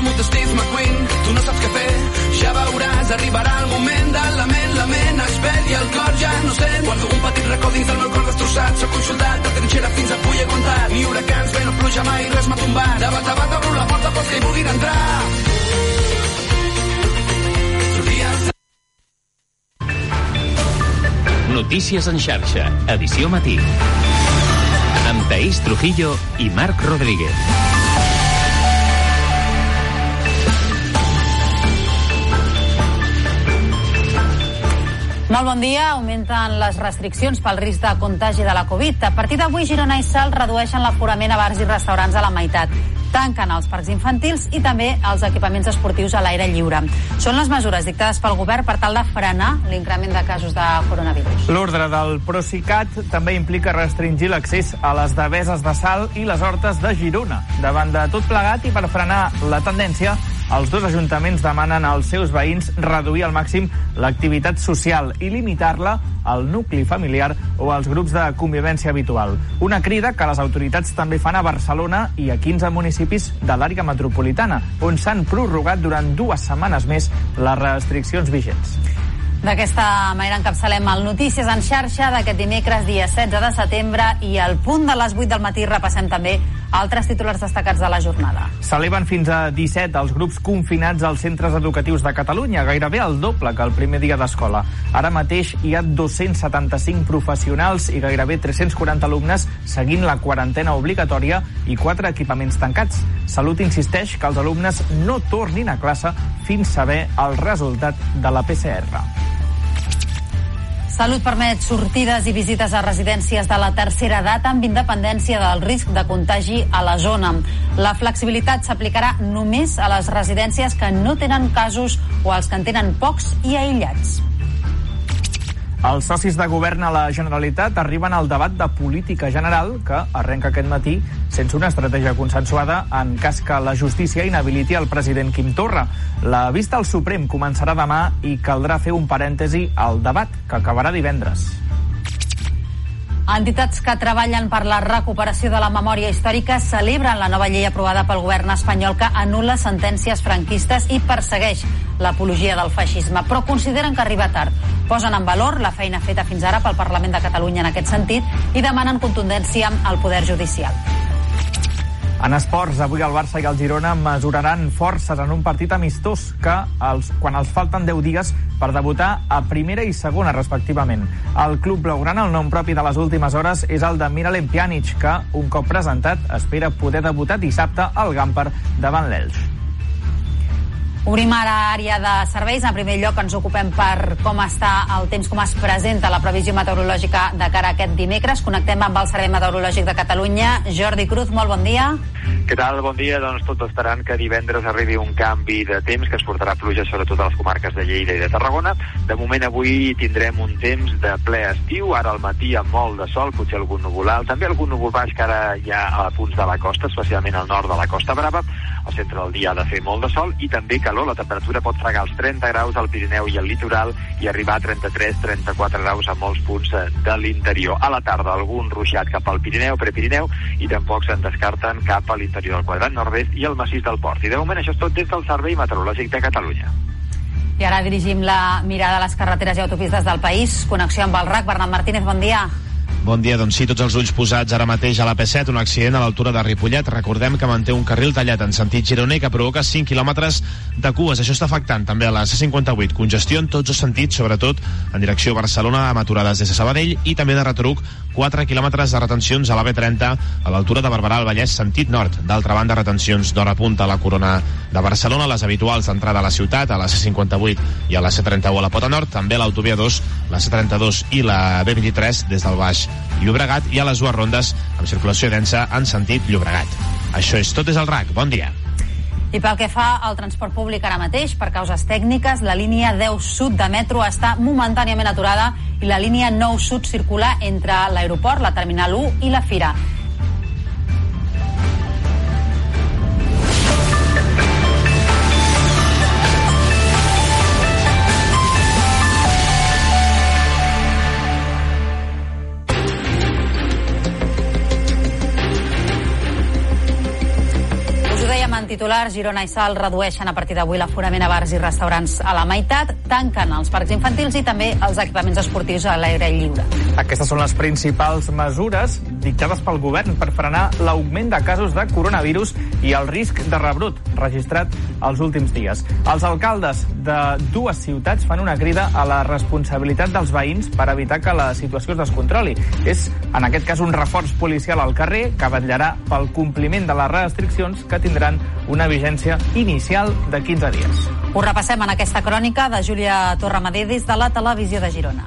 vermut de Steve McQueen. Tu no saps què fer, ja veuràs, arribarà el moment de la ment es vet i el cor ja no sent. Guardo un petit racó dins del meu cor destrossat, sóc un soldat de trinxera fins a puny aguantat. Ni huracans, vent o pluja, mai res m'ha tombat. De bat a bat obro la porta pels que hi vulguin entrar. Notícies en xarxa, edició matí. Amb Taís Trujillo i Marc Rodríguez. Molt bon dia. Augmenten les restriccions pel risc de contagi de la Covid. A partir d'avui, Girona i Salt redueixen l'aforament a bars i restaurants a la meitat. Tanquen els parcs infantils i també els equipaments esportius a l'aire lliure. Són les mesures dictades pel govern per tal de frenar l'increment de casos de coronavirus. L'ordre del Procicat també implica restringir l'accés a les deveses de Salt i les hortes de Girona. Davant de tot plegat i per frenar la tendència, els dos ajuntaments demanen als seus veïns reduir al màxim l'activitat social i limitar-la al nucli familiar o als grups de convivència habitual. Una crida que les autoritats també fan a Barcelona i a 15 municipis de l'àrea metropolitana, on s'han prorrogat durant 2 setmanes més les restriccions vigents. D'aquesta manera encapçalem el Notícies en xarxa d'aquest dimecres, dia 16 de setembre, i al punt de les 8 del matí repassem també altres titulars destacats de la jornada. S'eleven fins a 17 els grups confinats als centres educatius de Catalunya, gairebé el doble que el primer dia d'escola. Ara mateix hi ha 275 professionals i gairebé 340 alumnes seguint la quarantena obligatòria i 4 equipaments tancats. Salut insisteix que els alumnes no tornin a classe fins saber el resultat de la PCR. Salut permet sortides i visites a residències de la tercera edat amb independència del risc de contagi a la zona. La flexibilitat s'aplicarà només a les residències que no tenen casos o als que en tenen pocs i aïllats. Els socis de govern a la Generalitat arriben al debat de política general que arrenca aquest matí sense una estratègia consensuada en cas que la justícia inhabiliti el president Quim Torra. La vista al Suprem començarà demà i caldrà fer un parèntesi al debat, que acabarà divendres. Entitats que treballen per la recuperació de la memòria històrica celebren la nova llei aprovada pel govern espanyol que anul·la sentències franquistes i persegueix l'apologia del feixisme, però consideren que arriba tard. Posen en valor la feina feta fins ara pel Parlament de Catalunya en aquest sentit i demanen contundència al Poder Judicial. En esports, avui el Barça i el Girona mesuraran forces en un partit amistós que, quan els falten 10 dies per debutar a primera i segona, respectivament. El club blaugrana, el nom propi de les últimes hores, és el de Miralem Pjanic, que, un cop presentat, espera poder debutar dissabte al Gamper davant l'Elx. Obrim ara àrea de serveis. En primer lloc ens ocupem per com està el temps, com es presenta la previsió meteorològica de cara a aquest dimecres. Connectem amb el Servei Meteorològic de Catalunya. Jordi Cruz, molt bon dia. Què tal? Bon dia. Doncs tots esperant que divendres arribi un canvi de temps que es portarà pluja sobretot a les comarques de Lleida i de Tarragona. De moment avui tindrem un temps de ple estiu, ara al matí amb molt de sol, potser algun nuvolal, també algun núvol baix que ara hi ha a punts de la costa, especialment al nord de la Costa Brava. Al centre del dia ha de fer molt de sol i també calor. La temperatura pot fregar els 30 graus al Pirineu i al litoral i arribar a 33-34 graus a molts punts de l'interior. A la tarda algun ruixat cap al Pirineu, Prepirineu, i tampoc se'n descarten cap a l'interior del quadrant nord-est i el massís del Port. I de moment això és tot des del Servei Meteorològic de Catalunya. I ara dirigim la mirada a les carreteres i autopistes del país. Connexió amb el RAC. Bernat Martínez, bon dia. Bon dia, doncs sí, tots els ulls posats ara mateix a la P7, un accident a l'altura de Ripollet. Recordem que manté un carril tallat en sentit gironer que provoca 5 quilòmetres de cues. Això està afectant també a la C58. Congestió en tots els sentits, sobretot en direcció a Barcelona, amb aturades des de Sabadell, i també de retruc 4 quilòmetres de retencions a la B30 a l'altura de Barberà al Vallès, sentit nord. D'altra banda, retencions d'hora punta a la Corona de Barcelona, les habituals d'entrada a la ciutat, a la C58 i a la C31 a la Pota Nord, també a l'autovia 2, la C32 i la B23 des del Baix Llobregat, i a les dues rondes amb circulació densa en sentit Llobregat. Això és tot des del RAC. Bon dia. I pel que fa al transport públic ara mateix, per causes tècniques, la línia 10 Sud de metro està momentàniament aturada i la línia 9 Sud circula entre l'aeroport, la Terminal 1 i la Fira. Titulars Igualada, Girona i Salt redueixen a partir d'avui l'aforament a bars i restaurants a la meitat, tanquen els parcs infantils i també els equipaments esportius a l'aire lliure. Aquestes són les principals mesures dictades pel govern per frenar l'augment de casos de coronavirus i el risc de rebrot registrat els últims dies. Els alcaldes de dues ciutats fan una crida a la responsabilitat dels veïns per evitar que la situació es descontroli. És, en aquest cas, un reforç policial al carrer que vetllarà pel compliment de les restriccions que tindran una vigència inicial de 15 dies. Ho repassem en aquesta crònica de Júlia Torramadé des de la Televisió de Girona.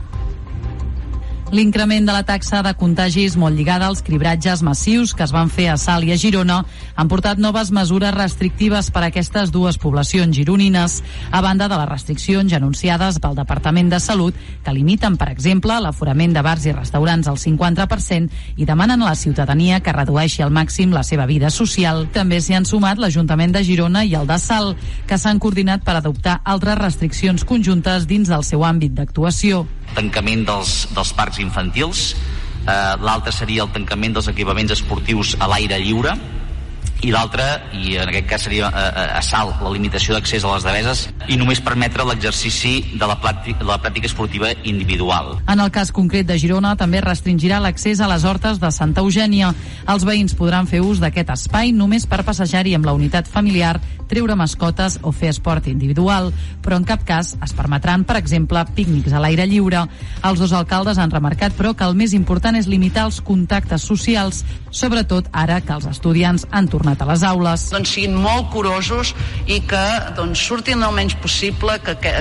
L'increment de la taxa de contagis molt lligada als cribratges massius que es van fer a Salt i a Girona han portat noves mesures restrictives per a aquestes dues poblacions gironines, a banda de les restriccions ja anunciades pel Departament de Salut, que limiten, per exemple, l'aforament de bars i restaurants al 50% i demanen a la ciutadania que redueixi al màxim la seva vida social. També s'hi han sumat l'Ajuntament de Girona i el de Salt, que s'han coordinat per adoptar altres restriccions conjuntes dins del seu àmbit d'actuació. Tancament dels parcs infantils, l'altre seria el tancament dels equipaments esportius a l'aire lliure, i l'altre, i en aquest cas seria a Salt, la limitació d'accés a les deveses i només permetre l'exercici de la pràctica esportiva individual. En el cas concret de Girona també restringirà l'accés a les hortes de Santa Eugènia. Els veïns podran fer ús d'aquest espai només per passejar-hi amb la unitat familiar, treure mascotes o fer esport individual, però en cap cas es permetran, per exemple, pícnics a l'aire lliure. Els dos alcaldes han remarcat, però, que el més important és limitar els contactes socials, sobretot ara que els estudiants han tornat a les aules. Doncs siguin molt curosos i que surtin el menys possible,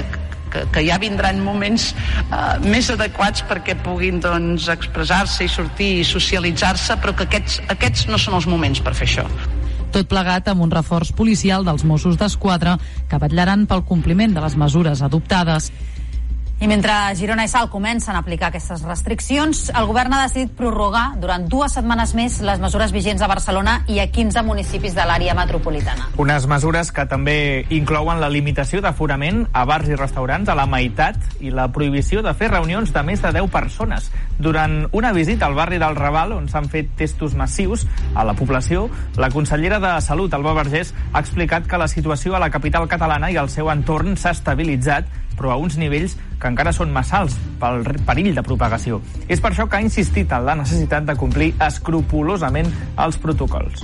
que ja vindran moments més adequats perquè puguin expressar-se i sortir i socialitzar-se, però que aquests no són els moments per fer això. Tot plegat amb un reforç policial dels Mossos d'Esquadra que vetllaran pel compliment de les mesures adoptades. I mentre Girona i Salt comencen a aplicar aquestes restriccions, el govern ha decidit prorrogar durant 2 setmanes més les mesures vigents a Barcelona i a 15 municipis de l'àrea metropolitana. Unes mesures que també inclouen la limitació d'aforament a bars i restaurants a la meitat i la prohibició de fer reunions de més de 10 persones. Durant una visita al barri del Raval, on s'han fet testos massius a la població, la consellera de Salut, Alba Vergés, ha explicat que la situació a la capital catalana i al seu entorn s'ha estabilitzat, però a uns nivells que encara són massa alts pel perill de propagació. És per això que ha insistit en la necessitat de complir escrupolosament els protocols.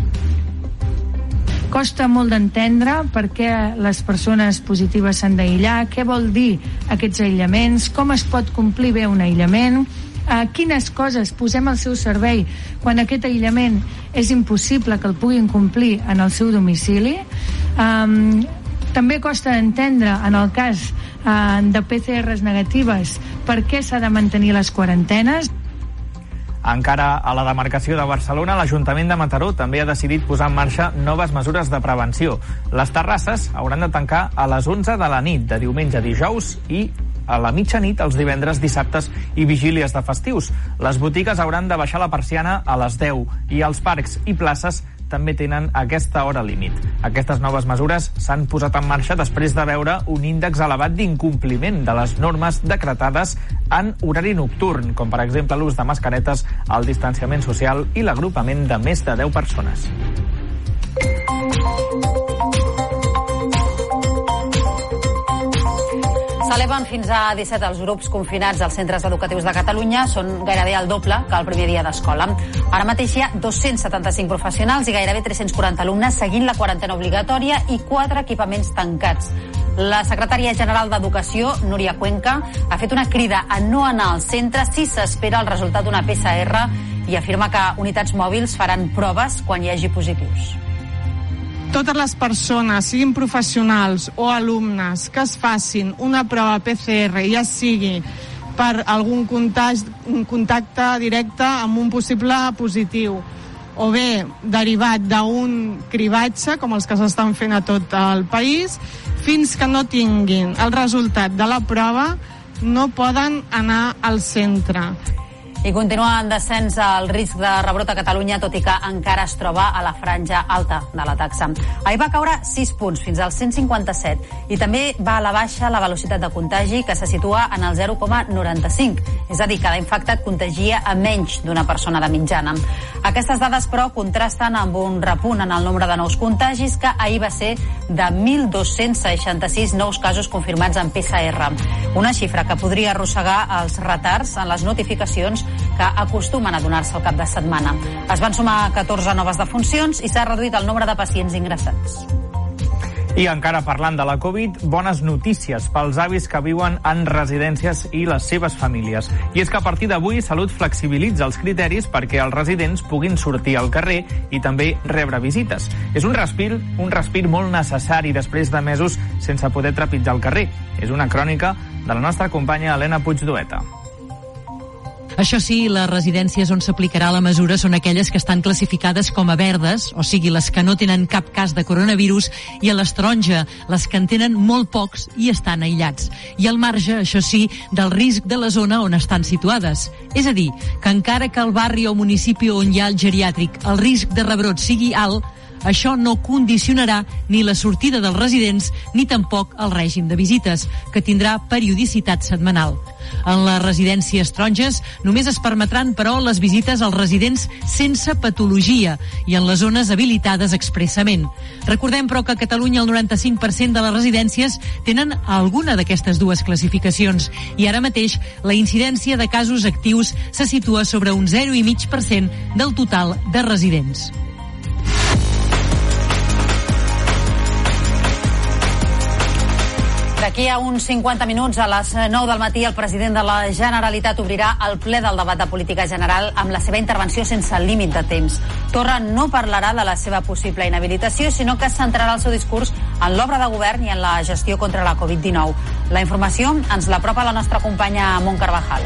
Costa molt d'entendre per què les persones positives s'han d'aïllar, què vol dir aquests aïllaments, com es pot complir bé un aïllament, quines coses posem al seu servei quan aquest aïllament és impossible que el puguin complir en el seu domicili. També costa d'entendre, en el cas de PCRs negatives, per què s'ha de mantenir les quarantenes. Encara a la demarcació de Barcelona, l'Ajuntament de Mataró també ha decidit posar en marxa noves mesures de prevenció. Les terrasses hauran de tancar a les 11 de la nit, de diumenge a dijous, i a la mitjanit els divendres, dissabtes i vigílies de festius. Les botigues hauran de baixar la persiana a les 10 i els parcs i places també tenen aquesta hora límit. Aquestes noves mesures s'han posat en marxa després de veure un índex elevat d'incompliment de les normes decretades en horari nocturn, com per exemple l'ús de mascaretes, el distanciament social i l'agrupament de més de 10 persones. S'eleven fins a 17 els grups confinats als centres educatius de Catalunya. Són gairebé el doble que el primer dia d'escola. Ara mateix hi ha 275 professionals i gairebé 340 alumnes seguint la quarantena obligatòria i 4 equipaments tancats. La secretària general d'Educació, Núria Cuenca, ha fet una crida a no anar al centre si s'espera el resultat d'una PCR i afirma que unitats mòbils faran proves quan hi hagi positius. Totes les persones, siguin professionals o alumnes, que es facin una prova PCR, ja sigui per algun contacte directe amb un possible positiu o bé derivat d'un cribatge, com els que s'estan fent a tot el país, fins que no tinguin el resultat de la prova no poden anar al centre. I continua en descens el risc de rebrot a Catalunya, tot i que encara es troba a la franja alta de la taxa. Ahir va caure 6 punts, fins als 157, i també va a la baixa la velocitat de contagi, que se situa en el 0,95. És a dir, cada infectat contagia a menys d'una persona de mitjana. Aquestes dades, però, contrasten amb un repunt en el nombre de nous contagis, que ahir va ser de 1.266 nous casos confirmats en PCR. Una xifra que podria arrossegar els retards en les notificacions que acostumen a donar-se al cap de setmana. Es van sumar 14 noves defuncions i s'ha reduït el nombre de pacients ingressats. I encara parlant de la Covid, bones notícies pels avis que viuen en residències i les seves famílies. I és que a partir d'avui Salut flexibilitza els criteris perquè els residents puguin sortir al carrer i també rebre visites. És un respir molt necessari després de mesos sense poder trepitjar el carrer. És una crònica de la nostra companya Helena Puigdueta. Això sí, les residències on s'aplicarà la mesura són aquelles que estan classificades com a verdes, o sigui, les que no tenen cap cas de coronavirus, i a les taronja, les que en tenen molt pocs i estan aïllats. I al marge, això sí, del risc de la zona on estan situades. És a dir, que encara que al barri o municipi on hi ha el geriàtric el risc de rebrot sigui alt, això no condicionarà ni la sortida dels residents ni tampoc el règim de visites, que tindrà periodicitat setmanal. En les residències taronges només es permetran, però, les visites als residents sense patologia i en les zones habilitades expressament. Recordem, però, que a Catalunya el 95% de les residències tenen alguna d'aquestes dues classificacions i ara mateix la incidència de casos actius se situa sobre un 0,5% del total de residents. D'aquí a uns 50 minuts, a les 9 del matí, el president de la Generalitat obrirà el ple del debat de política general amb la seva intervenció sense límit de temps. Torra no parlarà de la seva possible inhabilitació, sinó que centrarà el seu discurs en l'obra de govern i en la gestió contra la Covid-19. La informació ens l'apropa la nostra companya Mont Carvajal.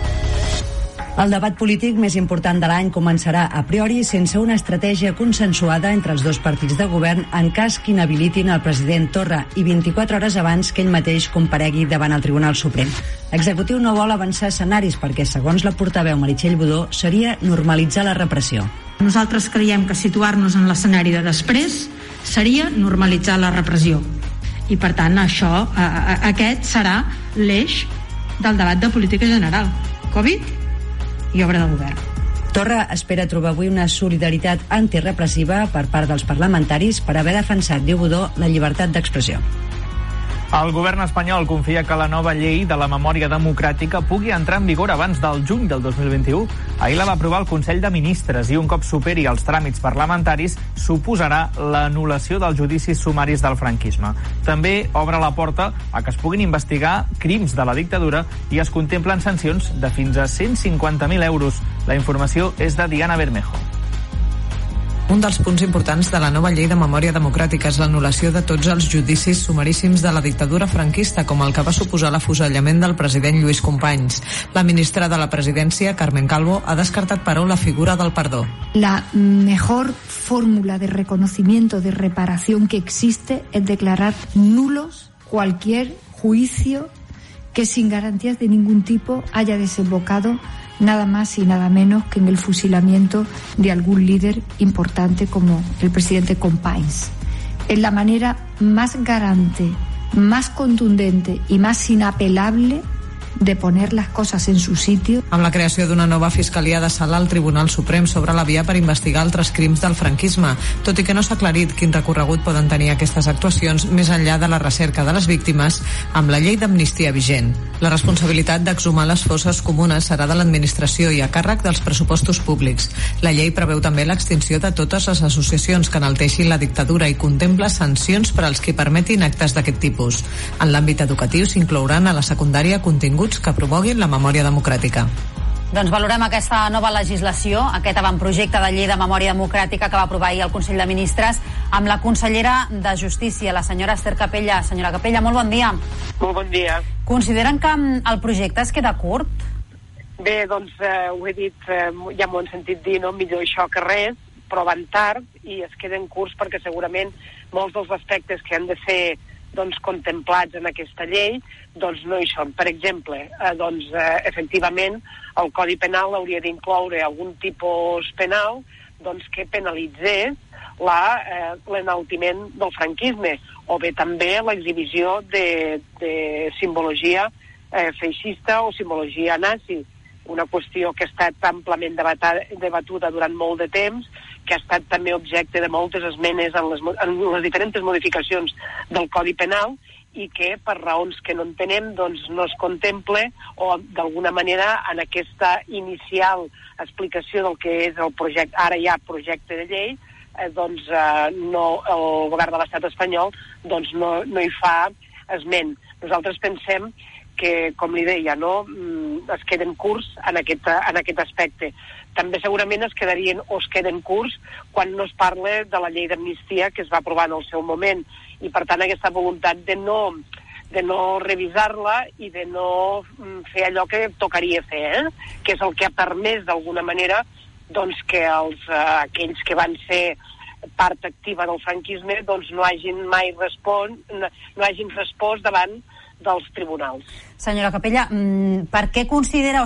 El debat polític més important de l'any començarà a priori sense una estratègia consensuada entre els dos partits de govern en cas que inhabilitin el president Torra i 24 hores abans que ell mateix comparegui davant el Tribunal Suprem. L'executiu no vol avançar escenaris perquè, segons la portaveu Meritxell Budó, seria normalitzar la repressió. Nosaltres creiem que situar-nos en l'escenari de després seria normalitzar la repressió. I, per tant, aquest serà l'eix del debat de política general. Covid i obra de govern. Torra espera trobar avui una solidaritat antirepressiva per part dels parlamentaris per haver defensat, diu Budó, la llibertat d'expressió. El govern espanyol confia que la nova llei de la memòria democràtica pugui entrar en vigor abans del juny del 2021. Ahir la va aprovar el Consell de Ministres i un cop superi els tràmits parlamentaris suposarà l'anul·lació dels judicis sumaris del franquisme. També obre la porta a que es puguin investigar crims de la dictadura i es contemplen sancions de fins a 150.000 euros. La informació és de Diana Bermejo. Un dels punts importants de la nova llei de memòria democràtica és l'anul·lació de tots els judicis sumaríssims de la dictadura franquista, com el que va suposar l'afusellament del president Lluís Companys. La ministra de la Presidència, Carmen Calvo, ha descartat, però, la figura del perdó. La mejor fórmula de reconocimiento, de reparación que existe es declarar nulos cualquier juicio que sin garantías de ningún tipo haya desembocado nada más y nada menos que en el fusilamiento de algún líder importante como el presidente Companys. Es la manera más garante, más contundente y más inapelable de poner las cosas en su sitio. Amb la creació d'una nova fiscalia de sala al Tribunal Suprem s'obre la via per investigar altres crims del franquisme, tot i que no s'ha aclarit quin recorregut poden tenir aquestes actuacions més enllà de la recerca de les víctimes amb la llei d'amnistia vigent. La responsabilitat d'exhumar les fosses comunes serà de l'administració i a càrrec dels pressupostos públics. La llei preveu també l'extinció de totes les associacions que enalteixin la dictadura i contempla sancions per als qui permetin actes d'aquest tipus. En l'àmbit educatiu s'inclouran a la secundària continguts que promoguin la memòria democràtica. Doncs valorem aquesta nova legislació, aquest avantprojecte de llei de memòria democràtica que va aprovar ahir el Consell de Ministres amb la consellera de Justícia, la senyora Ester Capella. Senyora Capella, molt bon dia. Molt bon dia. Consideren que el projecte es queda curt? Bé, doncs ho he dit, ja m'ho han sentit dir, no? Millor això que res, però van tard i es queden curts perquè segurament molts dels aspectes que han de ser contemplats en aquesta llei doncs no hi són. Per exemple, efectivament el Codi Penal hauria d'incloure algun tipus penal que penalitzés l'enaltiment del franquisme, o bé també l'exhibició de simbologia feixista o simbologia nazi, una qüestió que ha estat amplament debatuda durant molt de temps, que ha estat també objecte de moltes esmenes en les diferents modificacions del Codi Penal i que, per raons que no entenem, no es contemple o, d'alguna manera, en aquesta inicial explicació del que és el projecte, ara ja projecte de llei, el govern de l'estat espanyol no hi fa esment. Nosaltres pensem que, com li deia, es queden curts en aquest aspecte. També segurament es queden curts quan no es parla de la llei d'amnistia que es va aprovar en el seu moment, i per tant aquesta voluntat de no revisar-la i de no fer allò que tocaria fer, que és el que ha permès d'alguna manera que aquells que van ser part activa del franquisme no hagin mai respost davant dels tribunals. Senyora Capella, per què considera,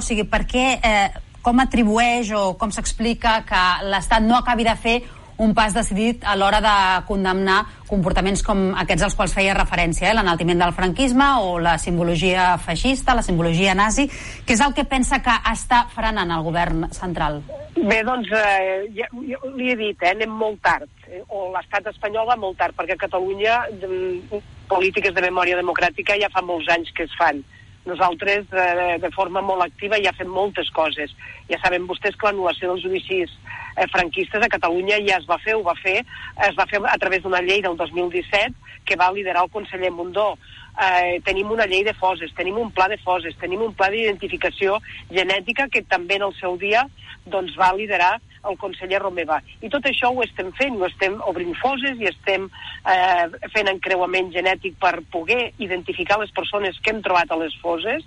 com atribueix o com s'explica que l'Estat no acabi de fer un pas decidit a l'hora de condemnar comportaments com aquests als quals feia referència, l'enaltiment del franquisme o la simbologia feixista, la simbologia nazi? Què és el que pensa que està frenant el govern central? Bé, ja li he dit, anem molt tard, o l'estat espanyol va molt tard, perquè a Catalunya polítiques de memòria democràtica ja fa molts anys que es fan. Nosaltres, de forma molt activa, ja fem moltes coses. Ja saben vostès que l'anul·lació dels judicis franquistes a Catalunya ja es va fer a través d'una llei del 2017 que va liderar el conseller Mundó. Tenim una llei de fosses, tenim un pla de fosses, tenim un pla d'identificació genètica que també en el seu dia va liderar el conseller Romeva. I tot això ho estem fent, ho estem obrint fosses i estem fent encreuament genètic per poder identificar les persones que hem trobat a les fosses,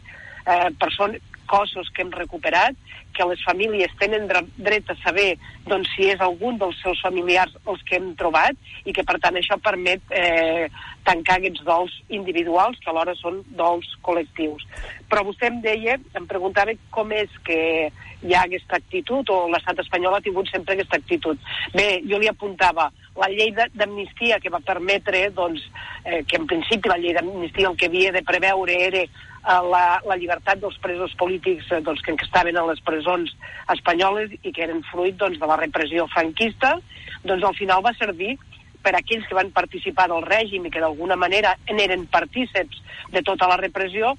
cossos que hem recuperat, que les famílies tenen dret a saber si és algun dels seus familiars els que hem trobat, i que per tant això permet tancar aquests dols individuals que alhora són dols col·lectius. Però vostè em preguntava com és que hi ha aquesta actitud, o l'estat espanyol ha tingut sempre aquesta actitud. Bé, jo li apuntava la llei d'amnistia que va permetre que en principi la llei d'amnistia el que havia de preveure era la llibertat dels presos polítics que estaven a les presons espanyoles i que eren fruit de la repressió franquista. Al final va servir per a aquells que van participar del règim i que d'alguna manera eren partíceps de tota la repressió,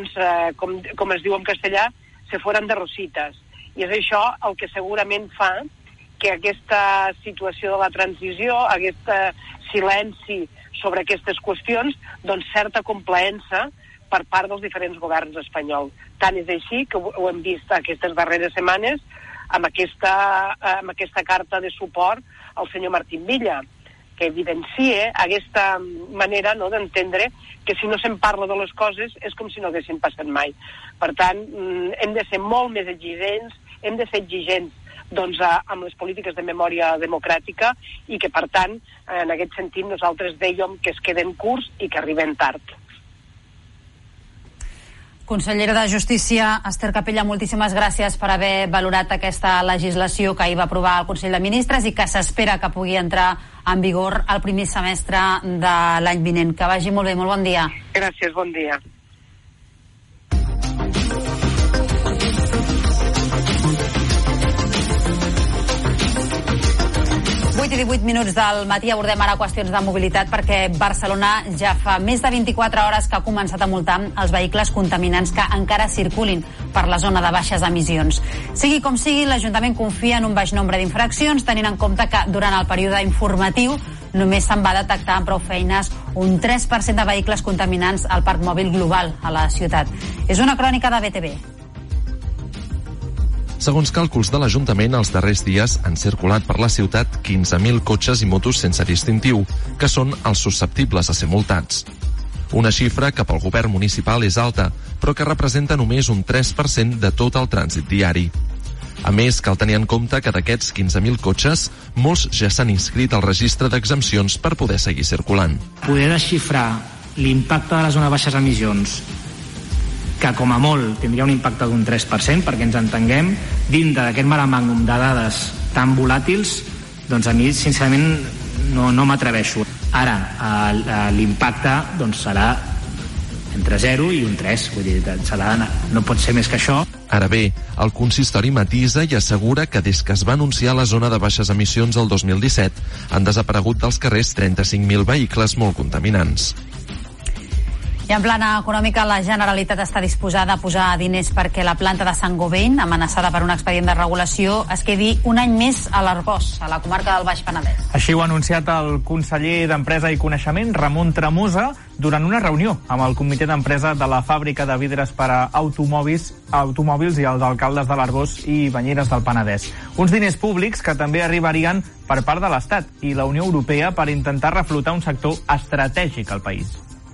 com es diu en castellà, se fueran de rositas. I és això el que segurament fa que aquesta situació de la transició, aquest silenci sobre aquestes qüestions, certa complaença per part dels diferents governs espanyols. Tant és així que ho hem vist aquestes darreres setmanes amb aquesta carta de suport al senyor Martín Villa, que evidencia aquesta manera d'entendre que si no se'n parla de les coses és com si no haguessin passat mai. Per tant, hem de ser molt més exigents, hem de ser exigents amb les polítiques de memòria democràtica i que, per tant, en aquest sentit, nosaltres dèiem que es queden curts i que arriben tard. Consellera de Justícia, Ester Capella, moltíssimes gràcies per haver valorat aquesta legislació que ahir va aprovar el Consell de Ministres i que s'espera que pugui entrar en vigor el primer semestre de l'any vinent. Que vagi molt bé, molt bon dia. Gràcies, bon dia. 8 i 18 minuts del matí. Abordem ara qüestions de mobilitat perquè Barcelona ja fa més de 24 hores que ha començat a multar els vehicles contaminants que encara circulin per la zona de baixes emissions. Sigui com sigui, l'Ajuntament confia en un baix nombre d'infraccions, tenint en compte que durant el període informatiu només se'n va detectar amb prou feines un 3% de vehicles contaminants al parc mòbil global a la ciutat. És una crònica de BTV. Segons càlculs de l'Ajuntament, els darrers dies han circulat per la ciutat 15.000 cotxes i motos sense distintiu, que són els susceptibles a ser multats. Una xifra que pel govern municipal és alta, però que representa només un 3% de tot el trànsit diari. A més, cal tenir en compte que d'aquests 15.000 cotxes, molts ja s'han inscrit al registre d'exempcions per poder seguir circulant. Poder desxifrar l'impacte de la zona de baixes emissions, que com a molt tindria un impacte d'un 3%, perquè ens entenguem, dintre d'aquest mare magnum de dades tan volàtils, doncs a mi, sincerament, no m'atreveixo. Ara, l'impacte doncs, serà entre 0 i un 3, vull dir, no pot ser més que això. Ara bé, el consistori matisa i assegura que des que es va anunciar la zona de baixes emissions el 2017 han desaparegut dels carrers 35.000 vehicles molt contaminants. I en plana econòmica, la Generalitat està disposada a posar diners perquè la planta de Saint-Gobain, amenaçada per un expedient de regulació, es quedi un any més a l'Arboç, a la comarca del Baix Penedès. Així ho ha anunciat el conseller d'Empresa i Coneixement, Ramon Tremosa, durant una reunió amb el comitè d'empresa de la fàbrica de vidres per a automòbils i els alcaldes de l'Arboç i Banyeres del Penedès. Uns diners públics que també arribarien per part de l'Estat i la Unió Europea per intentar reflotar un sector estratègic al país.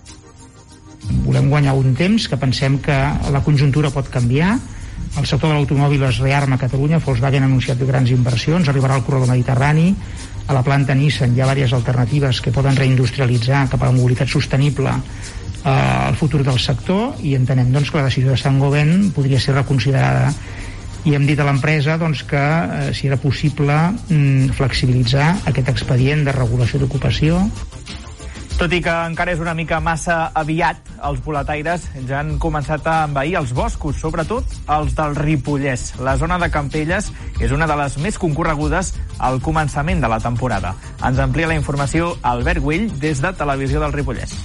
Volem guanyar un temps que pensem que la conjuntura pot canviar. El sector de l'automòbil es rearma a Catalunya. Volkswagen ha anunciat grans inversions, arribarà al corredor mediterrani. A la planta Nissan hi ha diverses alternatives que poden reindustrialitzar cap a la mobilitat sostenible el futur del sector, i entenem doncs, que la decisió de Saint-Gobain podria ser reconsiderada. I hem dit a l'empresa doncs, que si era possible flexibilitzar aquest expedient de regulació d'ocupació. Tot i que encara és una mica massa aviat, els boletaires ja han començat a envair els boscos, sobretot els del Ripollès. La zona de Campelles és una de les més concorregudes al començament de la temporada. Ens amplia la informació Albert Güell des de Televisió del Ripollès.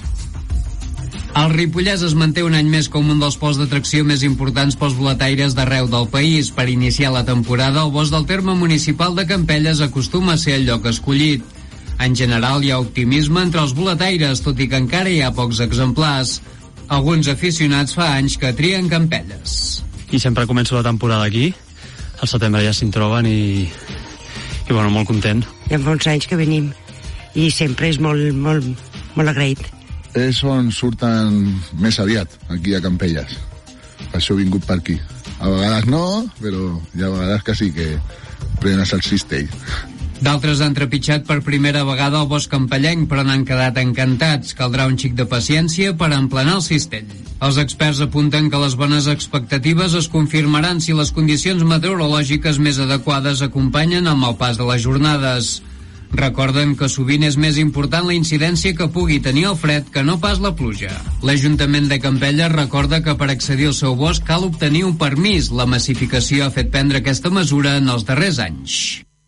El Ripollès es manté un any més com un dels pols d'atracció més importants pels boletaires d'arreu del país. Per iniciar la temporada, el bosc del terme municipal de Campelles acostuma a ser el lloc escollit. En general hi ha optimisme entre els boletaires, tot i que encara hi ha pocs exemplars. Alguns aficionats fa anys que trien Campelles. I sempre començo la temporada aquí, al setembre ja s'hi troben i bueno, molt content. Ja fa uns anys que venim i sempre és molt agraït. És on surten més aviat, aquí a Campelles. Per això he vingut per aquí. A vegades no, però hi ha vegades que sí que prenes el cistell. D'altres han trepitjat per primera vegada el bosc campellenc, però n'han quedat encantats. Caldrà un xic de paciència per emplenar el cistell. Els experts apunten que les bones expectatives es confirmaran si les condicions meteorològiques més adequades acompanyen amb el pas de les jornades. Recorden que sovint és més important la incidència que pugui tenir el fred que no pas la pluja. L'Ajuntament de Campelles recorda que per accedir al seu bosc cal obtenir un permís. La massificació ha fet prendre aquesta mesura en els darrers anys.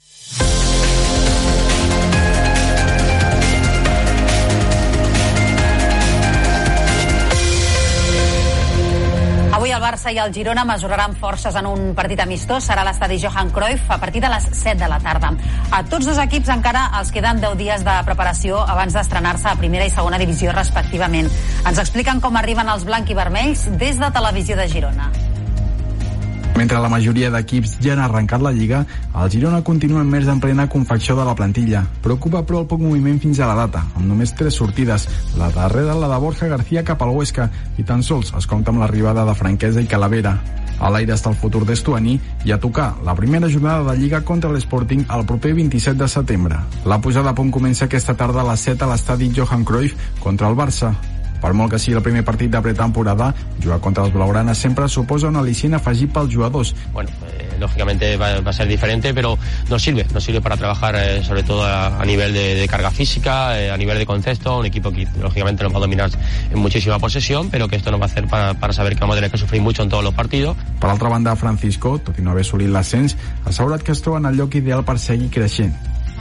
Avui el Barça i el Girona mesuraran forces en un partit amistós. Serà a l'estadi Johan Cruyff a partir de les 7 de la tarda. A tots dos equips encara els queden 10 dies de preparació abans d'estrenar-se a primera i segona divisió respectivament. Ens expliquen com arriben els blanc i vermells des de Televisió de Girona. Mentre la majoria d'equips ja han arrencat la Lliga, el Girona continua més en plena confecció de la plantilla. Preocupa però el poc moviment fins a la data, amb només 3 sortides. La darrera, la de Borja García cap al Huesca, i tan sols es compta amb l'arribada de Franquesa i Calavera. A l'aire està el futur d'Estuani i a tocar la primera jornada de Lliga contra l'Sporting el proper 27 de setembre. La pujada a punt comença aquesta tarda a les 7 a l'estadi Johan Cruyff contra el Barça. Per molt que sigui el primer partit de pretemporada, jugar contra els blaugranes sempre suposa un al·licient afegit pels jugadors. Bueno, lógicamente va a ser diferente, pero nos sirve para trabajar sobre todo a nivel de carga física, a nivel de concepto, un equipo que lógicamente nos va a dominar en muchísima posesión, pero que esto nos va a hacer para saber que vamos a tener que sufrir mucho en todos los partidos. Per altra banda, Francisco, tot i no haver assolit l'ascens, ha assegurat que es troba en el lloc ideal per seguir creixent.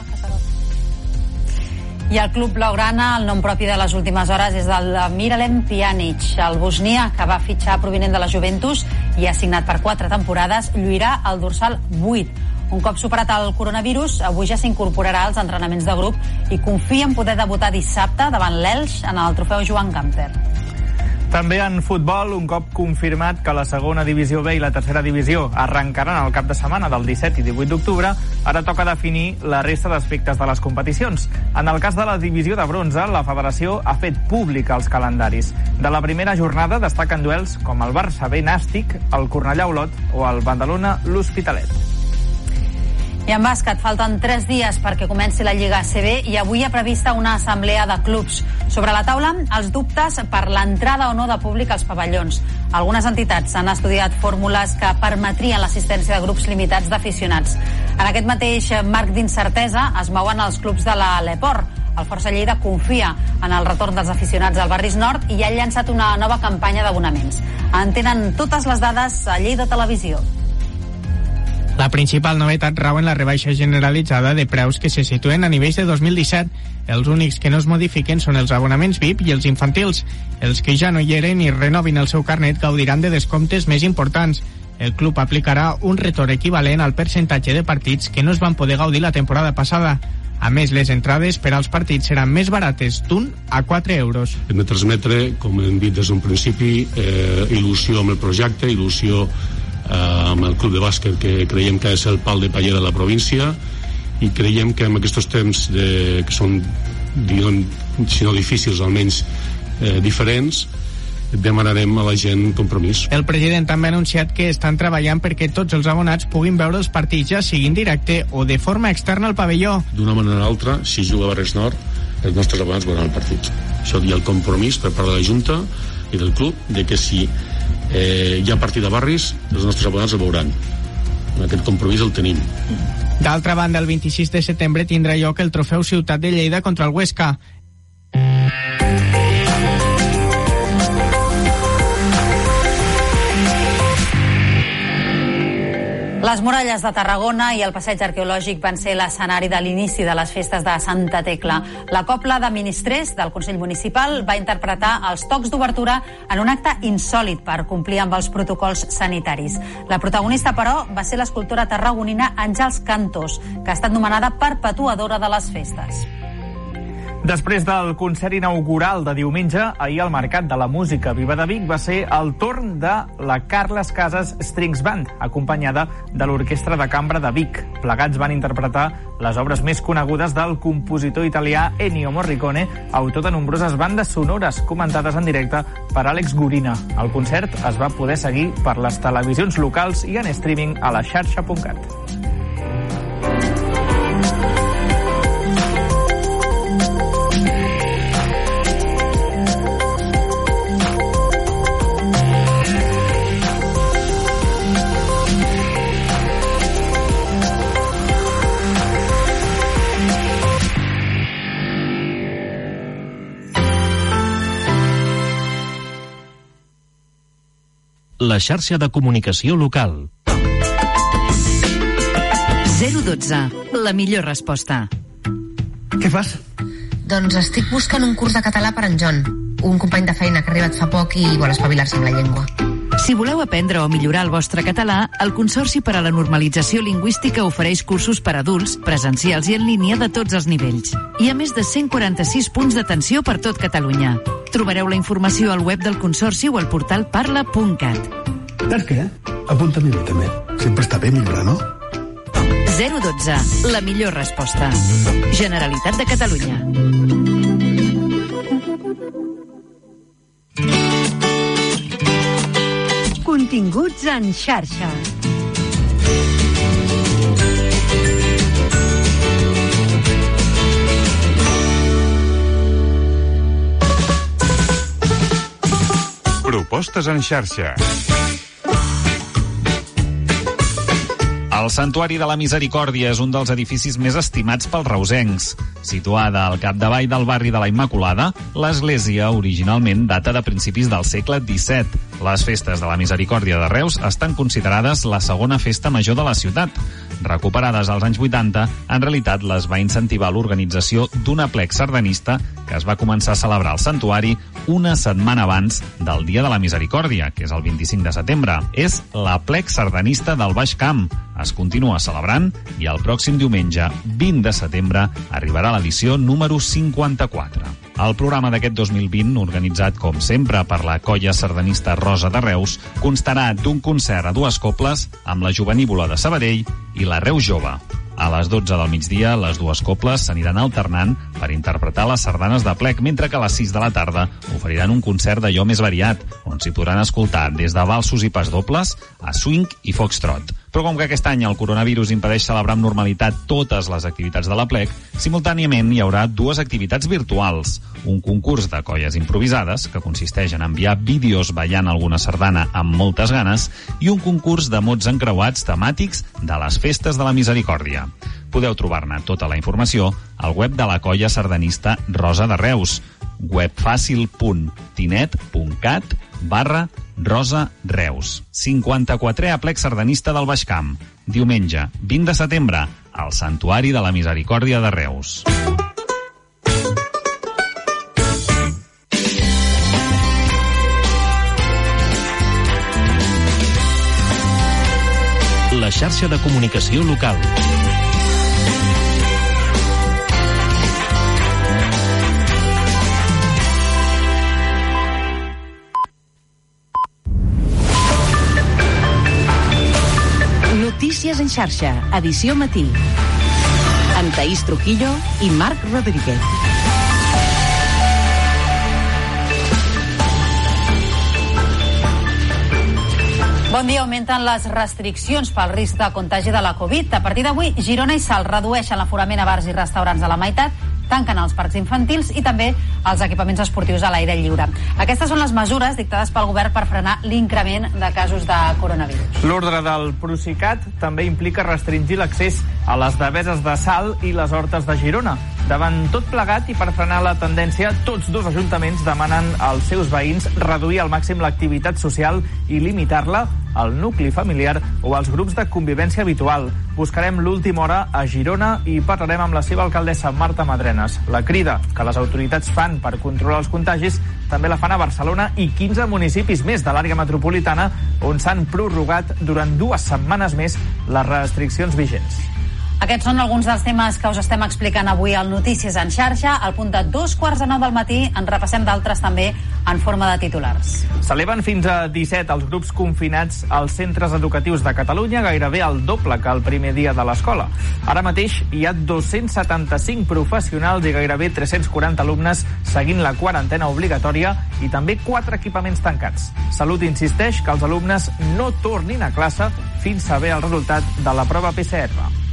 I el club blaugrana, el nom propi de les últimes hores és el de Miralem Pjanic, el bosnià que va fitxar provinent de la Juventus i ha signat per 4 temporades, lluirà al dorsal 8. Un cop superat el coronavirus, avui ja s'incorporarà als entrenaments de grup i confia en poder debutar dissabte davant l'Elx en el trofeu Joan Gamper. També en futbol, un cop confirmat que la segona divisió B i la tercera divisió arrencaran el cap de setmana del 17 i 18 d'octubre, ara toca definir la resta d'aspectes de les competicions. En el cas de la divisió de bronze, la federació ha fet pública els calendaris. De la primera jornada destaquen duels com el Barça B Nàstic, el Cornellà Olot o el Badalona l'Hospitalet. I en bàsquet falten 3 dies perquè comenci la Lliga ACB i avui hi ha prevista una assemblea de clubs. Sobre la taula, els dubtes per l'entrada o no de públic als pavellons. Algunes entitats han estudiat fórmules que permetrien l'assistència de grups limitats d'aficionats. En aquest mateix marc d'incertesa es mouen els clubs de la Leport. El Força Lleida confia en el retorn dels aficionats al Barris Nord i ha llançat una nova campanya d'abonaments. En tenen totes les dades a Lleida Televisió. La principal novetat rau en la rebaixa generalitzada de preus que se situen a nivells de 2017. Els únics que no es modifiquen són els abonaments VIP i els infantils. Els que ja no hi eren i renovin el seu carnet gaudiran de descomptes més importants. El club aplicarà un retorn equivalent al percentatge de partits que no es van poder gaudir la temporada passada. A més, les entrades per als partits seran més barates d'1 a 4 euros. Hem de transmetre, com hem dit des d'un principi, il·lusió amb el projecte, il·lusió amb el club de bàsquet que creiem que ha de ser el pal de paller de la província i creiem que en aquests temps que són, diguem, si no difícils, almenys diferents, demanarem a la gent compromís. El president també ha anunciat que estan treballant perquè tots els abonats puguin veure els partits, ja sigui en directe o de forma externa al pavelló. D'una manera o altra, si juga a Barris Nord, els nostres abonats veuran el partit. Això hi ha el compromís per part de la Junta i del club de que si hi ha partit de Barris, els nostres abonats el veuran. Aquest compromís el tenim. D'altra banda, el 26 de setembre tindrà lloc el trofeu Ciutat de Lleida contra el Huesca. Les muralles de Tarragona i el passeig arqueològic van ser l'escenari de l'inici de les festes de Santa Tecla. La cobla de ministrers del Consell Municipal va interpretar els tocs d'obertura en un acte insòlit per complir amb els protocols sanitaris. La protagonista, però, va ser l'escultora tarragonina Àngels Cantos, que ha estat nomenada perpetuadora de les festes. Després del concert inaugural de diumenge, ahir al Mercat de la Música Viva de Vic va ser el torn de la Carles Casas Strings Band, acompanyada de l'Orquestra de Cambra de Vic. Plegats van interpretar les obres més conegudes del compositor italià Ennio Morricone, autor de nombroses bandes sonores comentades en directe per Àlex Gorina. El concert es va poder seguir per les televisions locals i en streaming a la xarxa.cat. La xarxa de comunicació local. 012, la millor resposta. Què fas? Doncs estic buscant un curs de català per en John, un company de feina que ha arribat fa poc i vol espavilar-se amb la llengua. Si voleu aprendre o millorar el vostre català, el Consorci per a la Normalització Lingüística ofereix cursos per a adults, presencials i en línia de tots els nivells. Hi ha més de 146 punts d'atenció per tot Catalunya. Trobareu la informació al web del Consorci o al portal parla.cat. Saps què? Apunta-m'hi a mi també. Sempre està bé millorar, no? 012, la millor resposta. Generalitat de Catalunya. Continguts en xarxa. Propostes en xarxa. El Santuari de la Misericòrdia és un dels edificis més estimats pels reusencs. Situada al capdavall del barri de la Immaculada, l'església originalment data de principis del segle XVII. Les festes de la Misericòrdia de Reus estan considerades la segona festa major de la ciutat. Recuperades als anys 80, en realitat les va incentivar l'organització d'un aplec sardanista que es va començar a celebrar al santuari una setmana abans del Dia de la Misericòrdia, que és el 25 de setembre. És l'aplec sardanista del Baix Camp. Es continua celebrant i el pròxim diumenge, 20 de setembre, arribarà l'edició número 54. El programa d'aquest 2020, organitzat com sempre per la colla sardanista Rosa de Reus, constarà d'un concert a dues cobles amb la Jovenívola de Sabadell i la Reus Jove. A les 12 del migdia, les dues cobles s'aniran alternant per interpretar les sardanes de plec, mentre que a les 6 de la tarda oferiran un concert d'allò més variat, on s'hi podran escoltar des de valsos i pasdobles a swing i foxtrot. Però com que aquest any el coronavirus impedeix celebrar amb normalitat totes les activitats de l'Aplec, simultàniament hi haurà dues activitats virtuals. Un concurs de colles improvisades, que consisteix en enviar vídeos ballant alguna sardana amb moltes ganes, i un concurs de mots encreuats temàtics de les festes de la Misericòrdia. Podeu trobar-ne tota la informació al web de la colla sardanista Rosa de Reus, webfacil.tinet.cat/Rosa Reus. 54è Aplec sardanista del Baix Camp. Diumenge, 20 de setembre, al Santuari de la Misericòrdia de Reus. La xarxa de comunicació local. Notícies en xarxa, edició matí. Amb Taís Trujillo i Marc Rodríguez. Bon dia. Augmenten les restriccions pel risc de contagi de la Covid. A partir d'avui, Girona i Salt redueixen l'aforament a bars i restaurants a la meitat, tanquen els parcs infantils i també els equipaments esportius a l'aire lliure. Aquestes són les mesures dictades pel govern per frenar l'increment de casos de coronavirus. L'ordre del Procicat també implica restringir l'accés a les deveses de Salt i les Hortes de Girona. Davant tot plegat i per frenar la tendència, tots dos ajuntaments demanen als seus veïns reduir al màxim l'activitat social i limitar-la al nucli familiar o als grups de convivència habitual. Buscarem l'última hora a Girona i parlarem amb la seva alcaldessa, Marta Madrenas. La crida que les autoritats fan per controlar els contagis també la fan a Barcelona i 15 municipis més de l'àrea metropolitana on s'han prorrogat durant 2 setmanes més les restriccions vigents. Aquests són alguns dels temes que us estem explicant avui al Notícies en xarxa. Al punt de 2:45 del matí en repassem d'altres també en forma de titulars. S'eleven fins a 17 els grups confinats als centres educatius de Catalunya, gairebé el doble que el primer dia de l'escola. Ara mateix hi ha 275 professionals i gairebé 340 alumnes seguint la quarantena obligatòria i també 4 equipaments tancats. Salut insisteix que els alumnes no tornin a classe fins saber el resultat de la prova PCR.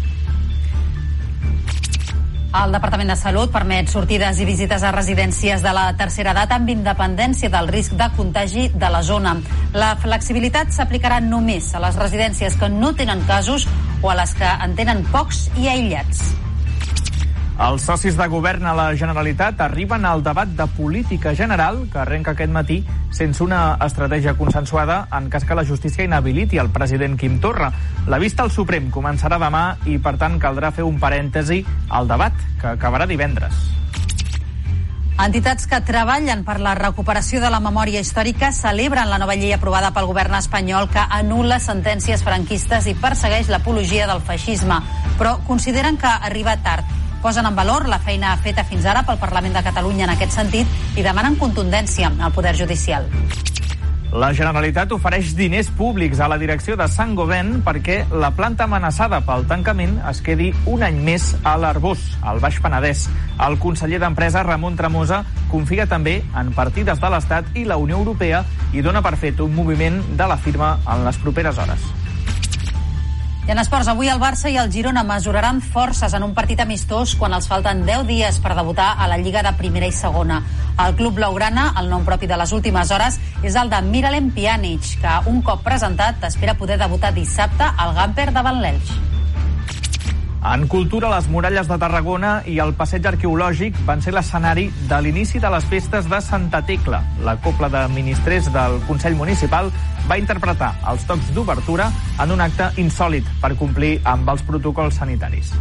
El Departament de Salut permet sortides i visites a residències de la tercera edat amb independència del risc de contagi de la zona. La flexibilitat s'aplicarà només a les residències que no tenen casos o a les que en tenen pocs i aïllats. Els socis de govern a la Generalitat arriben al debat de política general que arrenca aquest matí sense una estratègia consensuada en cas que la justícia inhabiliti el president Quim Torra. La vista al Suprem començarà demà i, per tant, caldrà fer un parèntesi al debat, que acabarà divendres. Entitats que treballen per la recuperació de la memòria històrica celebren la nova llei aprovada pel govern espanyol que anul·la sentències franquistes i persegueix l'apologia del feixisme, però consideren que arriba tard. Posen en valor la feina feta fins ara pel Parlament de Catalunya en aquest sentit i demanen contundència al Poder Judicial. La Generalitat ofereix diners públics a la direcció de Saint-Gobain perquè la planta amenaçada pel tancament es quedi un any més a l'Arboç, al Baix Penedès. El conseller d'Empresa, Ramon Tremosa, confia també en partides de l'Estat i la Unió Europea i dona per fet un moviment de la firma en les properes hores. I en esports, avui el Barça i el Girona mesuraran forces en un partit amistós quan els falten 10 dies per debutar a la Lliga de Primera i Segona. El club blaugrana, el nom propi de les últimes hores, és el de Miralem Pjanic, que un cop presentat espera poder debutar dissabte al Gamper davant l'Elx. En cultura, les muralles de Tarragona i el passeig arqueològic van ser l'escenari de l'inici de les festes de Santa Tecla. La cobla de ministrers del Consell Municipal va interpretar els tocs d'obertura en un acte insòlit per complir amb els protocols sanitaris.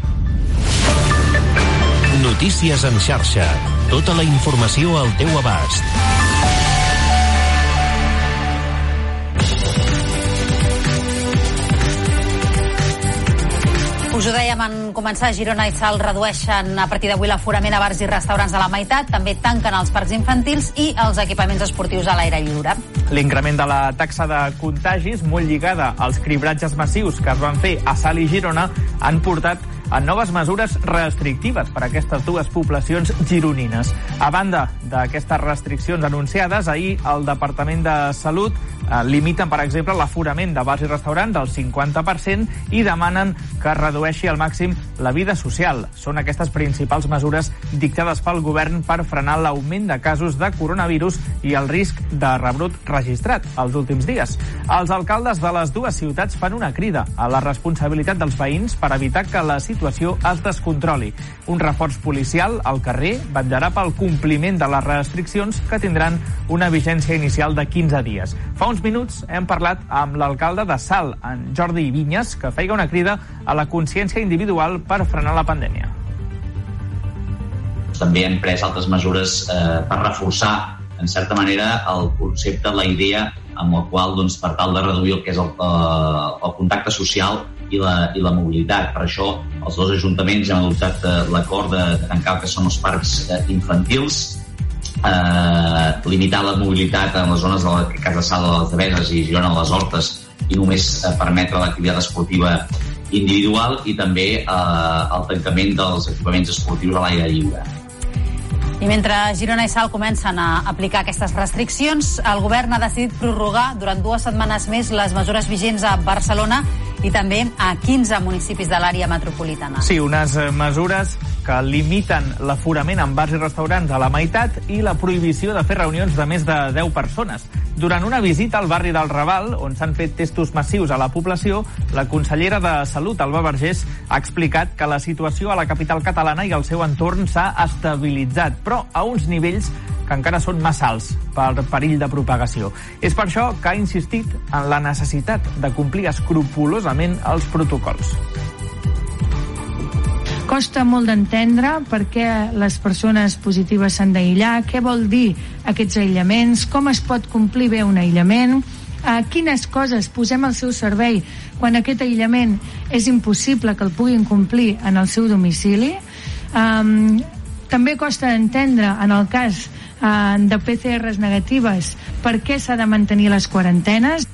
Notícies en xarxa. Tota la informació al teu abast. Us ho dèiem en començar, Girona i Salt redueixen a partir d'avui l'aforament a bars i restaurants a la meitat, també tanquen els parcs infantils i els equipaments esportius a l'aire lliure. L'increment de la taxa de contagis, molt lligada als cribratges massius que es van fer a Salt i Girona, han portat en noves mesures restrictives per a aquestes dues poblacions gironines. A banda d'aquestes restriccions anunciades, ahir el Departament de Salut limiten, per exemple, l'aforament de bars i restaurants al 50% i demanen que es redueixi al màxim la vida social. Són aquestes principals mesures dictades pel govern per frenar l'augment de casos de coronavirus i el risc de rebrot registrat els últims dies. Els alcaldes de les dues ciutats fan una crida a la responsabilitat dels veïns per evitar que la situació es descontroli. Un reforç policial al carrer vetllarà pel compliment de les restriccions que tindran una vigència inicial de 15 dies. Fa uns minuts hem parlat amb l'alcalde de Salt, en Jordi Vinyes, que feia una crida a la consciència individual per frenar la pandèmia. També hem pres altres mesures per reforçar, en certa manera, el concepte, la idea amb la qual, doncs, per tal de reduir el que és el contacte social i la mobilitat. Per això, els dos ajuntaments hem adoptat l'acord de tancar el que són els parcs infantils, limitar la mobilitat en les zones de Casa Sal, de les Deveses i Girona, a les Hortes, i només permetre l'activitat esportiva individual, i també el tancament dels equipaments esportius a l'aire lliure. I mentre Girona i Salt comencen a aplicar aquestes restriccions, el govern ha decidit prorrogar durant 2 setmanes més les mesures vigents a Barcelona i també a 15 municipis de l'àrea metropolitana. Sí, unes mesures que limiten l'aforament en bars i restaurants a la meitat i la prohibició de fer reunions de més de 10 persones. Durant una visita al barri del Raval, on s'han fet testos massius a la població, la consellera de Salut, Alba Vergés, ha explicat que la situació a la capital catalana i al seu entorn s'ha estabilitzat, però a uns nivells que encara són massa alts per perill de propagació. És per això que ha insistit en la necessitat de complir escrupolosament els protocols. Costa molt d'entendre per què les persones positives s'han d'aïllar, què vol dir aquests aïllaments, com es pot complir bé un aïllament, quines coses posem al seu servei quan aquest aïllament és impossible que el puguin complir en el seu domicili. També costa entendre, en el cas de PCRs negatives, per què s'ha de mantenir les quarantenes.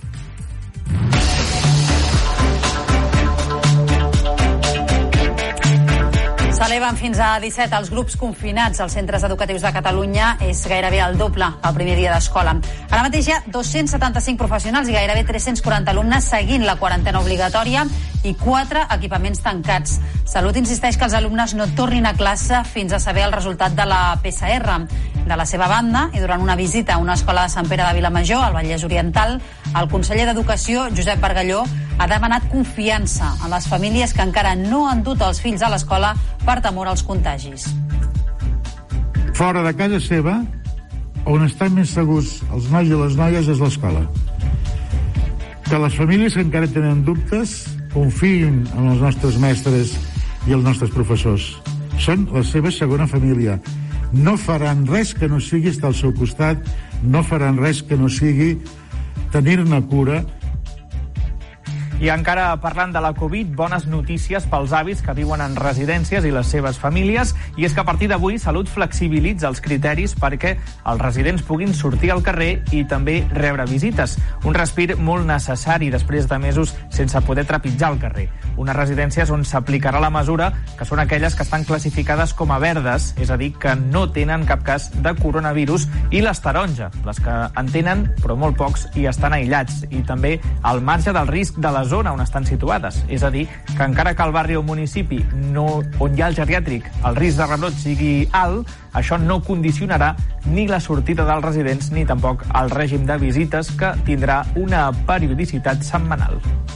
S'eleven fins a 17 els grups confinats als centres educatius de Catalunya. És gairebé el doble el primer dia d'escola. Ara mateix hi ha 275 professionals i gairebé 340 alumnes seguint la quarantena obligatòria i 4 equipaments tancats. Salut insisteix que els alumnes no tornin a classe fins a saber el resultat de la PCR. De la seva banda, i durant una visita a una escola de Sant Pere de Vilamajor, al Vallès Oriental, el conseller d'Educació, Josep Bargalló, ha demanat confiança a les famílies que encara no han dut els fills a l'escola per temor als contagis. Fora de casa seva, on estan més segurs els nois i les noies és l'escola. Que les famílies que encara tenen dubtes confiïn en els nostres mestres i els nostres professors. Són la seva segona família. No faran res que no sigui estar al seu costat, no faran res que no sigui tenir-ne cura. I encara parlant de la Covid, bones notícies pels avis que viuen en residències i les seves famílies, i és que a partir d'avui Salut flexibilitza els criteris perquè els residents puguin sortir al carrer i també rebre visites. Un respir molt necessari després de mesos sense poder trepitjar al carrer. Unes residències on s'aplicarà la mesura, que són aquelles que estan classificades com a verdes, és a dir, que no tenen cap cas de coronavirus, i les taronja, les que en tenen però molt pocs i estan aïllats, i també al marge del risc de la zona on estan situades. És a dir, que encara que al barri o municipi on hi ha el geriàtric el risc de rebrot sigui alt, això no condicionarà ni la sortida dels residents ni tampoc el règim de visites, que tindrà una periodicitat setmanal.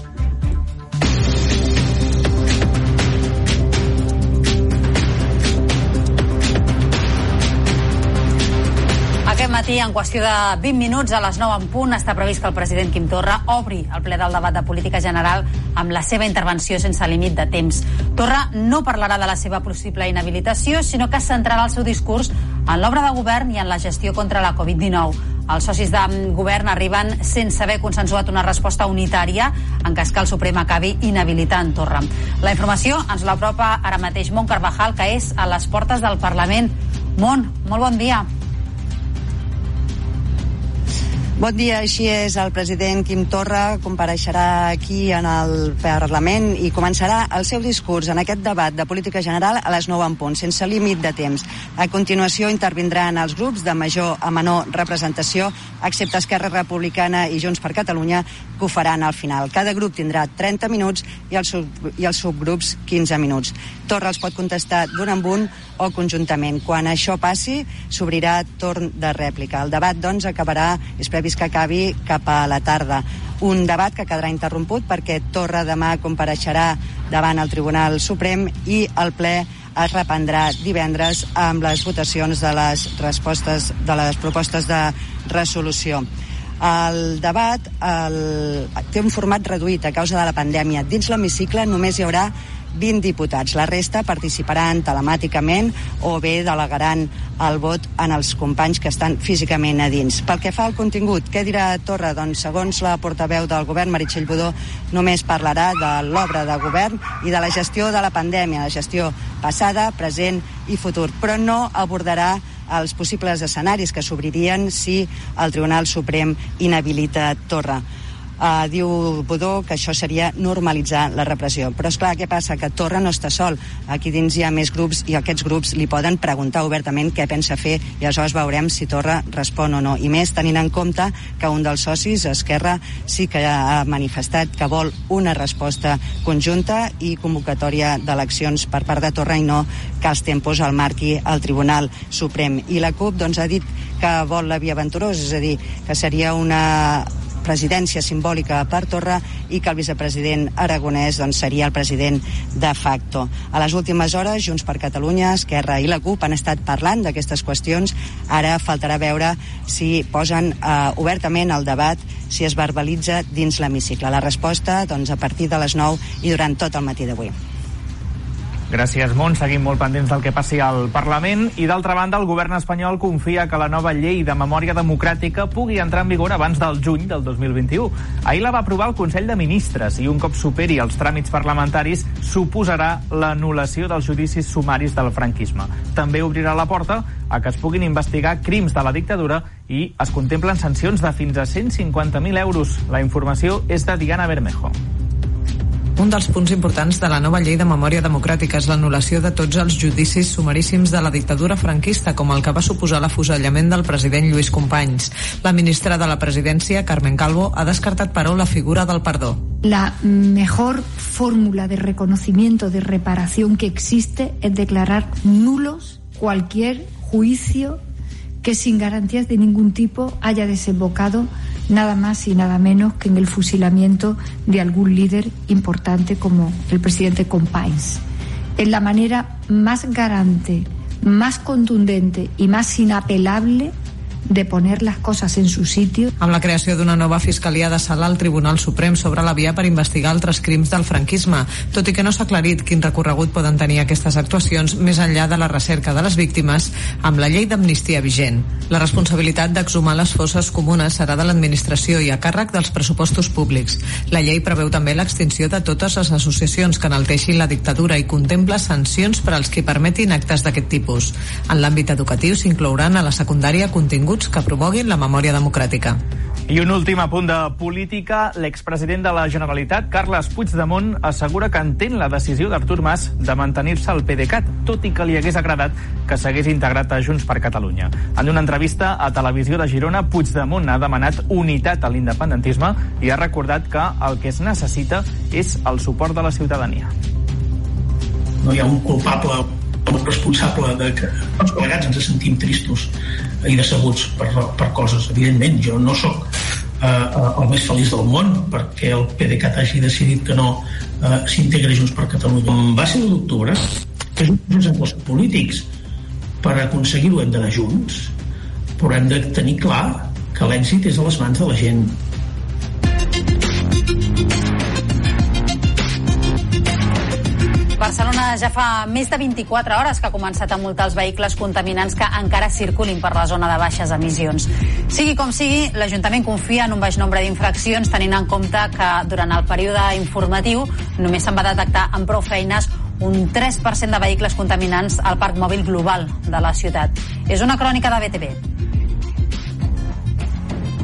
Aquest matí, en qüestió de 20 minuts, a les 9 en punt, està previst que el president Quim Torra obri el ple del debat de política general amb la seva intervenció sense límit de temps. Torra no parlarà de la seva possible inhabilitació, sinó que centrarà el seu discurs en l'obra de govern i en la gestió contra la Covid-19. Els socis de govern arriben sense haver consensuat una resposta unitària en cas que el Suprem acabi inhabilitant Torra. La informació ens l'apropa ara mateix Mont Carvajal, que és a les portes del Parlament. Mont, molt bon dia. Bon dia, així és. El president Quim Torra compareixerà aquí en el Parlament i començarà el seu discurs en aquest debat de política general a les 9 en punt, sense límit de temps. A continuació intervindran els grups de major a menor representació, excepte Esquerra Republicana i Junts per Catalunya, que ho faran al final. Cada grup tindrà 30 minuts i els subgrups 15 minuts. Torra els pot contestar d'un en un o conjuntament. Quan això passi, s'obrirà torn de rèplica. El debat, doncs, acabarà, és previst que acabi cap a la tarda. Un debat que quedarà interromput perquè Torra demà compareixerà davant el Tribunal Suprem i el ple es reprendrà divendres amb les votacions de les propostes de resolució. El debat té un format reduït a causa de la pandèmia. Dins l'hemicicle només hi haurà 20 diputats. La resta participaran telemàticament o bé delegaran el vot en els companys que estan físicament a dins. Pel que fa al contingut, què dirà Torra? Doncs segons la portaveu del govern, Meritxell Budó, només parlarà de l'obra de govern i de la gestió de la pandèmia, la gestió passada, present i futur, però no abordarà els possibles escenaris que s'obririen si el Tribunal Suprem inhabilita Torra. Diu Budó que això seria normalitzar la repressió. Però és clar, què passa? Que Torra no està sol. Aquí dins hi ha més grups i aquests grups li poden preguntar obertament què pensa fer i aleshores veurem si Torra respon o no. I més tenint en compte que un dels socis, Esquerra, sí que ha manifestat que vol una resposta conjunta i convocatòria d'eleccions per part de Torra i no que els tempos el marqui el Tribunal Suprem. I la CUP doncs, ha dit que vol la via aventurosa, és a dir, que seria una presidència simbòlica per Torra i que el vicepresident Aragonès doncs, seria el president de facto. A les últimes hores, Junts per Catalunya, Esquerra i la CUP han estat parlant d'aquestes qüestions. Ara faltarà veure si posen obertament el debat, si es verbalitza dins l'hemicicle. La resposta doncs, a partir de les 9 i durant tot el matí d'avui. Gràcies, Mont. Seguim molt pendents del que passi al Parlament. I d'altra banda, el govern espanyol confia que la nova llei de memòria democràtica pugui entrar en vigor abans del juny del 2021. Ahir la va aprovar el Consell de Ministres i un cop superi els tràmits parlamentaris suposarà l'anul·lació dels judicis sumaris del franquisme. També obrirà la porta a que es puguin investigar crims de la dictadura i es contemplen sancions de fins a 150.000 euros. La informació és de Diana Bermejo. Un dels punts importants de la nova llei de memòria democràtica és l'anul·lació de tots els judicis sumaríssims de la dictadura franquista, com el que va suposar l'afusellament del president Lluís Companys. La ministra de la Presidència, Carmen Calvo, ha descartat, però, la figura del perdó. La mejor fórmula de reconocimiento, de reparación que existe es declarar nulos cualquier juicio que sin garantías de ningún tipo haya desembocado nada más y nada menos que en el fusilamiento de algún líder importante como el presidente Companys. Es la manera más garante, más contundente y más inapelable de poner las cosas en su sitio. Amb la creació d'una nova Fiscalia de Sala al Tribunal Suprem s'obre la via per investigar altres crims del franquisme, tot i que no s'ha aclarit quin recorregut poden tenir aquestes actuacions més enllà de la recerca de les víctimes amb la llei d'amnistia vigent. La responsabilitat d'exhumar les fosses comunes serà de l'administració i a càrrec dels pressupostos públics. La llei preveu també l'extinció de totes les associacions que enalteixin la dictadura i contempla sancions per als qui permetin actes d'aquest tipus. En l'àmbit educatiu s'inclouran a la secundària continguts que promoguin la memòria democràtica. I un últim apunt de política. L'expresident de la Generalitat, Carles Puigdemont, assegura que entén la decisió d'Artur Mas de mantenir-se al PDeCAT, tot i que li hagués agradat que s'hagués integrat a Junts per Catalunya. En una entrevista a Televisió de Girona, Puigdemont ha demanat unitat a l'independentisme i ha recordat que el que es necessita és el suport de la ciutadania. No hi ha un culpable o responsable de que tots plegats ens sentim tristos i decebuts per coses. Evidentment, jo no sóc el més feliç del món perquè el PDeCAT hagi decidit que no s'integri Junts per Catalunya. Va ser l'1 d'octubre, que és uns exemples polítics. Per aconseguir-ho hem d'anar junts, però hem de tenir clar que l'èxit és a les mans de la gent. Barcelona ja fa més de 24 hores que ha començat a multar els vehicles contaminants que encara circulin per la zona de baixes emissions. Sigui com sigui, l'Ajuntament confia en un baix nombre d'infraccions, tenint en compte que durant el període informatiu només se'n va detectar amb prou feines un 3% de vehicles contaminants al parc mòbil global de la ciutat. És una crònica de BTV.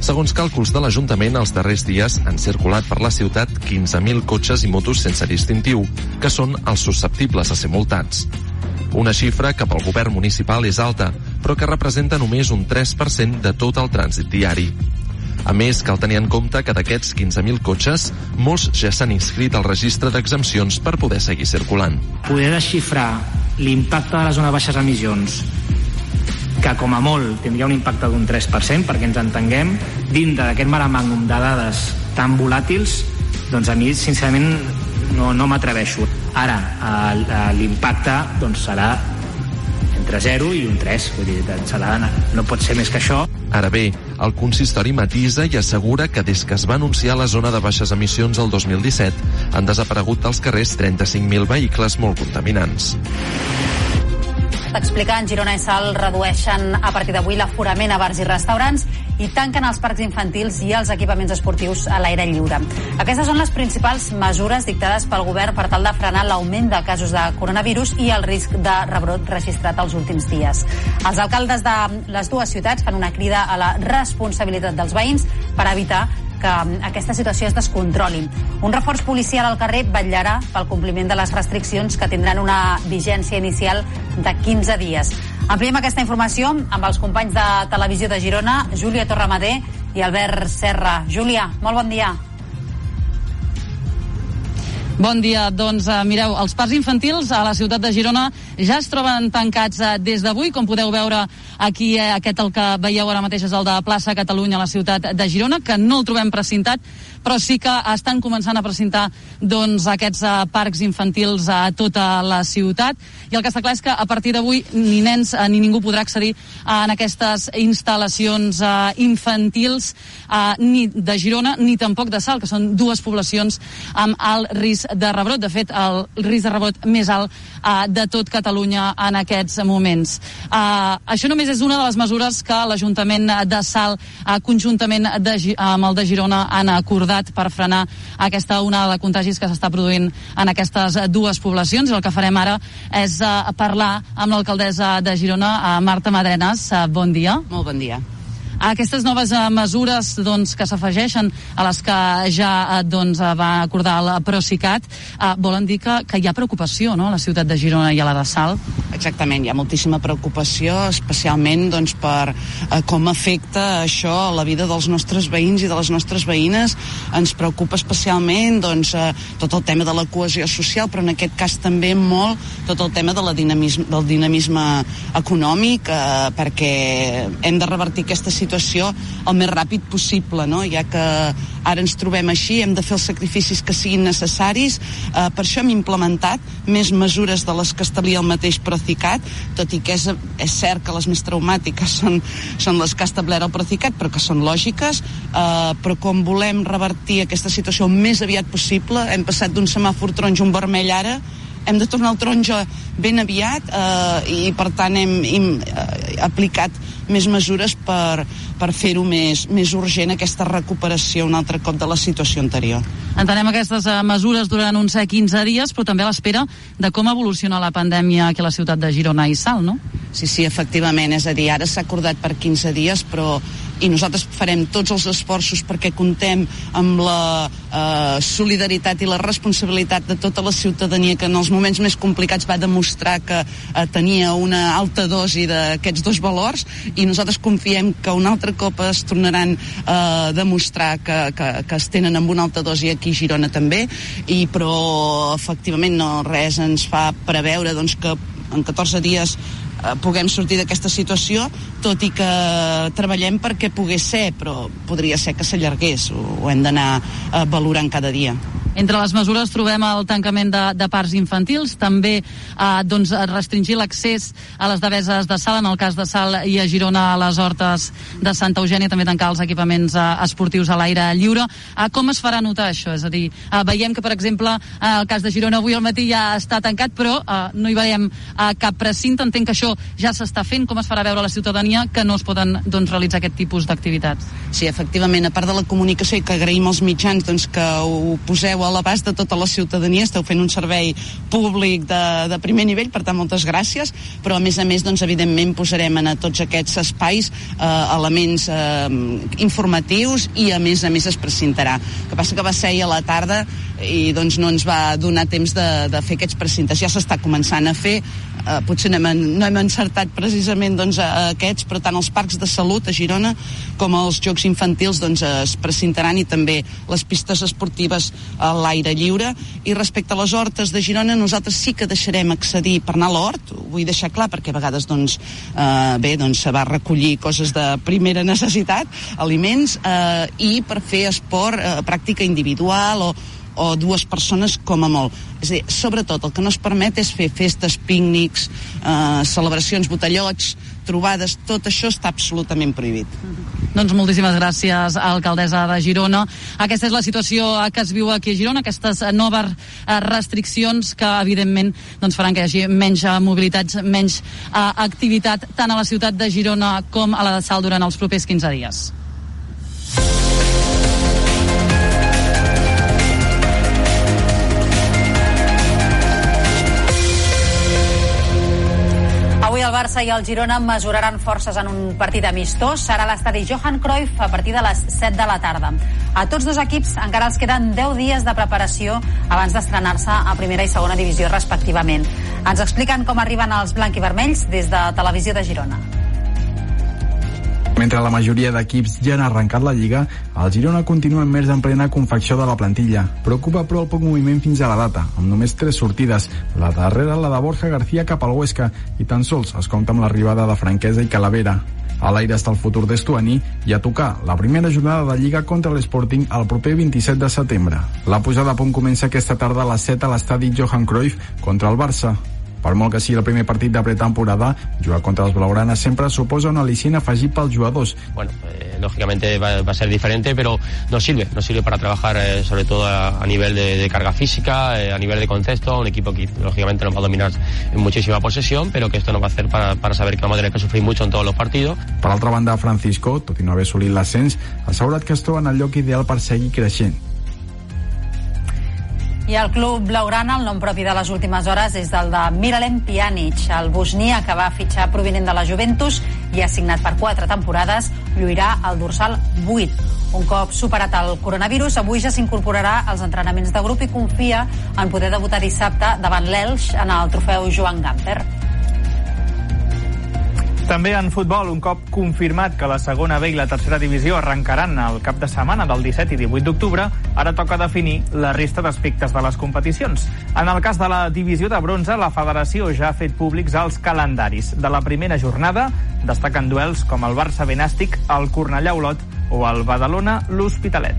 Segons càlculs de l'Ajuntament, els darrers dies han circulat per la ciutat 15.000 cotxes i motos sense distintiu, que són els susceptibles a ser multats. Una xifra que pel govern municipal és alta, però que representa només un 3% de tot el trànsit diari. A més, cal tenir en compte que d'aquests 15.000 cotxes, molts ja s'han inscrit al registre d'exempcions per poder seguir circulant. Poder desxifrar l'impacte de les zones de baixes emissions, que com a molt tindria un impacte d'un 3%, perquè ens entenguem, dintre d'aquest maramàngum de dades tan volàtils, doncs a mi, sincerament, no m'atreveixo. Ara, l'impacte doncs, serà entre 0 i un 3, vull dir, no pot ser més que això. Ara bé, el consistori matisa i assegura que des que es va anunciar la zona de baixes emissions el 2017 han desaparegut dels carrers 35.000 vehicles molt contaminants. T'explica, en Girona i Salt redueixen a partir d'avui l'aforament a bars i restaurants i tanquen els parcs infantils i els equipaments esportius a l'aire lliure. Aquestes són les principals mesures dictades pel govern per tal de frenar l'augment de casos de coronavirus i el risc de rebrot registrat els últims dies. Els alcaldes de les dues ciutats fan una crida a la responsabilitat dels veïns per evitar que aquesta situació es descontroli. Un reforç policial al carrer vetllarà pel compliment de les restriccions que tindran una vigència inicial de 15 dies. Ampliem aquesta informació amb els companys de Televisió de Girona, Júlia Torramadé i Albert Serra. Júlia, molt bon dia. Bon dia. Doncs mireu, els parcs infantils a la ciutat de Girona ja es troben tancats des d'avui. Com podeu veure aquí, aquest el que veieu ara mateix és el de Plaça Catalunya a la ciutat de Girona, que no el trobem precintat, però sí que estan començant a precintar doncs, aquests parcs infantils a tota la ciutat. I el que està clar és que a partir d'avui ni nens ni ningú podrà accedir en aquestes instal·lacions infantils ni de Girona ni tampoc de Salt, que són dues poblacions amb alt risc de rebrot. De fet, el risc de rebrot més alt de tot Catalunya en aquests moments. Això només és una de les mesures que l'Ajuntament de Salt, conjuntament amb el de Girona, han acordat per frenar aquesta onada de contagis que s'està produint en aquestes dues poblacions. I el que farem ara és parlar amb l'alcaldessa de Girona, Marta Madrenas. Bon dia. Molt bon dia. Aquestes noves mesures doncs, que s'afegeixen a les que ja va acordar el Procicat volen dir que hi ha preocupació, no?, a la ciutat de Girona i a la de Salt. Exactament, hi ha moltíssima preocupació, especialment doncs, per com afecta això a la vida dels nostres veïns i de les nostres veïnes. Ens preocupa especialment doncs, tot el tema de la cohesió social, però en aquest cas també molt tot el tema del dinamisme econòmic, perquè hem de revertir aquesta situació el més ràpid possible, no? Ja que ara ens trobem així, hem de fer els sacrificis que siguin necessaris. Per això hem implementat més mesures de les que establia el mateix Procicat, tot i que és cert que les més traumàtiques són les que ha establert el Procicat, però que són lògiques. Però com volem revertir aquesta situació el més aviat possible, hem passat d'un semàfor taronja a un vermell ara, hem de tornar al taronja ben aviat i per tant hem aplicat més mesures per fer-ho més urgent, aquesta recuperació un altre cop de la situació anterior. Entenem aquestes mesures durant uns 15 dies, però també a l'espera de com evoluciona la pandèmia aquí a la ciutat de Girona i Salt, no? Sí, efectivament, és a dir, ara s'ha acordat per 15 dies, però i nosaltres farem tots els esforços perquè comptem amb la solidaritat i la responsabilitat de tota la ciutadania que en els moments més complicats va demostrar que tenia una alta dosi d'aquests dos valors, i nosaltres confiem que un altre cop es tornaran a demostrar que es tenen amb una alta dosi aquí a Girona també, però efectivament res ens fa preveure doncs, que en 14 dies puguem sortir d'aquesta situació, tot i que treballem perquè pogués ser, però podria ser que s'allargués, ho hem d'anar valorant cada dia. Entre les mesures trobem el tancament de parcs infantils, també restringir l'accés a les deveses de Salt, en el cas de Salt i a Girona a les hortes de Santa Eugènia, també tancar els equipaments esportius a l'aire lliure. Com es farà notar això? És a dir, veiem que, per exemple, el cas de Girona avui al matí ja està tancat, però no hi veiem cap precinte. Entenc que això ja s'està fent. Com es farà veure a la ciutadania que no es poden realitzar aquest tipus d'activitats? Sí, efectivament, a part de la comunicació, i que agraïm als mitjans que ho poseu a l'abast de tota la ciutadania, esteu fent un servei públic de primer nivell, per tant moltes gràcies, però a més doncs evidentment posarem en tots aquests espais elements informatius i a més es precintarà. El que passa que va ser ahir a la tarda i doncs no ens va donar temps de fer aquests precintes. Ja s'està començant a fer, potser no hem encertat precisament aquests, però tant els parcs de salut a Girona com els jocs infantils es precintaran, i també les pistes esportives a l'aire lliure. I respecte a les hortes de Girona, nosaltres sí que deixarem accedir per anar a l'hort, ho vull deixar clar, perquè a vegades se va recollir coses de primera necessitat, aliments, i per fer esport, pràctica individual o dues persones com a molt. És a dir, sobretot el que no es permet és fer festes, pícnics, celebracions, botellots, trobades, tot això està absolutament prohibit. Doncs moltíssimes gràcies, alcaldessa de Girona. Aquesta és la situació que es viu aquí a Girona, aquestes noves restriccions que evidentment faran que hi hagi menys mobilitats, menys activitat tant a la ciutat de Girona com a la de Salt durant els propers 15 dies. Avui el Barça i el Girona mesuraran forces en un partit amistós. Serà a l'estadi Johan Cruyff a partir de les 7 de la tarda. A tots dos equips encara els queden 10 dies de preparació abans d'estrenar-se a primera i segona divisió respectivament. Ens expliquen com arriben els blanquivermells des de Televisió de Girona. Mentre la majoria d'equips ja han arrencat la Lliga, el Girona continua immers en plena confecció de la plantilla. Preocupa però el poc moviment fins a la data, amb només 3 sortides. La darrera, la de Borja García cap al Huesca, i tan sols es compta amb l'arribada de Franquesa i Calavera. A l'aire està el futur d'Estuani i a tocar la primera jornada de Lliga contra l'Sporting el proper 27 de setembre. La pujada a punt comença aquesta tarda a les 7 a l'estadi Johan Cruyff contra el Barça. Per molt que sigui el primer partit de pretemporada, jugar contra els blaugranas sempre suposa un al·licient afegit pels jugadors. Bueno, lógicamente va a ser diferente, pero nos sirve para trabajar sobre todo a nivel de carga física, a nivel de contexto, un equipo que lógicamente nos va a dominar en muchísima posesión, pero que esto nos va a hacer para saber que vamos a tener que sufrir mucho en todos los partidos. Per altra banda, Francisco, tot i no haver assolit l'ascens, ha assegurat que es troba en el lloc ideal per seguir creixent. I el club blaugrana, el nom propi de les últimes hores és el de Miralem Pjanic, el bosnia que va fitxar provinent de la Juventus i ha signat per 4 temporades, lluirà al dorsal 8. Un cop superat el coronavirus, avui ja s'incorporarà als entrenaments de grup i confia en poder debutar dissabte davant l'Elx en el trofeu Joan Gamper. També en futbol, un cop confirmat que la segona B i la tercera divisió arrencaran el cap de setmana del 17 i 18 d'octubre, ara toca definir la resta d'aspectes de les competicions. En el cas de la divisió de bronze, la federació ja ha fet públics els calendaris. De la primera jornada destaquen duels com el Barça Benàstic, el Cornellà Olot o el Badalona l'Hospitalet.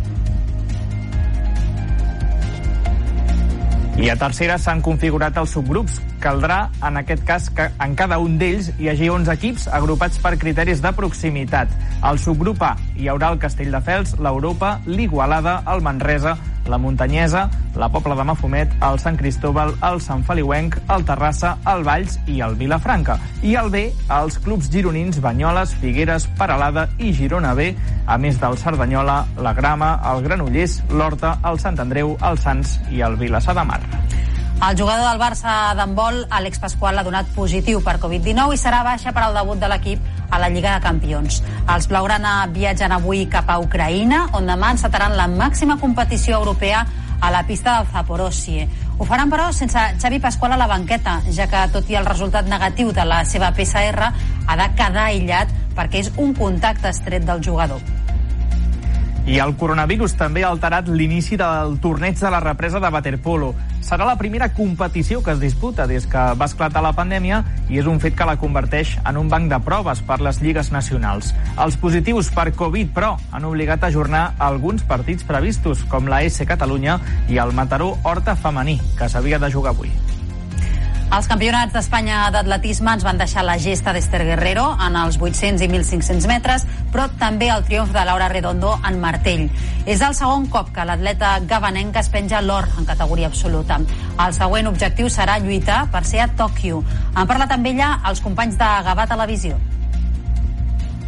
I a tercera s'han configurat els subgrups. Caldrà, en aquest cas, que en cada un d'ells hi hagi 11 equips agrupats per criteris de proximitat. Al subgrup A hi haurà el Castelldefels, l'Europa, l'Igualada, el Manresa, la Muntanyesa, la Pobla de Mafumet, el Sant Cristóbal, el Sant Feliuenc, el Terrassa, el Valls i el Vilafranca. I al B, els clubs gironins Banyoles, Figueres, Peralada i Girona B, a més del Cerdanyola, la Grama, el Granollers, l'Horta, el Sant Andreu, el Sants i el Vilassar de Mar. El jugador del Barça d'handbol, Àlex Pascual, ha donat positiu per Covid-19 i serà baixa per al debut de l'equip a la Lliga de Campions. Els blaugrana viatgen avui cap a Ucraïna, on demà encetaran la màxima competició europea a la pista del Zaporozhye. Ho faran, però, sense Xavi Pascual a la banqueta, ja que, tot i el resultat negatiu de la seva PCR, ha de quedar aïllat perquè és un contacte estret del jugador. I el coronavirus també ha alterat l'inici del torneig de la represa de waterpolo. Serà la primera competició que es disputa des que va esclatar la pandèmia i és un fet que la converteix en un banc de proves per les lligues nacionals. Els positius per Covid, però, han obligat a ajornar alguns partits previstos, com la S Catalunya i el Mataró Horta femení, que s'havia de jugar avui. Els campionats d'Espanya d'atletisme ens van deixar la gesta d'Ester Guerrero en els 800 i 1.500 metres, però també el triomf de Laura Redondo en martell. És el segon cop que l'atleta gavanenca es penja l'or en categoria absoluta. El següent objectiu serà lluitar per ser a Tòquio. Han parlat amb ella els companys de Gavà Televisió.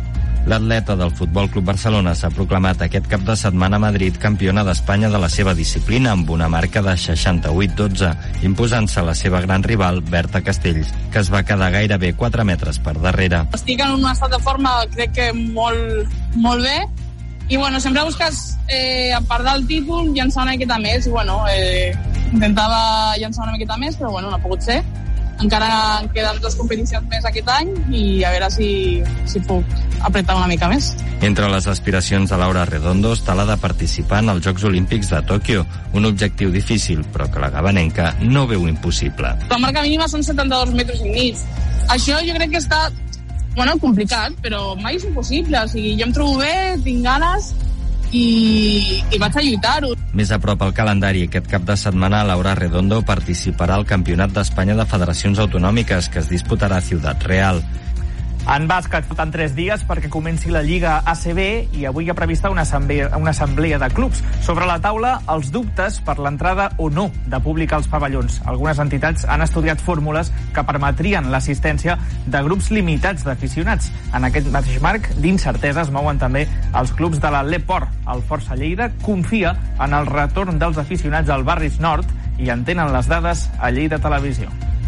L'atleta del Futbol Club Barcelona s'ha proclamat aquest cap de setmana a Madrid campiona d'Espanya de la seva disciplina amb una marca de 68-12, imposant-se la seva gran rival, Berta Castells, que es va quedar gairebé 4 metres per darrere. Estic en un estat de forma, crec que molt bé, i bueno, sempre busques, a part del títol, llançar una miqueta més, i bueno, intentava llançar una miqueta més, però bueno, no ha pogut ser. Encara en queden 2 competicions més aquest any i a veure si puc apretar una mica més. Entre les aspiracions de Laura Redondo està la de participar en els Jocs Olímpics de Tòquio, un objectiu difícil, però que la gabanenca no veu impossible. La marca mínima són 72 metres i mig. Això jo crec que està complicat, però mai és impossible. O sigui, jo em trobo bé, tinc ganes i vaig a lluitar-ho. Més a prop al calendari, aquest cap de setmana Laura Redondo participarà al Campionat d'Espanya de Federacions Autonòmiques, que es disputarà a Ciutat Real. En bàsquet falten 3 dies perquè comenci la Lliga ACB i avui hi ha prevista una assemblea de clubs. Sobre la taula, els dubtes per l'entrada o no de públic als pavellons. Algunes entitats han estudiat fórmules que permetrien l'assistència de grups limitats d'aficionats. En aquest mateix marc d'incertesa es mouen també els clubs de la L'Eport. El Força Lleida confia en el retorn dels aficionats al Barris Nord i en tenen les dades a Lleida Televisió.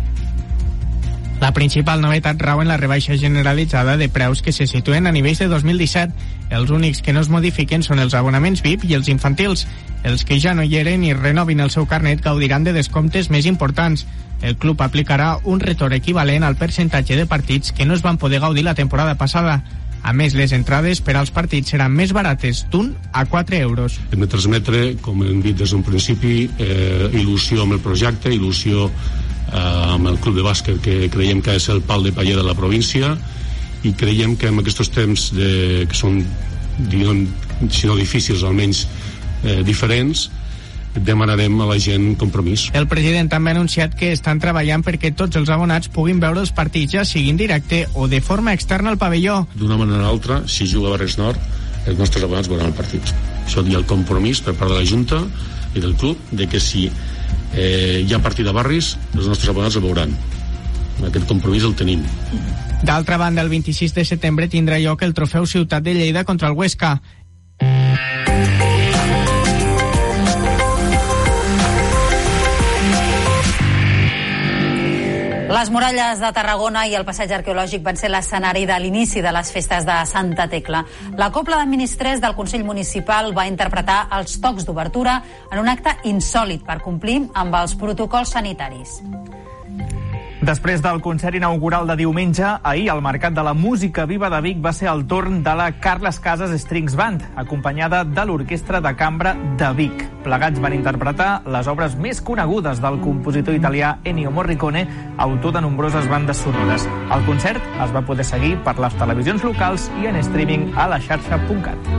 La principal novetat rau en la rebaixa generalitzada de preus que se situen a nivells de 2017. Els únics que no es modifiquen són els abonaments VIP i els infantils. Els que ja no hi eren i renovin el seu carnet gaudiran de descomptes més importants. El club aplicarà un retorn equivalent al percentatge de partits que no es van poder gaudir la temporada passada. A més, les entrades per als partits seran més barates d'1 a 4 euros. Hem de transmetre, com hem dit des d'un principi, il·lusió amb el projecte, il·lusió amb el club de bàsquet que creiem que és el pal de paller de la província i creiem que en aquests temps que són, diguem, si no difícils, almenys diferents, demanarem a la gent compromís. El president també ha anunciat que estan treballant perquè tots els abonats puguin veure els partits, ja sigui en directe o de forma externa al pavelló. D'una manera o altra, si juga a Barris Nord, els nostres abonats veuran el partit. Això hi ha el compromís per part de la Junta i del club de que si hi ha partit a Barris, els nostres abonats el veuran. Aquest compromís el tenim. D'altra banda, el 26 de setembre tindrà lloc el trofeu Ciutat de Lleida contra el Huesca. Les muralles de Tarragona i el passeig arqueològic van ser l'escenari de l'inici de les festes de Santa Tecla. La Cobla de Ministrers del Consell Municipal va interpretar els tocs d'obertura en un acte insòlit per complir amb els protocols sanitaris. Després del concert inaugural de diumenge, ahir al Mercat de la Música Viva de Vic va ser el torn de la Carles Casas Strings Band, acompanyada de l'Orquestra de Cambra de Vic. Plegats van interpretar les obres més conegudes del compositor italià Ennio Morricone, autor de nombroses bandes sonores. El concert es va poder seguir per les televisions locals i en streaming a la xarxa.cat.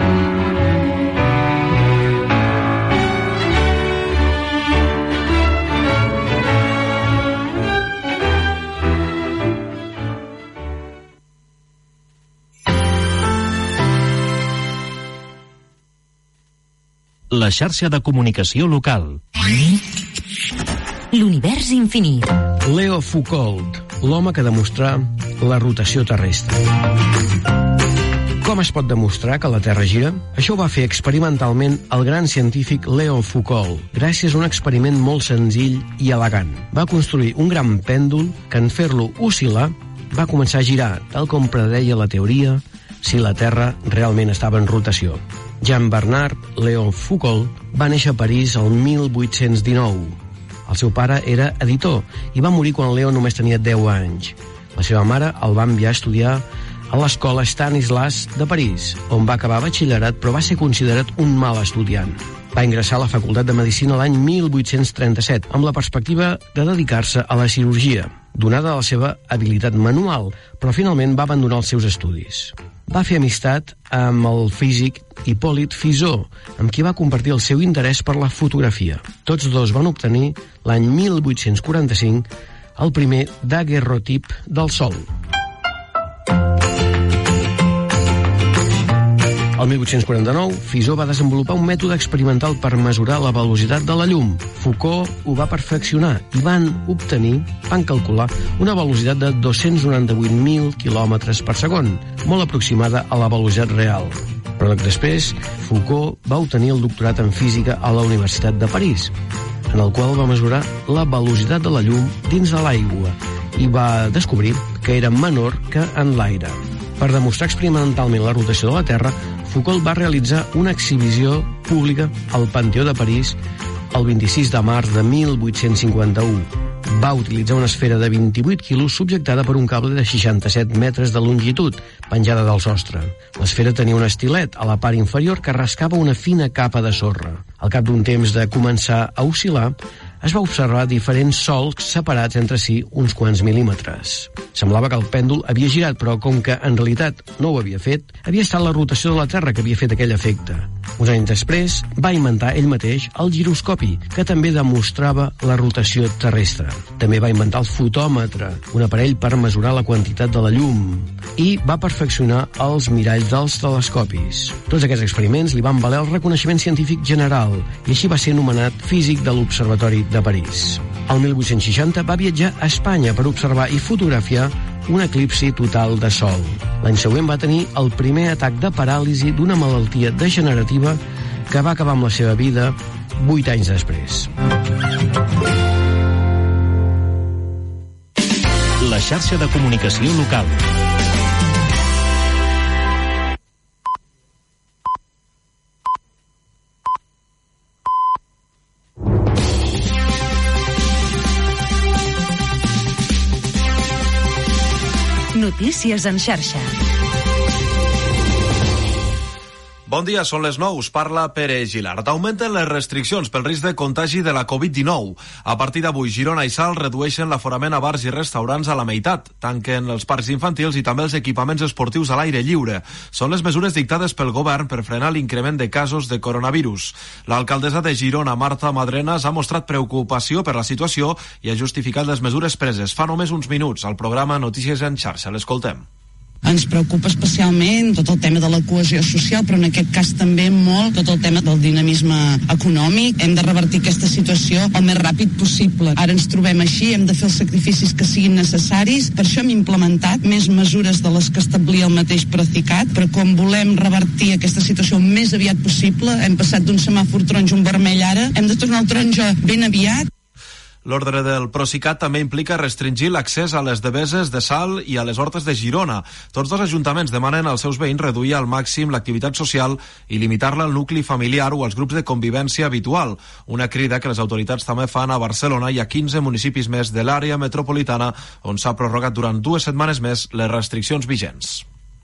La xarxa de comunicació local. L'univers infinit. Leo Foucault, l'home que demostrà la rotació terrestre. Com es pot demostrar que la Terra gira? Això ho va fer experimentalment el gran científic Leo Foucault, gràcies a un experiment molt senzill i elegant. Va construir un gran pèndol que en fer-lo oscil·lar va començar a girar, tal com predeia la teoria, si la Terra realment estava en rotació. Jean-Bernard Léon Foucault va néixer a París el 1819. El seu pare era editor i va morir quan Léon només tenia 10 anys. La seva mare el va enviar a estudiar a l'escola Stanislas de París, on va acabar batxillerat però va ser considerat un mal estudiant. Va ingressar a la Facultat de Medicina l'any 1837 amb la perspectiva de dedicar-se a la cirurgia, donada la seva habilitat manual, però finalment va abandonar els seus estudis. Va fer amistat amb el físic Hipòlit Fizeau, amb qui va compartir el seu interès per la fotografia. Tots dos van obtenir, l'any 1845, el primer daguerrotip del Sol. El 1849, Fizeau va desenvolupar un mètode experimental per mesurar la velocitat de la llum. Foucault ho va perfeccionar i van calcular una velocitat de 298.000 km per segon, molt aproximada a la velocitat real. Però després, Foucault va obtenir el doctorat en física a la Universitat de París, en el qual va mesurar la velocitat de la llum dins de l'aigua i va descobrir que era menor que en l'aire. Per demostrar experimentalment la rotació de la Terra, Foucault va realitzar una exhibició pública al Panteó de París el 26 de març de 1851. Va utilitzar una esfera de 28 quilos subjectada per un cable de 67 metres de longitud, penjada del sostre. L'esfera tenia un estilet a la part inferior que rascava una fina capa de sorra. Al cap d'un temps de començar a oscil·lar, es va observar diferents solcs separats entre si uns quants mil·límetres. Semblava que el pèndol havia girat, però com que en realitat no ho havia fet, havia estat la rotació de la Terra que havia fet aquell efecte. Uns anys després, va inventar ell mateix el giroscopi, que també demostrava la rotació terrestre. També va inventar el fotòmetre, un aparell per mesurar la quantitat de la llum, i va perfeccionar els miralls dels telescopis. Tots aquests experiments li van valer el reconeixement científic general, i així va ser nomenat físic de l'Observatori de París. El 1860 va viatjar a Espanya per observar i fotografiar un eclipsi total de sol. L'any següent va tenir el primer atac de paràlisi d'una malaltia degenerativa que va acabar amb la seva vida 8 anys després. La xarxa de comunicació local. Notícies en xarxa. Bon dia, són les 9. Us parla Pere Gilart. Augmenten les restriccions pel risc de contagi de la Covid-19. A partir d'avui, Girona i Salt redueixen l'aforament a bars i restaurants a la meitat. Tanquen els parcs infantils i també els equipaments esportius a l'aire lliure. Són les mesures dictades pel govern per frenar l'increment de casos de coronavirus. L'alcaldessa de Girona, Marta Madrenas, ha mostrat preocupació per la situació i ha justificat les mesures preses fa només uns minuts al programa Notícies en xarxa. L'escoltem. Ens preocupa especialment tot el tema de la cohesió social, però en aquest cas també molt tot el tema del dinamisme econòmic. Hem de revertir aquesta situació el més ràpid possible. Ara ens trobem així, hem de fer els sacrificis que siguin necessaris. Per això hem implementat més mesures de les que establia el mateix Procicat, però com volem revertir aquesta situació el més aviat possible, hem passat d'un semàfor taronja a un vermell ara, hem de tornar al taronja ben aviat. L'ordre del Procicat també implica restringir l'accés a les deveses de Salt i a les hortes de Girona. Tots dos ajuntaments demanen als seus veïns reduir al màxim l'activitat social i limitar-la al nucli familiar o als grups de convivència habitual. Una crida que les autoritats també fan a Barcelona i a 15 municipis més de l'àrea metropolitana, on s'ha prorrogat durant 2 setmanes més les restriccions vigents.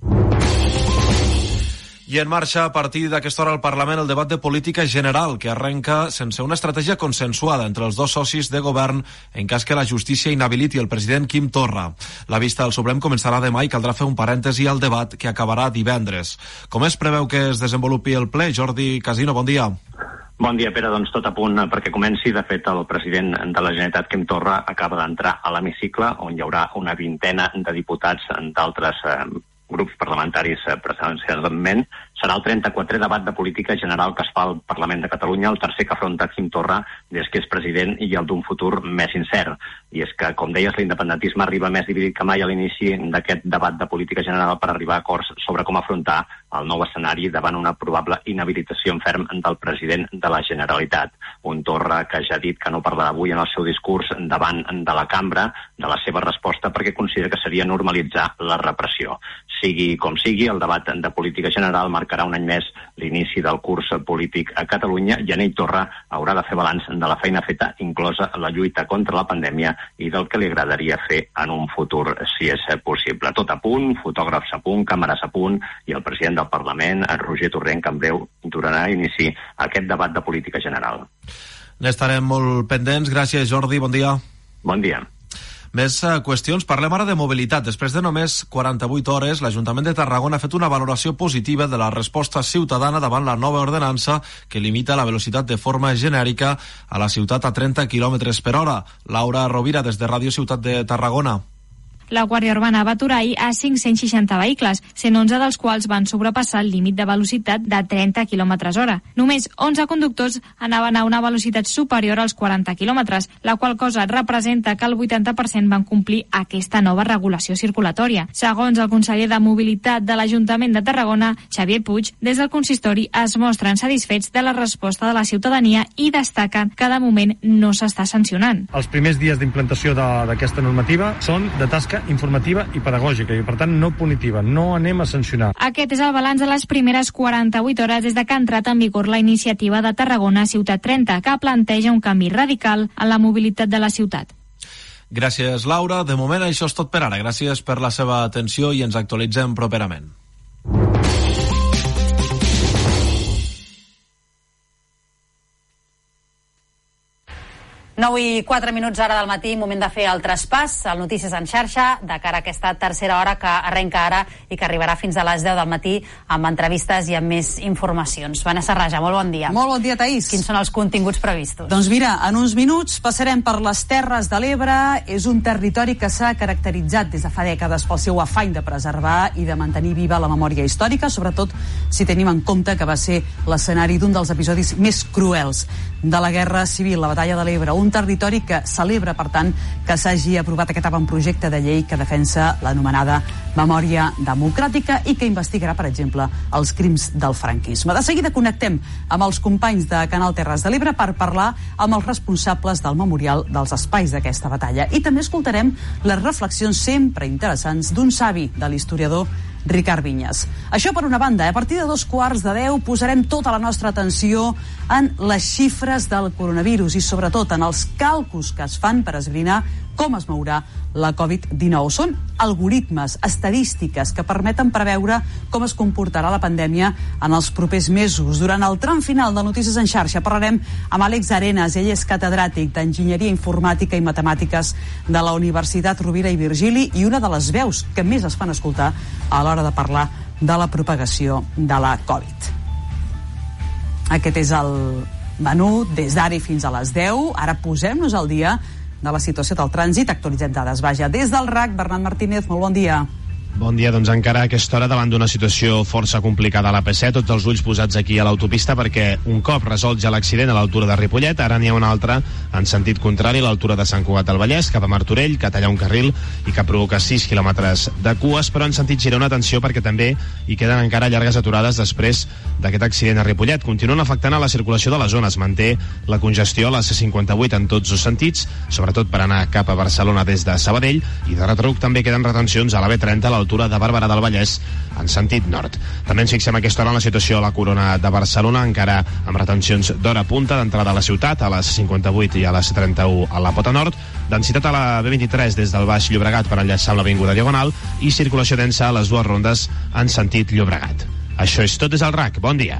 I en marxa a partir d'aquesta hora al Parlament el debat de política general, que arrenca sense una estratègia consensuada entre els dos socis de govern en cas que la justícia inhabiliti el president Quim Torra. La vista al Suprem començarà demà i caldrà fer un parèntesi al debat que acabarà divendres. Com es preveu que es desenvolupi el ple? Jordi Casino, bon dia. Bon dia, Pere. Doncs tot a punt perquè comenci. De fet, el president de la Generalitat, Quim Torra, acaba d'entrar a l'hemicicle, on hi haurà una vintena de diputats d'altres grups parlamentaris presencialment. Serà el 34è debat de política general que es fa al Parlament de Catalunya, el tercer que afronta Quim Torra des que és president i el d'un futur més incert. I és que, com deies, l'independentisme arriba més dividit que mai a l'inici d'aquest debat de política general per arribar a acords sobre com afrontar el nou escenari davant una probable inhabilitació en ferm del president de la Generalitat. Un Torra que ja ha dit que no parlarà avui en el seu discurs davant de la cambra de la seva resposta perquè considera que seria normalitzar la repressió. Sigui com sigui, el debat de política general marcarà un any més l'inici del curs polític a Catalunya i en ell Torra haurà de fer balanç de la feina feta, inclosa la lluita contra la pandèmia i del que li agradaria fer en un futur, si és possible. Tot a punt, fotògrafs a punt, càmeres a punt i el president del Parlament, Roger Torrent, que en breu donarà inici a aquest debat de política general. N'estarem molt pendents. Gràcies, Jordi. Bon dia. Bon dia. Més qüestions. Parlem ara de mobilitat. Després de només 48 hores, l'Ajuntament de Tarragona ha fet una valoració positiva de la resposta ciutadana davant la nova ordenança que limita la velocitat de forma genèrica a la ciutat a 30 km per hora. Laura Rovira, des de Ràdio Ciutat de Tarragona. La Guàrdia Urbana va aturar ahir a 560 vehicles, 111 dels quals van sobrepassar el límit de velocitat de 30 km/h. Només 11 conductors anaven a una velocitat superior als 40 km, la qual cosa representa que el 80% van complir aquesta nova regulació circulatòria. Segons el conseller de Mobilitat de l'Ajuntament de Tarragona, Xavier Puig, des del consistori es mostren satisfets de la resposta de la ciutadania i destaquen que de moment no s'està sancionant. Els primers dies d'implantació d'aquesta normativa són de tasca informativa i pedagògica i, per tant, no punitiva. No anem a sancionar. Aquest és el balanç de les primeres 48 hores des de que ha entrat en vigor la iniciativa de Tarragona Ciutat 30, que planteja un canvi radical en la mobilitat de la ciutat. Gràcies, Laura. De moment això és tot per ara. Gràcies per la seva atenció i ens actualitzem properament. Nou i 4 minuts ara del matí, moment de fer el traspàs al Notícies en xarxa de cara a aquesta tercera hora que arrenca ara i que arribarà fins a les 10 del matí amb entrevistes i amb més informacions. Vanessa Raja, molt bon dia. Molt bon dia, Taís. Quins són els continguts previstos? Doncs mira, en uns minuts passarem per les Terres de l'Ebre. És un territori que s'ha caracteritzat des de fa dècades pel seu afany de preservar i de mantenir viva la memòria històrica, sobretot si tenim en compte que va ser l'escenari d'un dels episodis més cruels de la Guerra Civil, la Batalla de l'Ebre. Un territori que celebra, per tant, que s'hagi aprovat aquest avantprojecte de llei que defensa l'anomenada memòria democràtica i que investigarà, per exemple, els crims del franquisme. De seguida connectem amb els companys de Canal Terres de l'Ebre per parlar amb els responsables del memorial dels espais d'aquesta batalla. I també escoltarem les reflexions sempre interessants d'un savi, de l'historiador Ricard Vinyes. Això per una banda. A partir de 9:45 posarem tota la nostra atenció en les xifres del coronavirus i sobretot en els càlculs que es fan per esbrinar com es mourà la Covid-19. Són algoritmes, estadístiques que permeten preveure com es comportarà la pandèmia en els propers mesos. Durant el tram final de Notícies en xarxa parlarem amb Àlex Arenas. Ell és catedràtic d'Enginyeria Informàtica i Matemàtiques de la Universitat Rovira i Virgili i una de les veus que més es fan escoltar a l'hora de parlar de la propagació de la Covid. Aquest és el menú des d'ara fins a les 10. Ara posem-nos al dia de la situació del trànsit, actualitzem dades. Vaja, des del RAC, Bernat Martínez, molt bon dia. Bon dia, doncs encara a aquesta hora davant d'una situació força complicada a l'AP7, tots els ulls posats aquí a l'autopista perquè un cop resolt ja l'accident a l'altura de Ripollet, ara n'hi ha un altre en sentit contrari a l'altura de Sant Cugat del Vallès, cap a Martorell, que talla un carril i que provoca 6 quilòmetres de cues, però en sentit Girona, atenció, perquè també hi queden encara llargues aturades després d'aquest accident a Ripollet. Continuen afectant a la circulació de la zona, es manté la congestió a la C58 en tots els sentits, sobretot per anar cap a Barcelona des de Sabadell, i de retruc també queden retencions a la B30 a l'altura de Barberà del Vallès en sentit nord. També ens fixem a aquesta hora en la situació a la Corona de Barcelona, encara amb retencions d'hora punta d'entrada a la ciutat, a les 58 i a les 31 a la Pota Nord, densitat a la B23 des del Baix Llobregat per enllaçar amb l'Avinguda Diagonal i circulació densa a les dues rondes en sentit Llobregat. Això és tot des del RAC. Bon dia.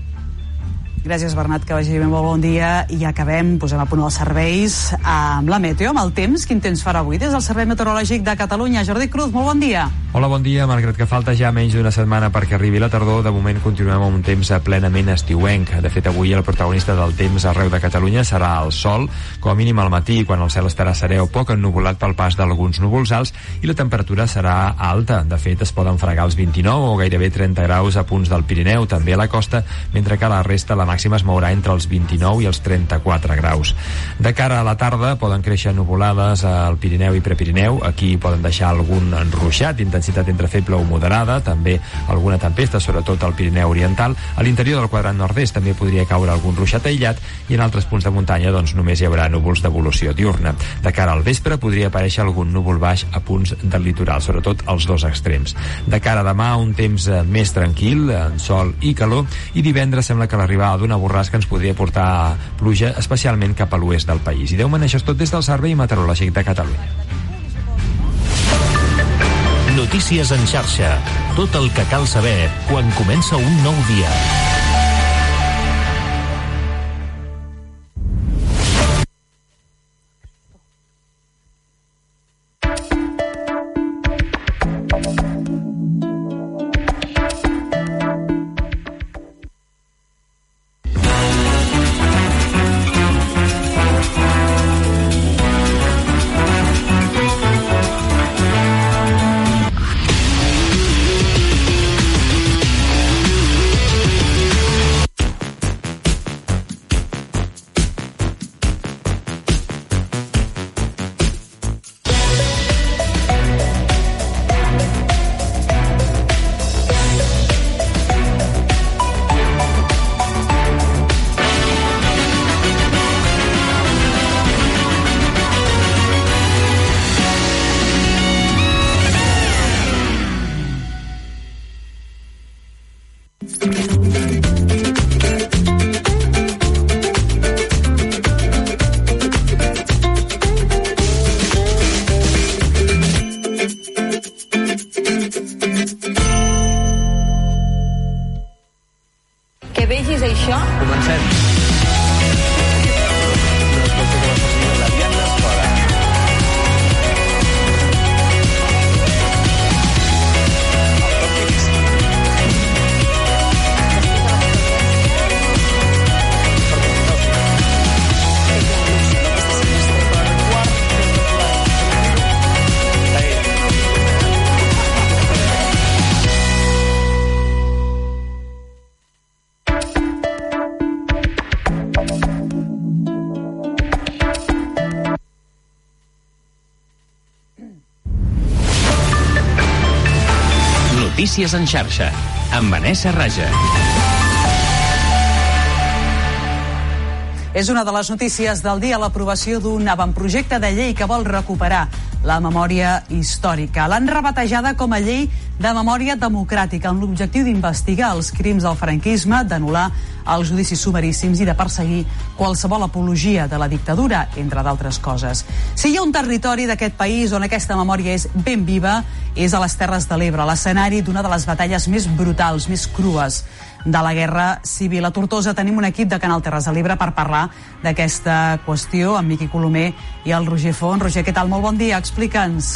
Gràcies, Bernat, que vagi bé, molt bon dia. I acabem, posem a punt els serveis amb la meteo, amb el temps. Quin temps farà avui des del Servei Meteorològic de Catalunya? Jordi Cruz, molt bon dia. Hola, bon dia. Malgrat que falta ja menys d'una setmana perquè arribi la tardor, de moment continuem amb un temps plenament estiuenc. De fet, avui el protagonista del temps arreu de Catalunya serà el sol, com a mínim al matí, quan el cel estarà serè o poc ennuvolat pel pas d'alguns núvols alts, i la temperatura serà alta. De fet, es poden fregar els 29 o gairebé 30 graus a punts del Pirineu, també a la costa, mentre que a la resta la màxima es mourà entre els 29 i els 34 graus. De cara a la tarda poden créixer nuvolades al Pirineu i Prepirineu. Aquí poden deixar algun ruixat d'intensitat entre feble o moderada, també alguna tempesta, sobretot al Pirineu Oriental. A l'interior del quadrant nord-est també podria caure algun ruixat aïllat i en altres punts de muntanya doncs només hi haurà núvols d'evolució diurna. De cara al vespre podria aparèixer algun núvol baix a punts del litoral, sobretot als dos extrems. De cara a demà, un temps més tranquil, en sol i calor, i divendres sembla que l'arribada d'una borrasca que ens podria portar pluja, especialment cap a l'oest del país. I de moment això és tot des del Servei Meteorològic de Catalunya. Notícies en xarxa. Tot el que cal saber quan comença un nou dia. Que vegis això... Comencem. Notícies en xarxa, amb Vanessa Raja. És una de les notícies del dia l'aprovació d'un avantprojecte de llei que vol recuperar la memòria històrica. L'han rebatejada com a llei de memòria democràtica amb l'objectiu d'investigar els crims del franquisme, d'anul·lar els judicis sumaríssims i de perseguir qualsevol apologia de la dictadura, entre d'altres coses. Si hi ha un territori d'aquest país on aquesta memòria és ben viva, és a les Terres de l'Ebre, l'escenari d'una de les batalles més brutals, més crues de la Guerra Civil. A Tortosa tenim un equip de Canal Terres de l'Ebre per parlar d'aquesta qüestió, amb Miqui Colomer i el Roger Font. Roger, què tal? Molt bon dia, explica'ns.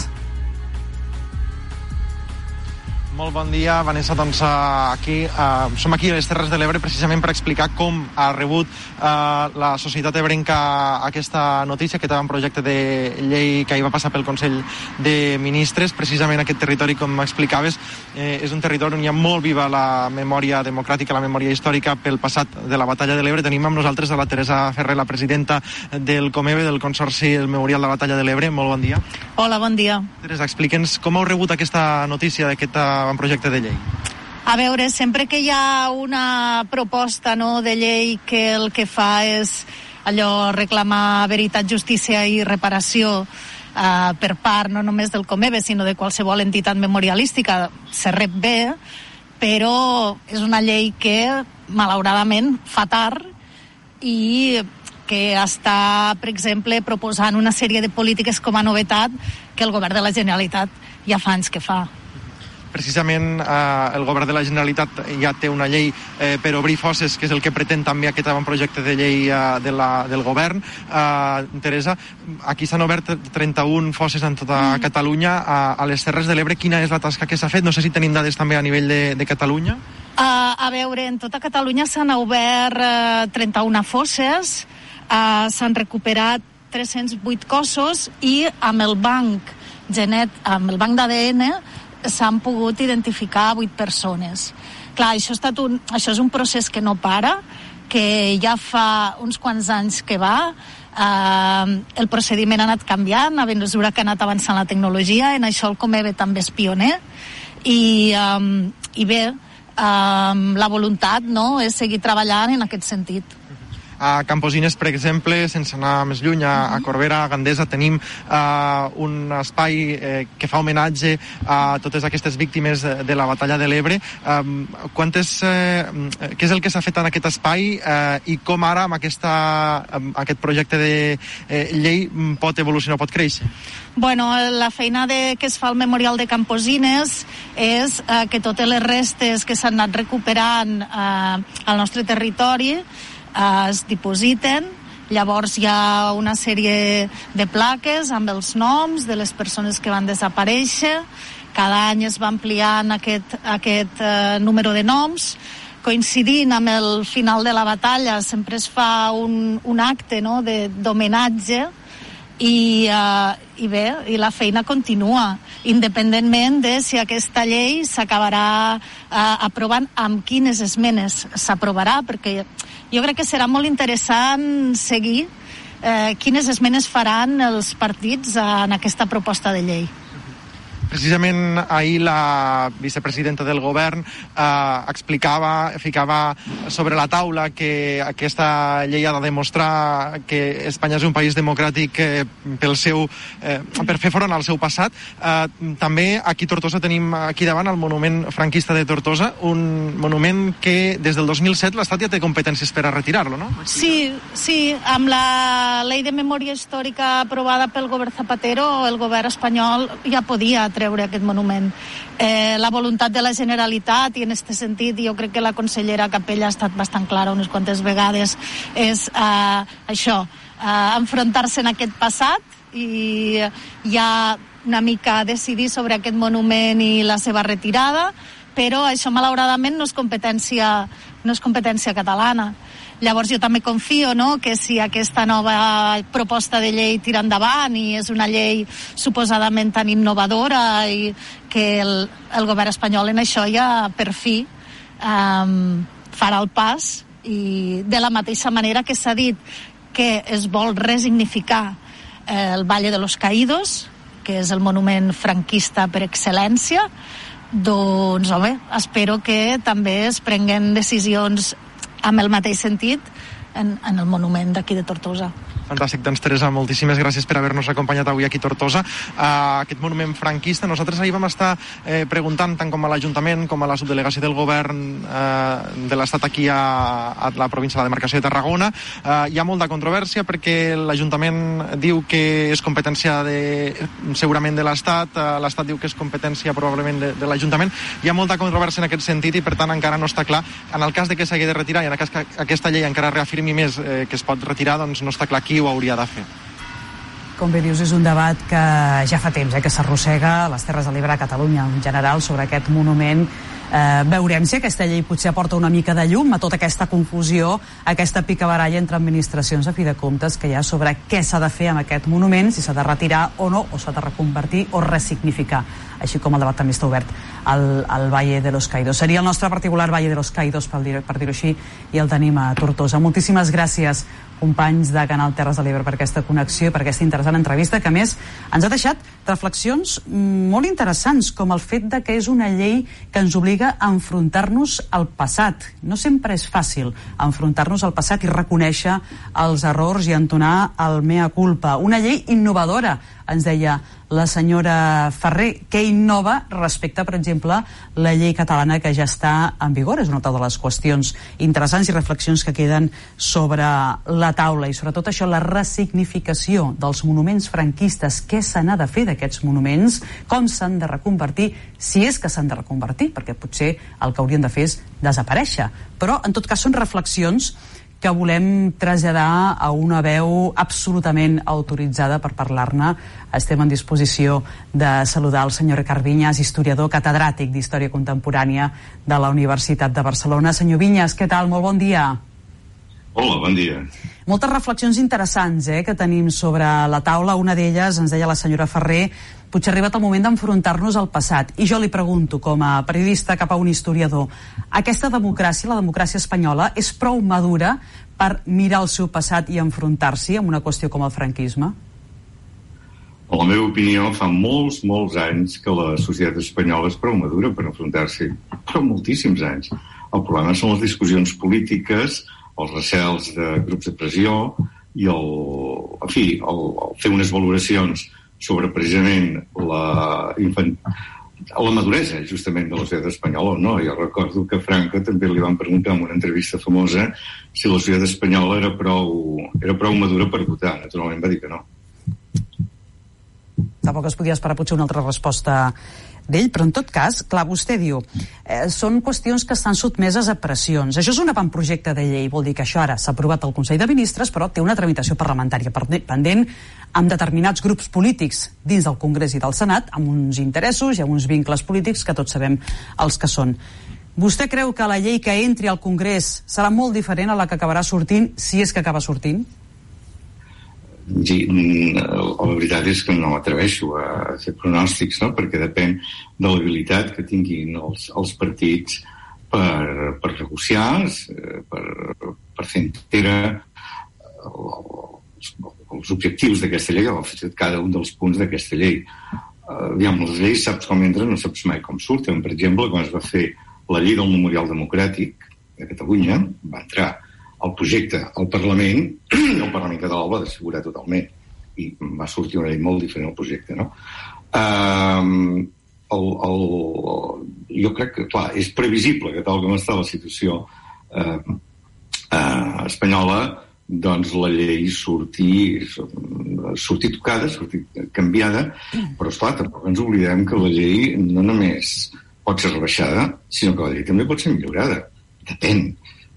Molt bon dia, Vanessa. Doncs som aquí a les Terres de l'Ebre precisament per explicar com ha rebut la societat ebrenca aquesta notícia, aquest avantprojecte de llei que ahir va passar pel Consell de Ministres. Precisament aquest territori, com explicaves, és un territori on hi ha molt viva la memòria democràtica, la memòria històrica pel passat de la Batalla de l'Ebre. Tenim amb nosaltres a la Teresa Ferrer, la presidenta del COMEBE, del Consorci del Memorial de la Batalla de l'Ebre. Molt bon dia. Hola, bon dia. Teresa, explica'ns com heu rebut aquesta notícia d'aquest avantprojecte de llei. A veure, sempre que hi ha una proposta de llei que el que fa és allò reclamar veritat, justícia i reparació per part no només del COMEBE sinó de qualsevol entitat memorialística, se rep bé, però és una llei que malauradament fa tard i que està, per exemple, proposant una sèrie de polítiques com a novetat que el govern de la Generalitat ja fa anys que fa. Precisament el govern de la Generalitat ja té una llei per obrir fosses, que és el que pretén també aquest avantprojecte de llei del govern. Teresa, aquí s'han obert 31 fosses en tota Catalunya. A les Terres de l'Ebre, quina és la tasca que s'ha fet? No sé si tenim dades també a nivell de Catalunya. A veure, en tota Catalunya s'han obert 31 fosses, s'han recuperat 308 cossos i amb el banc d'ADN s'han pogut identificar 8 persones. Clar, això és un procés que no para, que ja fa uns quants anys que va. El procediment ha anat canviant a mesura que ha anat avançant la tecnologia. En això el COMEBE també és pioner. I bé, la voluntat és seguir treballant en aquest sentit. A Camposines, per exemple, sense anar més lluny, a Corbera, a Gandesa, tenim un espai que fa homenatge a totes aquestes víctimes de la Batalla de l'Ebre. Què és el que s'ha fet en aquest espai i com ara amb aquest projecte de llei pot evolucionar, pot créixer? Bueno, la feina que es fa al Memorial de Camposines és que totes les restes que s'han anat recuperant al nostre territori es dipositen. Llavors hi ha una sèrie de plaques amb els noms de les persones que van desaparèixer. Cada any es va ampliant aquest número de noms. Coincidint amb el final de la batalla sempre es fa un acte d'homenatge i la feina continua, independentment de si aquesta llei s'acabarà aprovant, amb quines esmenes s'aprovarà, perquè jo crec que serà molt interessant seguir quines esmenes faran els partits en aquesta proposta de llei. Precisament ahir la vicepresidenta del govern ficava sobre la taula que aquesta llei ha de demostrar que Espanya és un país democràtic per fer front al seu passat. També aquí a Tortosa tenim aquí davant el monument franquista de Tortosa, un monument que des del 2007 l'Estat ja té competències per a retirar-lo, no? Sí, amb la llei de memòria històrica aprovada pel govern Zapatero, el govern espanyol ja podia treure aquest monument. La voluntat de la Generalitat, i en aquest sentit jo crec que la consellera Capella ha estat bastant clara unes quantes vegades, és enfrontar-se en aquest passat i ja una mica decidir sobre aquest monument i la seva retirada, però això malauradament no és competència catalana. Llavors jo també confio, no?, que si aquesta nova proposta de llei tira endavant i és una llei suposadament tan innovadora i que el govern espanyol en això ja per fi farà el pas, i de la mateixa manera que s'ha dit que es vol resignificar el Valle de los Caídos, que és el monument franquista per excel·lència, doncs, home, espero que també es prenguen decisions amb el mateix sentit en el monument d'aquí de Tortosa. Fantàstic, doncs Teresa, moltíssimes gràcies per haver-nos acompanyat avui aquí a Tortosa. Aquest monument franquista, nosaltres ahir vam estar preguntant tant com a l'Ajuntament com a la subdelegació del govern de l'Estat aquí a la província de la demarcació de Tarragona. Hi ha molta controvèrsia perquè l'Ajuntament diu que és competència segurament de l'Estat, l'Estat diu que és competència probablement de l'Ajuntament. Hi ha molta controvèrsia en aquest sentit i per tant encara no està clar. En el cas de que s'hagi de retirar i en el cas que aquesta llei encara reafirmi més que es pot retirar, doncs no està clar qui ho hauria de fer. Com bé dius, és un debat que ja fa temps que s'arrossega a les Terres de l'Ebre, a Catalunya en general, sobre aquest monument. Veurem si aquesta llei potser aporta una mica de llum a tota aquesta confusió, aquesta picabaralla entre administracions a fi de comptes que hi ha sobre què s'ha de fer amb aquest monument, si s'ha de retirar o no, o s'ha de reconvertir o resignificar, així com el debat també està obert al Valle de los Caídos. Seria el nostre particular Valle de los Caídos, per dir-ho així, i el tenim a Tortosa. Moltíssimes gràcies, companys de Canal Terres de l'Ebre, per aquesta connexió i per aquesta interessant entrevista, que a més ens ha deixat reflexions molt interessants, com el fet de que és una llei que ens obliga a enfrontar-nos al passat. No sempre és fàcil enfrontar-nos al passat i reconèixer els errors i entonar el mea culpa. Una llei innovadora, ens deia la senyora Ferrer, que innova respecte, per exemple, la llei catalana que ja està en vigor. És una altra de les qüestions interessants i reflexions que queden sobre la taula, i sobretot això, la resignificació dels monuments franquistes. Què se n'ha de fer d'aquests monuments? Com s'han de reconvertir? Si és que s'han de reconvertir, perquè potser el que haurien de fer és desaparèixer. Però, en tot cas, són reflexions que volem traslladar a una veu absolutament autoritzada per parlar-ne. Estem en disposició de saludar el senyor Ricard Vinyes, historiador catedràtic d'Història Contemporània de la Universitat de Barcelona. Senyor Vinyes, què tal? Molt bon dia. Hola, bon dia. Moltes reflexions interessants que tenim sobre la taula. Una d'elles, ens deia la senyora Ferrer, potser ha arribat el moment d'enfrontar-nos al passat. I jo li pregunto, com a periodista cap a un historiador, aquesta democràcia, la democràcia espanyola, és prou madura per mirar el seu passat i enfrontar-s'hi amb una qüestió com el franquisme? A la meva opinió, fa molts anys que la societat espanyola és prou madura per enfrontar-s'hi, però moltíssims anys. El problema són les discussions polítiques, els recels de grups de pressió i el fer unes valoracions sobre precisament la maduresa justament de la societat espanyola, no? Jo recordo que a Franco també li van preguntar en una entrevista famosa si la societat espanyola era prou madura per votar. Naturalment va dir que no. Tampoc es podia esperar potser una altra resposta d'ell, però en tot cas, clar, vostè diu són qüestions que estan sotmeses a pressions. Això és un avantprojecte de llei, vol dir que això ara s'ha aprovat al Consell de Ministres, però té una tramitació parlamentària pendent amb determinats grups polítics dins del Congrés i del Senat, amb uns interessos i amb uns vincles polítics que tots sabem els que són. Vostè creu que la llei que entri al Congrés serà molt diferent a la que acabarà sortint, si és que acaba sortint? Sí, la veritat és que no m'atreveixo a fer pronòstics, no? Perquè depèn de l'habilitat que tinguin els partits per negociar, per fer entera els objectius d'aquesta llei, o cada un dels punts d'aquesta llei. aviam, les lleis saps com entren, no saps mai com surten. Per exemple, quan es va fer la llei del Memorial Democràtic de Catalunya, va entrar el projecte al Parlament, el Parlament català el va desfigurar totalment, i va sortir una llei molt diferent al projecte, no? Jo crec que, clar, és previsible que tal com està la situació espanyola, doncs la llei surti tocada, surti canviada, però esclar, tampoc ens oblidem que la llei no només pot ser rebaixada, sinó que la llei també pot ser millorada. Depèn,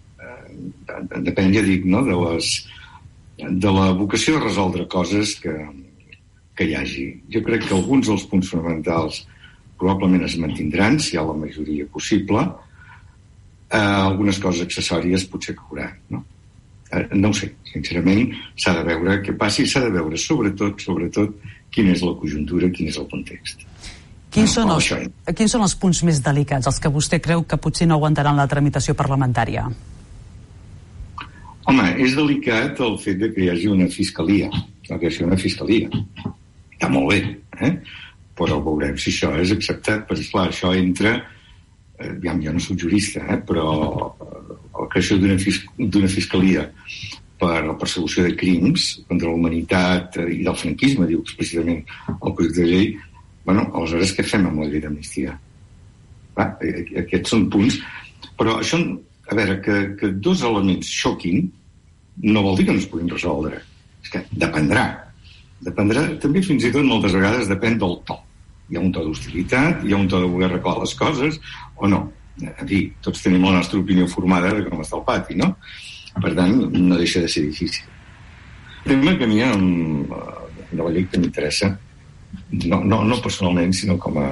ja dic, no?, de la vocació de resoldre coses que hi hagi. Jo crec que alguns dels punts fonamentals probablement es mantindran, si hi ha la majoria possible. Algunes coses accessòries potser cauran, no? No ho sé, sincerament, s'ha de veure què passi, s'ha de veure sobretot quina és la conjuntura, quin és el context. Quins són els punts més delicats, els que vostè creu que potser no aguantaran la tramitació parlamentària? Home, és delicat el fet de que hi hagi una fiscalia, la creació d'una fiscalia. Està molt bé, però veurem si això és acceptat, perquè, esclar, això entra... jo no soc jurista, però la creació d'una fiscalia per la persecució de crims contra la humanitat i del franquisme, diu explícitament el projecte de llei, bueno, aleshores què fem amb la llei d'amnistia? Aquests són punts, però això, a veure, que dos elements xoquin no vol dir que no es puguin resoldre. És que dependrà. Dependrà, també fins i tot moltes vegades depèn del to. Hi ha un to d'hostilitat, hi ha un to de voler arreglar les coses, o no. En fi, tots tenim la nostra opinió formada de com està el pati, no? Per tant, no deixa de ser difícil. El tema que a mi de la llei que m'interessa, no personalment, sinó com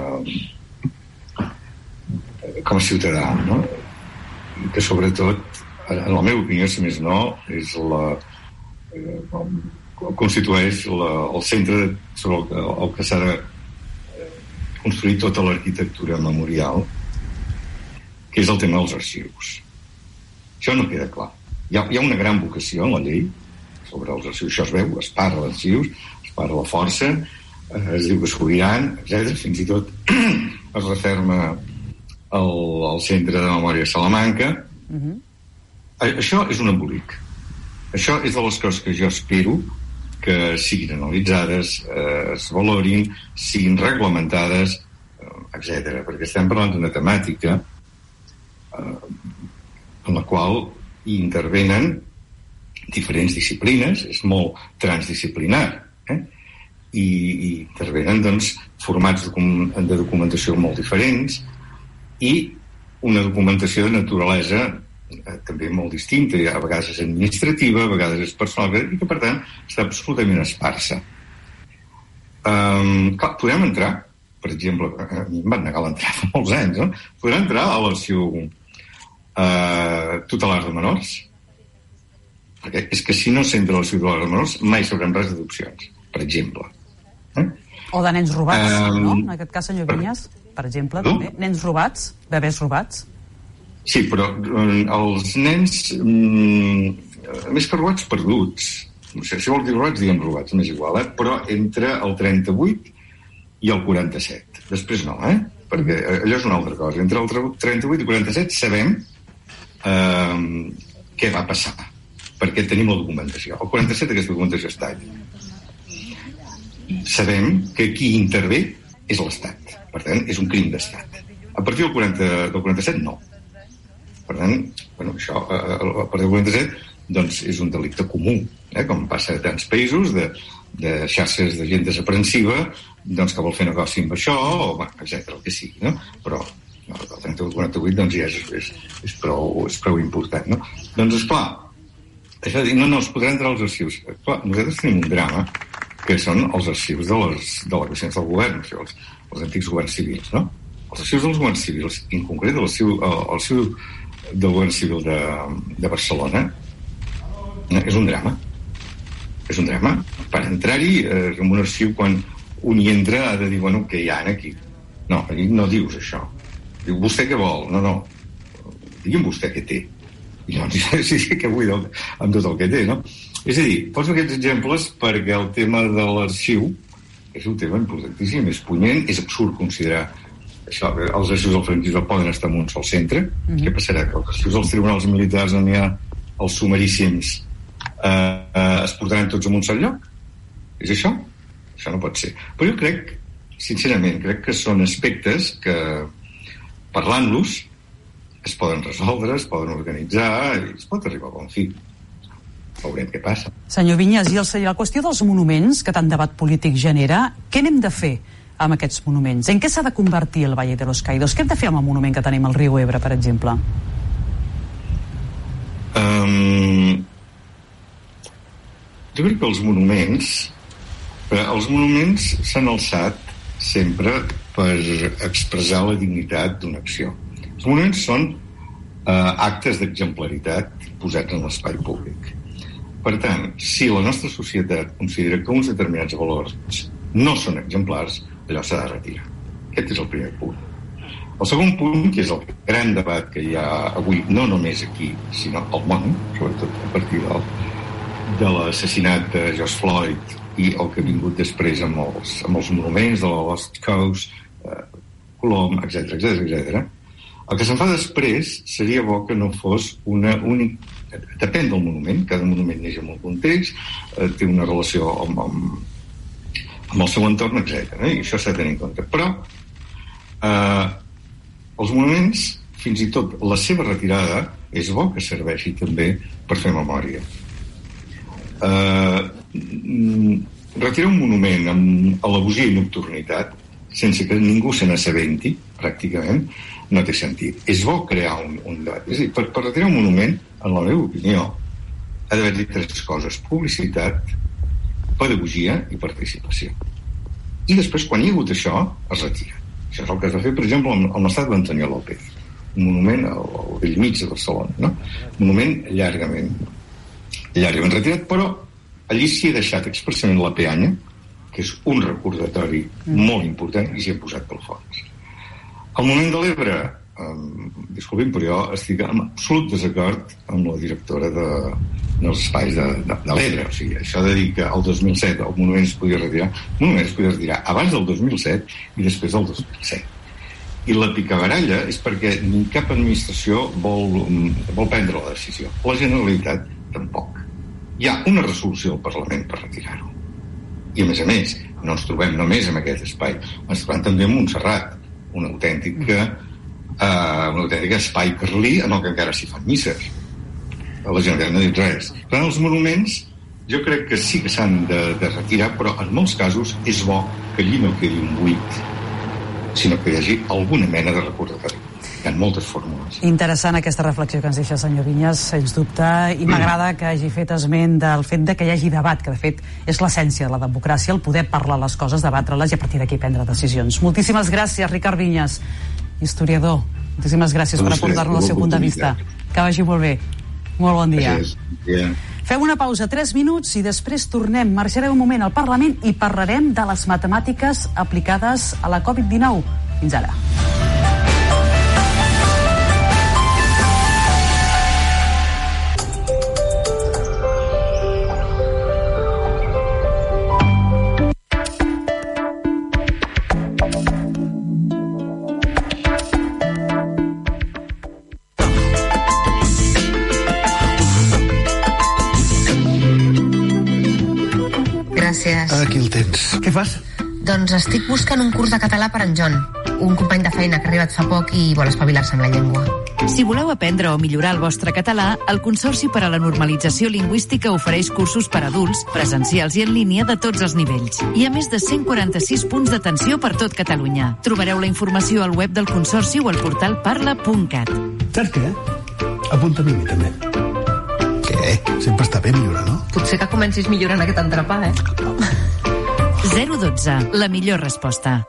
a ciutadà, no? I que sobretot, en la meva opinió, si més no, és constitueix el centre sobre el que s'ha de construir tota l'arquitectura memorial, que és el tema dels arxius. Això no queda clar. Hi ha una gran vocació en la llei sobre els arxius, això es veu, es parla d'arxius, es parla de força, es diu que s'obriran, etc. Fins i tot es referma el Centre de Memòria de Salamanca. Això és un embolic. Això és de les coses que jo espero que siguin analitzades, es valorin, siguin reglamentades, etc. Perquè estem parlant d'una temàtica en la qual hi intervenen diferents disciplines, és molt transdisciplinar, i intervenen, doncs, formats de documentació molt diferents i una documentació de naturalesa també molt distinta, a vegades és administrativa, a vegades és personal, i que per tant està absolutament esparsa. Clar, podem entrar, per exemple, a mi em van negar l'entrada fa molts anys, no? Podrà entrar a l'arxiu tutelar de menors, perquè és que si no s'entra a l'arxiu tutelar de menors mai sabrem res d'adopcions, per exemple. O de nens robats, no? En aquest cas, senyor Vinyes, per exemple, també. Nens robats, bebès robats. Sí, però els nens, més que robats, perduts. Si vols dir robats, diguem robats, m'és igual, però entre el 38 i el 47. Després no, perquè allò és una altra cosa. Entre el 38 i el 47 sabem què va passar, perquè tenim la documentació. El 47 aquesta documentació està allà. Sabem que qui intervé és l'Estat. Per tant, és un crim d'Estat. A partir del 47, no. Per tant, això, a partir del 47, doncs és un delicte comú, com passa a tants països, de xarxes de gent desaprensiva, doncs que vol fer negoci amb això, o etc, el que sigui, no? Però el 38 doncs ja és prou important, no? Doncs, esclar, això de dir, no, es podrà entrar als arxius. Clar, nosaltres tenim un drama, que són els arxius de les delegacions del govern, els antics governs civils, no? Els arxius dels governs civils, en concret l'arxiu del govern civil de Barcelona, és un drama. És un drama. Per entrar-hi, en un arxiu, quan un hi entra, ha de dir, bueno, què hi ha aquí? No, aquí no dius això. Diu, vostè què vol? No. Digui'm vostè què té. I llavors sí que vull amb tot el que té, no? És a dir, poso aquests exemples perquè el tema de l'arxiu és un tema importantíssim, és punyent, és absurd considerar això, els arxius del franquisme poden estar en un sol centre. Què passarà? Que els arxius dels tribunals militars on hi ha els sumaríssims es portaran tots en un sol lloc? És això? Això no pot ser. Però jo crec, sincerament, que són aspectes que, parlant-los, es poden resoldre, es poden organitzar i es pot arribar a bon fi. Veurem què passa. Senyor Vinyes, i la qüestió dels monuments que tant debat polític genera, què n'hem de fer amb aquests monuments? En què s'ha de convertir el Valle de los Caídos? Què hem de fer amb el monument que tenim al riu Ebre, per exemple? Jo crec que els monuments s'han alçat sempre per expressar la dignitat d'una acció. Els monuments són actes d'exemplaritat posats en l'espai públic. Per tant, si la nostra societat considera que uns determinats valors no són exemplars, allò s'ha de retirar. Aquest és el primer punt. El segon punt, que és el gran debat que hi ha avui, no només aquí, sinó al món, sobretot a partir de l'assassinat de George Floyd i el que ha vingut després amb els monuments de la Lost Coast, Colom, etc. El que se'n fa després seria bo que no fos una única... Depèn del monument, cada monument neix en un context, té una relació amb el seu entorn, etc. I això s'ha de tenir en compte. Però els monuments, fins i tot la seva retirada, és bo que serveixi també per fer memòria. Retirar un monument amb al·legosia i nocturnitat, sense que ningú se n'assabenti, pràcticament, no té sentit. És bo crear un debat. És a dir, per retirar un monument, en la meva opinió, ha d'haver-hi 3 coses: publicitat, pedagogia i participació. I després, quan hi ha hagut això, es retira. Això és el que es va fer, per exemple, amb l'estàtua d'Antonio López, un monument al bell mig de Barcelona, no? Un monument llargament retirat, però allí s'hi ha deixat expressament la peanya, que és un recordatori molt important, i s'hi ha posat pel fons. Al moment de l'Ebre, disculpin, però jo estic en absolut desacord amb la directora dels espais de l'Ebre. O sigui, això de dir que el 2007 el monument es podia retirar abans del 2007 i després del 2007. I la picabaralla és perquè cap administració vol prendre la decisió. La Generalitat tampoc. Hi ha una resolució al Parlament per retirar-ho. I a més, no ens trobem només en aquest espai, ens trobem també a Montserrat, un autèntic espai carlí en el que encara s'hi fan misses. La Generalitat no diu res. Per tant, els monuments jo crec que sí que s'han de retirar, però en molts casos és bo que allí no quedi un buit, sinó que hi hagi alguna mena de recordatori. Hi ha moltes fórmules. Interessant aquesta reflexió que ens deixa el senyor Vinyes, sens dubte, i m'agrada que hagi fet esment del fet de que hi hagi debat, que de fet és l'essència de la democràcia, el poder parlar les coses, debatre-les i a partir d'aquí prendre decisions. Moltíssimes gràcies, Ricard Vinyes, historiador. Moltíssimes gràcies per aportar-nos el seu punt de vista. Que vagi molt bé. Molt bon dia. Fem una pausa, 3 minuts, i després tornem. Marxarem un moment al Parlament i parlarem de les matemàtiques aplicades a la Covid-19. Fins ara. Aquí el tens. Què fas? Doncs estic buscant un curs de català per en John, un company de feina que ha arribat fa poc i vol espavilar-se amb la llengua. Si voleu aprendre o millorar el vostre català, el Consorci per a la Normalització Lingüística ofereix cursos per adults, presencials i en línia de tots els nivells. Hi ha més de 146 punts d'atenció per tot Catalunya. Trobareu la informació al web del Consorci o al portal parla.cat. Saps què? Apunta-m'hi a mi també. Què? Sempre està bé millorar, no? Potser que comencis millorant aquest entrepà, 012, la millor resposta.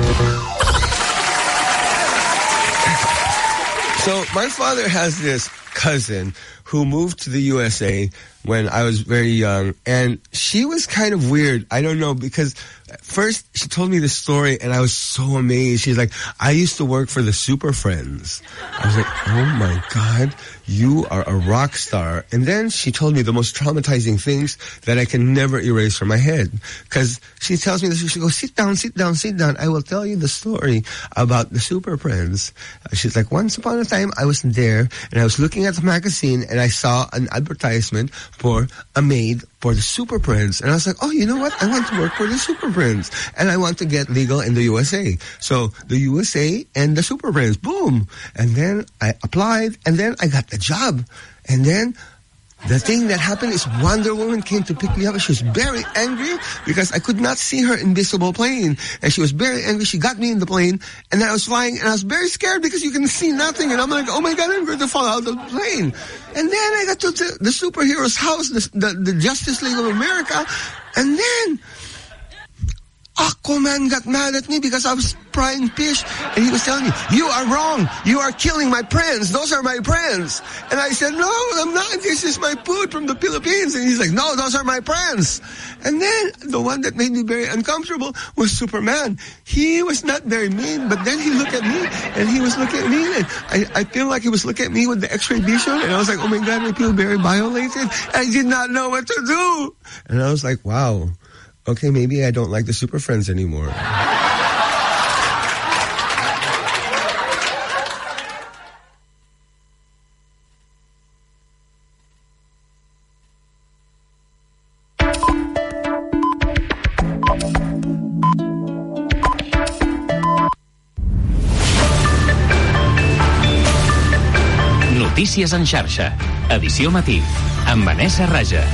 So my father has this cousin who moved to the USA when I was very young, and she was kind of weird. I don't know, because first she told me this story and I was so amazed. She's like, I used to work for the Super Friends. I was like, oh my God, you are a rock star. And then she told me the most traumatizing things that I can never erase from my head. Because she tells me this, she goes, sit down, sit down, sit down. I will tell you the story about the Super Friends. She's like, once upon a time I was there and I was looking at the magazine and I saw an advertisement for a maid for the Super Friends. And I was like, oh, you know what? I want to work for the Super Friends. And I want to get legal in the USA. So the USA and the Super Friends, boom. And then I applied and then I got the job. And then the thing that happened is Wonder Woman came to pick me up. She was very angry because I could not see her invisible plane. And she was very angry. She got me in the plane and then I was flying and I was very scared because you can see nothing. And I'm like, oh my God, I'm going to fall out of the plane. And then I got to the superhero's house, the Justice League of America. And then Aquaman got mad at me because I was frying fish, and he was telling me, you are wrong. You are killing my friends. Those are my friends. And I said, no, I'm not. This is my food from the Philippines. And he's like, no, those are my friends. And then the one that made me very uncomfortable was Superman. He was not very mean, but then he looked at me, and he was looking at me, and I feel like he was looking at me with the X-ray vision, and I was like, oh my God, I feel very violated. I did not know what to do. And I was like, wow. Okay, maybe I don't like the Super Friends anymore. Notícies en xarxa. Edició matí. Amb Vanessa Raja.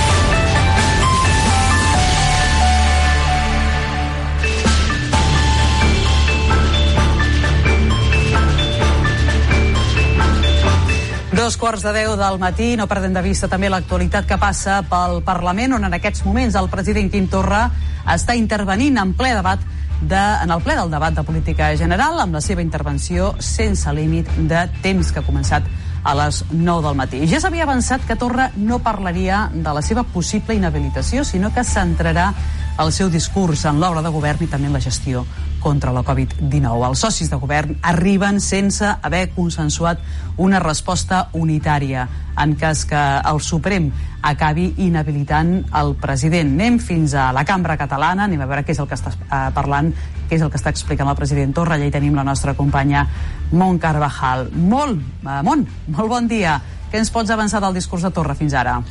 Dos quarts de 10 del matí, no perdem de vista també l'actualitat que passa pel Parlament, on en aquests moments el president Quim Torra està intervenint en ple debat en el ple del debat de política general, amb la seva intervenció sense límit de temps, que ha començat a les 9 del matí. Ja s'havia avançat que Torra no parlaria de la seva possible inhabilitació, sinó que centrarà el seu discurs en l'obra de govern i també en la gestió contra la Covid-19. Els socis de govern arriben sense haver consensuat una resposta unitària en cas que el Suprem acabi inhabilitant el president. Anem fins a la Cambra Catalana, anem a veure què és el que està parlant, què és el que està explicant el president Torra. Allà hi tenim la nostra companya Mont Carvajal. Mont, molt bon dia. Què ens pots avançar del discurs de Torra fins ara?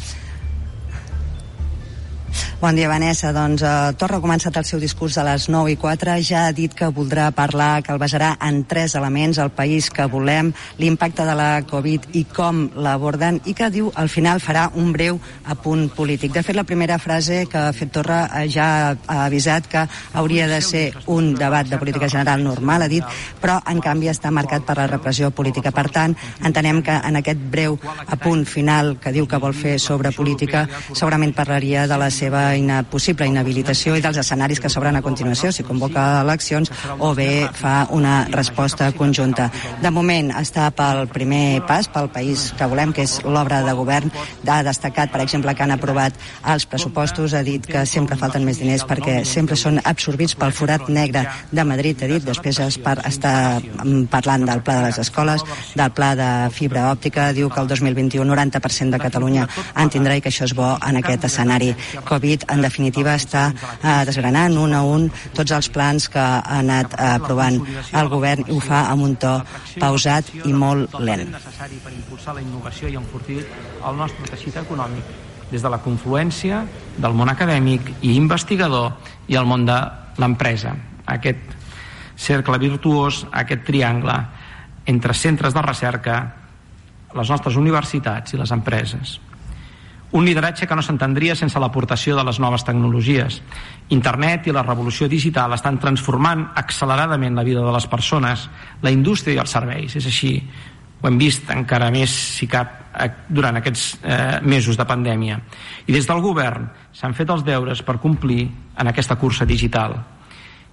Bon dia, Vanessa. Doncs Torra ha començat el seu discurs a les 9:04. Ja ha dit que voldrà parlar, que el basarà en 3 elements: el país que volem, l'impacte de la Covid i com l'aborden, i que diu al final farà un breu apunt polític. De fet, la primera frase que ha fet Torra ja ha avisat que hauria de ser un debat de política general normal, ha dit, però en canvi està marcat per la repressió política. Per tant, entenem que en aquest breu apunt final que diu que vol fer sobre política segurament parlaria de la seva possible inhabilitació i dels escenaris que s'obren a continuació, si convoca eleccions o bé fa una resposta conjunta. De moment està pel primer pas, pel país que volem, que és l'obra de govern. Ha destacat, per exemple, que han aprovat els pressupostos, ha dit que sempre falten més diners perquè sempre són absorbits pel forat negre de Madrid, ha dit. Després està parlant del pla de les escoles, del pla de fibra òptica, diu que el 2021 90% de Catalunya en tindrà i que això és bo en aquest escenari Covid. En definitiva, està desgranant un a un tots els plans que ha anat aprovant el govern, i ho fa amb un to pausat i molt lent. Necessari per impulsar la innovació i enfortir el nostre teixit econòmic des de la confluència del món acadèmic i investigador i el món de l'empresa. Aquest cercle virtuós, aquest triangle entre centres de recerca, les nostres universitats i les empreses. Un lideratge que no s'entendria sense l'aportació de les noves tecnologies. Internet i la revolució digital estan transformant acceleradament la vida de les persones, la indústria i els serveis. És així, ho hem vist encara més, si cap, durant aquests mesos de pandèmia. I des del govern s'han fet els deures per complir en aquesta cursa digital.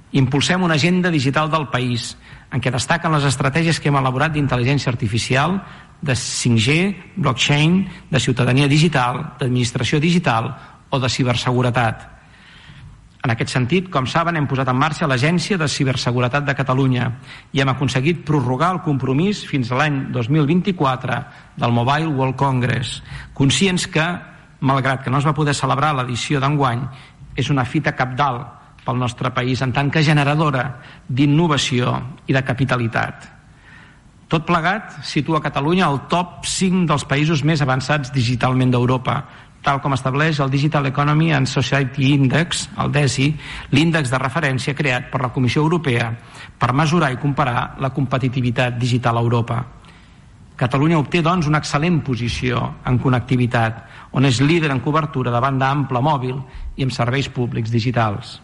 Impulsem una agenda digital del país, en què destaquen les estratègies que hem elaborat d'intel·ligència artificial, de 5G, blockchain, de ciutadania digital, d'administració digital o de ciberseguretat. En aquest sentit, com saben, hem posat en marxa l'Agència de Ciberseguretat de Catalunya i hem aconseguit prorrogar el compromís fins a l'any 2024 del Mobile World Congress, conscients que, malgrat que no es va poder celebrar l'edició d'enguany, és una fita cabdal pel nostre país en tant que generadora d'innovació i de capitalitat. Tot plegat situa Catalunya al top 5 dels països més avançats digitalment d'Europa, tal com estableix el Digital Economy and Society Index, el DESI, l'índex de referència creat per la Comissió Europea per mesurar i comparar la competitivitat digital a Europa. Catalunya obté, doncs, una excel·lent posició en connectivitat, on és líder en cobertura de banda ampla mòbil i en serveis públics digitals.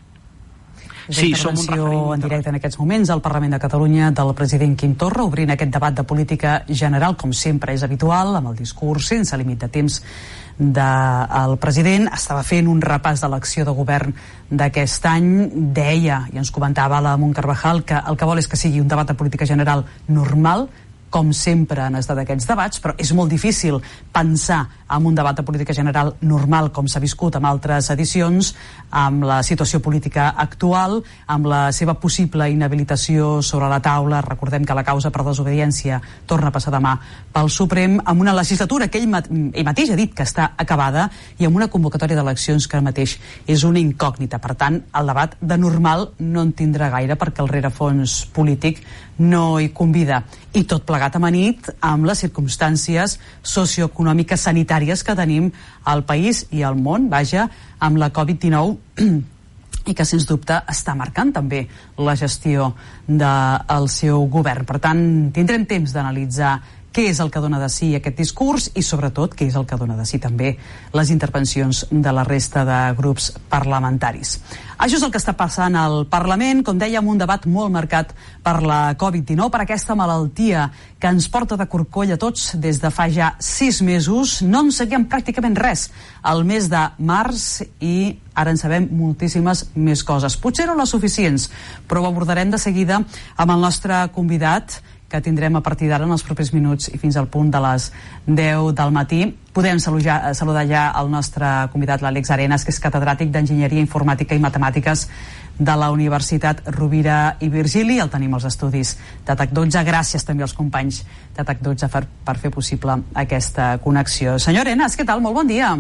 Sí, intervenció en directe en aquests moments al Parlament de Catalunya del president Quim Torra, obrint aquest debat de política general, com sempre és habitual, amb el discurs sense límit de temps del president. Estava fent un repàs de l'acció de govern d'aquest any. Deia, i ens comentava la Munt Carvajal, que el que vol és que sigui un debat de política general normal, com sempre han estat aquests debats, però és molt difícil pensar en un debat de política general normal com s'ha viscut en altres edicions, amb la situació política actual, amb la seva possible inhabilitació sobre la taula. Recordem que la causa per desobediència torna a passar demà pel Suprem, amb una legislatura que ell mateix ha dit que està acabada i amb una convocatòria d'eleccions que ara mateix és una incògnita. Per tant, el debat de normal no en tindrà gaire perquè el rerefons polític no hi convida. I tot plegat amanit amb les circumstàncies socioeconòmiques sanitàries que tenim al país i al món, vaja, amb la Covid-19 i que sens dubte està marcant també la gestió del seu govern. Per tant, tindrem temps d'analitzar què és el que dona de si aquest discurs i sobretot què és el que dona de si també les intervencions de la resta de grups parlamentaris. Això és el que està passant al Parlament, com dèiem, un debat molt marcat per la Covid-19, per aquesta malaltia que ens porta de corcoll a tots des de fa ja 6 mesos. No en sabíem pràcticament res al mes de març i ara en sabem moltíssimes més coses. Potser no les suficients, però ho abordarem de seguida amb el nostre convidat, que tindrem a partir d'ara en els propers minuts i fins al punt de les 10 del matí. Podem saludar ja el nostre convidat, l'Àlex Arenas, que és catedràtic d'Enginyeria Informàtica i Matemàtiques de la Universitat Rovira i Virgili. El tenim als estudis de TAC12. Gràcies també als companys de TAC12 per fer possible aquesta connexió. Senyor Arenas, què tal? Molt bon dia.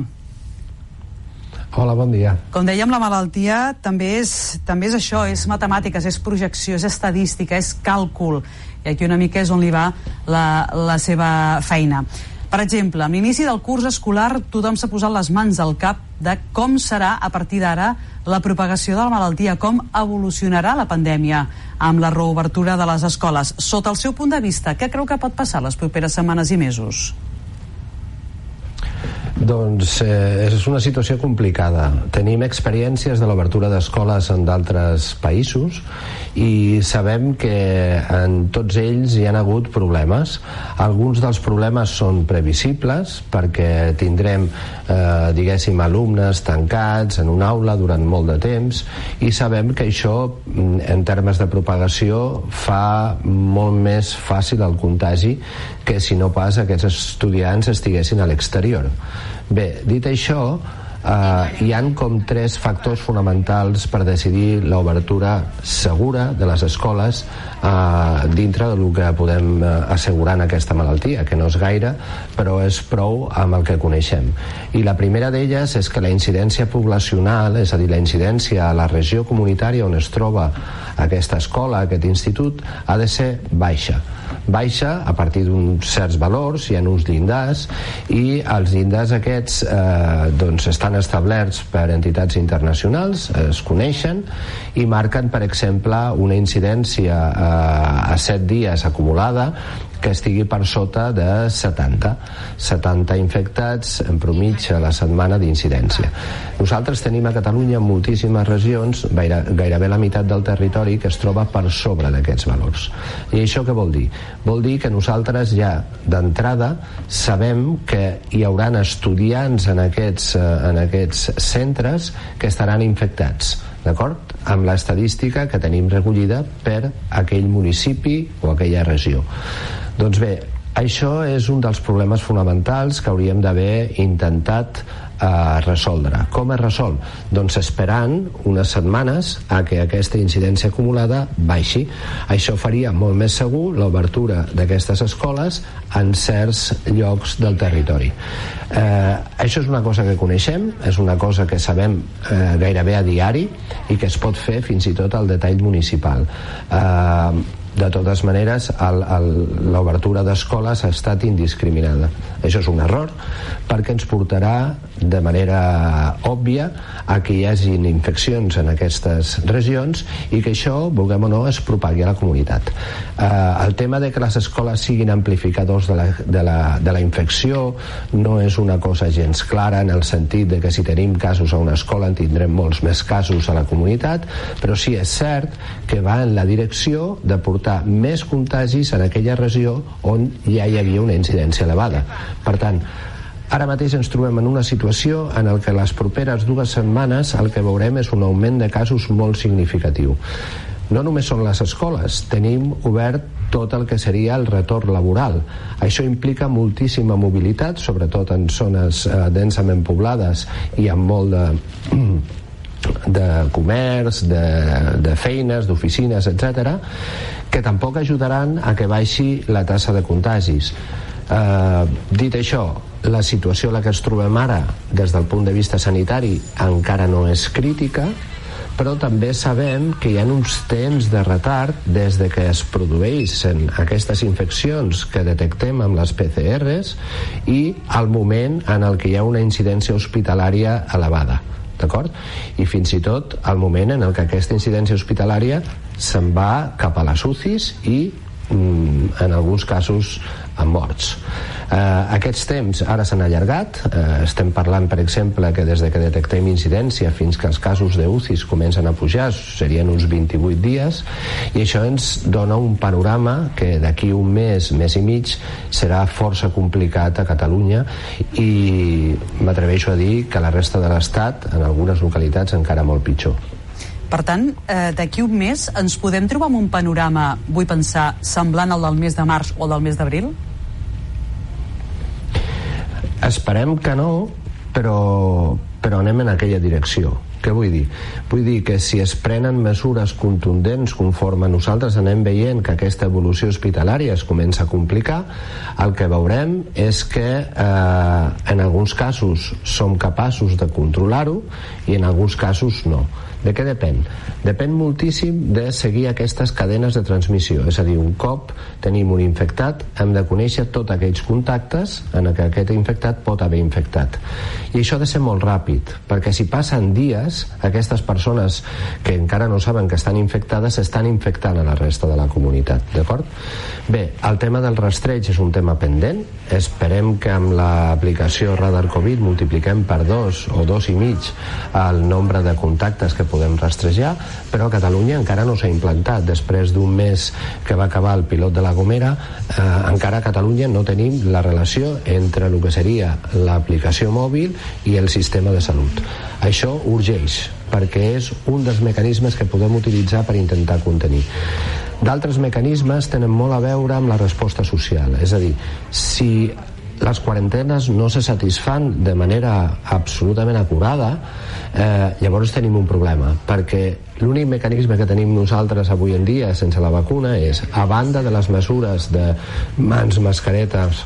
Hola, bon dia. Com dèiem, la malaltia també és això, és matemàtiques, és projecció, és estadística, és càlcul. I aquí una mica és on li va la seva feina. Per exemple, amb l'inici del curs escolar tothom s'ha posat les mans al cap de com serà a partir d'ara la propagació de la malaltia, com evolucionarà la pandèmia amb la reobertura de les escoles. Sota el seu punt de vista, què creu que pot passar les properes setmanes i mesos? Doncs és una situació complicada. Tenim experiències de l'obertura d'escoles en d'altres països i sabem que en tots ells hi ha hagut problemes. Alguns dels problemes són previsibles perquè tindrem, diguéssim, alumnes tancats en una aula durant molt de temps i sabem que això, en termes de propagació, fa molt més fàcil el contagi que si no pas aquests estudiants estiguessin a l'exterior. Bé, dit això, hi han com 3 factors fonamentals per decidir l'obertura segura de les escoles dintre del que podem assegurar en aquesta malaltia, que no és gaire, però és prou amb el que coneixem. I la primera d'elles és que la incidència poblacional, és a dir, la incidència a la regió comunitària on es troba aquesta escola, aquest institut, ha de ser baixa a partir d'uns certs valors. Hi ha uns llindars i els llindars aquests doncs estan establerts per entitats internacionals, es coneixen i marquen, per exemple, una incidència a 7 dies acumulada que estigui per sota de 70 infectats en promitja a la setmana d'incidència. Nosaltres tenim a Catalunya moltíssimes regions, gairebé la meitat del territori, que es troba per sobre d'aquests valors. I això què vol dir? Vol dir que nosaltres ja d'entrada sabem que hi hauran estudiants en aquests centres que estaran infectats. d'acord? Amb l'estadística que tenim recollida per aquell municipi o aquella regió. Doncs bé, això és un dels problemes fonamentals que hauríem d'haver intentat resoldre. Com es resol? Doncs esperant unes setmanes a que aquesta incidència acumulada baixi. Això faria molt més segur l'obertura d'aquestes escoles en certs llocs del territori. Això és una cosa que coneixem, és una cosa que sabem gairebé a diari i que es pot fer fins i tot al detall municipal. De totes maneres, l'obertura d'escoles ha estat indiscriminada. Això és un error, perquè ens portarà de manera òbvia a que hi hagin infeccions en aquestes regions i que això, vulguem o no, es propagui a la comunitat. El tema de que les escoles siguin amplificadors de la infecció no és una cosa gens clara, en el sentit de que si tenim casos a una escola en tindrem molts més casos a la comunitat, però sí és cert que va en la direcció de portar més contagis en aquella regió on ja hi havia una incidència elevada. Per tant, ara mateix ens trobem en una situació en què les properes 2 setmanes el que veurem és un augment de casos molt significatiu. No només són les escoles, tenim obert tot el que seria el retorn laboral. Això implica moltíssima mobilitat, sobretot en zones densament poblades i amb molt de comerç, de feines, d'oficines, etc., que tampoc ajudaran a que baixi la tassa de contagis. Dit això, la situació en la que ens trobem ara des del punt de vista sanitari encara no és crítica, però també sabem que hi ha uns temps de retard des de que es produeixen aquestes infeccions que detectem amb les PCRs i al moment en el que hi ha una incidència hospitalària elevada, d'acord? I fins i tot al moment en el que aquesta incidència hospitalària se'n va cap a les UCIs i en alguns casos amb morts. Aquests temps ara s'han allargat, estem parlant per exemple que des de que detectem incidència fins que els casos d'UCIs comencen a pujar serien uns 28 dies, i això ens dona un panorama que d'aquí un mes i mig serà força complicat a Catalunya, i m'atreveixo a dir que la resta de l'Estat en algunes localitats encara molt pitjor. Per tant, d'aquí un mes ens podem trobar amb un panorama, vull pensar, semblant al del mes de març o del mes d'abril? Esperem que no, però anem en aquella direcció. Què vull dir? Vull dir que si es prenen mesures contundents conforme nosaltres anem veient que aquesta evolució hospitalària es comença a complicar, el que veurem és que en alguns casos som capaços de controlar-ho i en alguns casos no. De què depèn? Depèn moltíssim de seguir aquestes cadenes de transmissió, és a dir, un cop tenim un infectat hem de conèixer tots aquells contactes en què aquest infectat pot haver infectat, i això ha de ser molt ràpid, perquè si passen dies aquestes persones que encara no saben que estan infectades s'estan infectant a la resta de la comunitat, d'acord? Bé, el tema del rastreig és un tema pendent, esperem que amb l'aplicació Radar Covid multipliquem per 2 o 2,5 el nombre de contactes que podem rastrejar, però a Catalunya encara no s'ha implantat. Després d'un mes que va acabar el pilot de la Gomera, encara a Catalunya no tenim la relació entre el que seria l'aplicació mòbil i el sistema de salut. Això urgeix, perquè és un dels mecanismes que podem utilitzar per intentar contenir. D'altres mecanismes tenen molt a veure amb la resposta social, és a dir, si les quarantenes no se satisfan de manera absolutament acurada, llavors tenim un problema, perquè l'únic mecanisme que tenim nosaltres avui en dia sense la vacuna és, a banda de les mesures de mans, mascaretes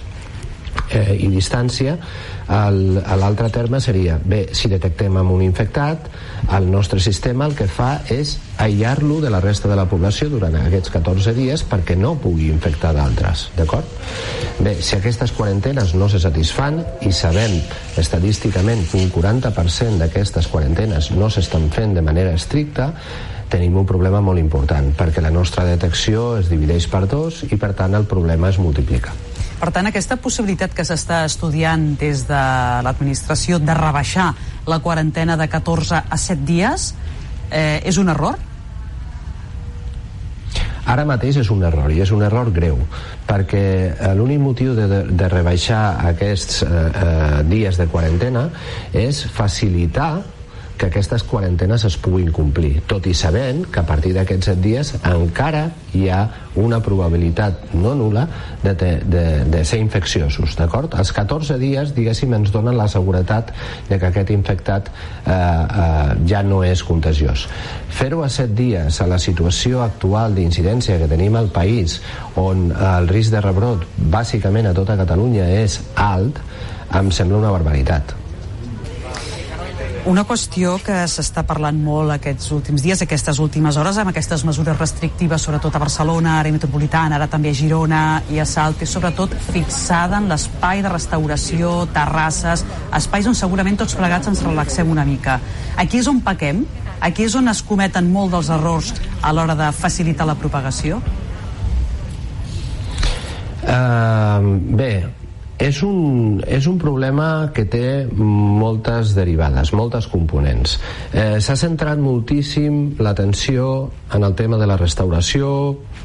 i distància, l'altre terme seria, bé, si detectem amb un infectat, el nostre sistema el que fa és aïllar-lo de la resta de la població durant aquests 14 dies perquè no pugui infectar d'altres, d'acord? Bé, si aquestes quarantenes no se satisfan, i sabem estadísticament que un 40% d'aquestes quarantenes no s'estan fent de manera estricta, tenim un problema molt important, perquè la nostra detecció es divideix per 2 i per tant el problema es multiplica. Per tant, aquesta possibilitat que s'està estudiant des de l'administració de rebaixar la quarantena de 14 a 7 dies és un error? Ara mateix és un error, i és un error greu, perquè l'únic motiu de rebaixar aquests dies de quarantena és facilitar que aquestes quarantenes es puguin complir, tot i sabent que a partir d'aquests 7 dies encara hi ha una probabilitat no nul·la de ser infecciosos, d'acord? Els 14 dies, diguéssim, ens donen la seguretat de que aquest infectat ja no és contagiós. Fer-ho a 7 dies a la situació actual d'incidència que tenim al país, on el risc de rebrot bàsicament a tota Catalunya és alt, em sembla una barbaritat. Una qüestió que s'està parlant molt aquests últims dies, aquestes últimes hores, amb aquestes mesures restrictives, sobretot a Barcelona, àrea metropolitana, ara també a Girona i a Salt, és sobretot fixada en l'espai de restauració, terrasses, espais on segurament tots plegats ens relaxem una mica. Aquí és on pequem? Aquí és on es cometen molt dels errors a l'hora de facilitar la propagació? Bé, és un problema que té moltes derivades, moltes components. S'ha centrat moltíssim l'atenció en el tema de la restauració,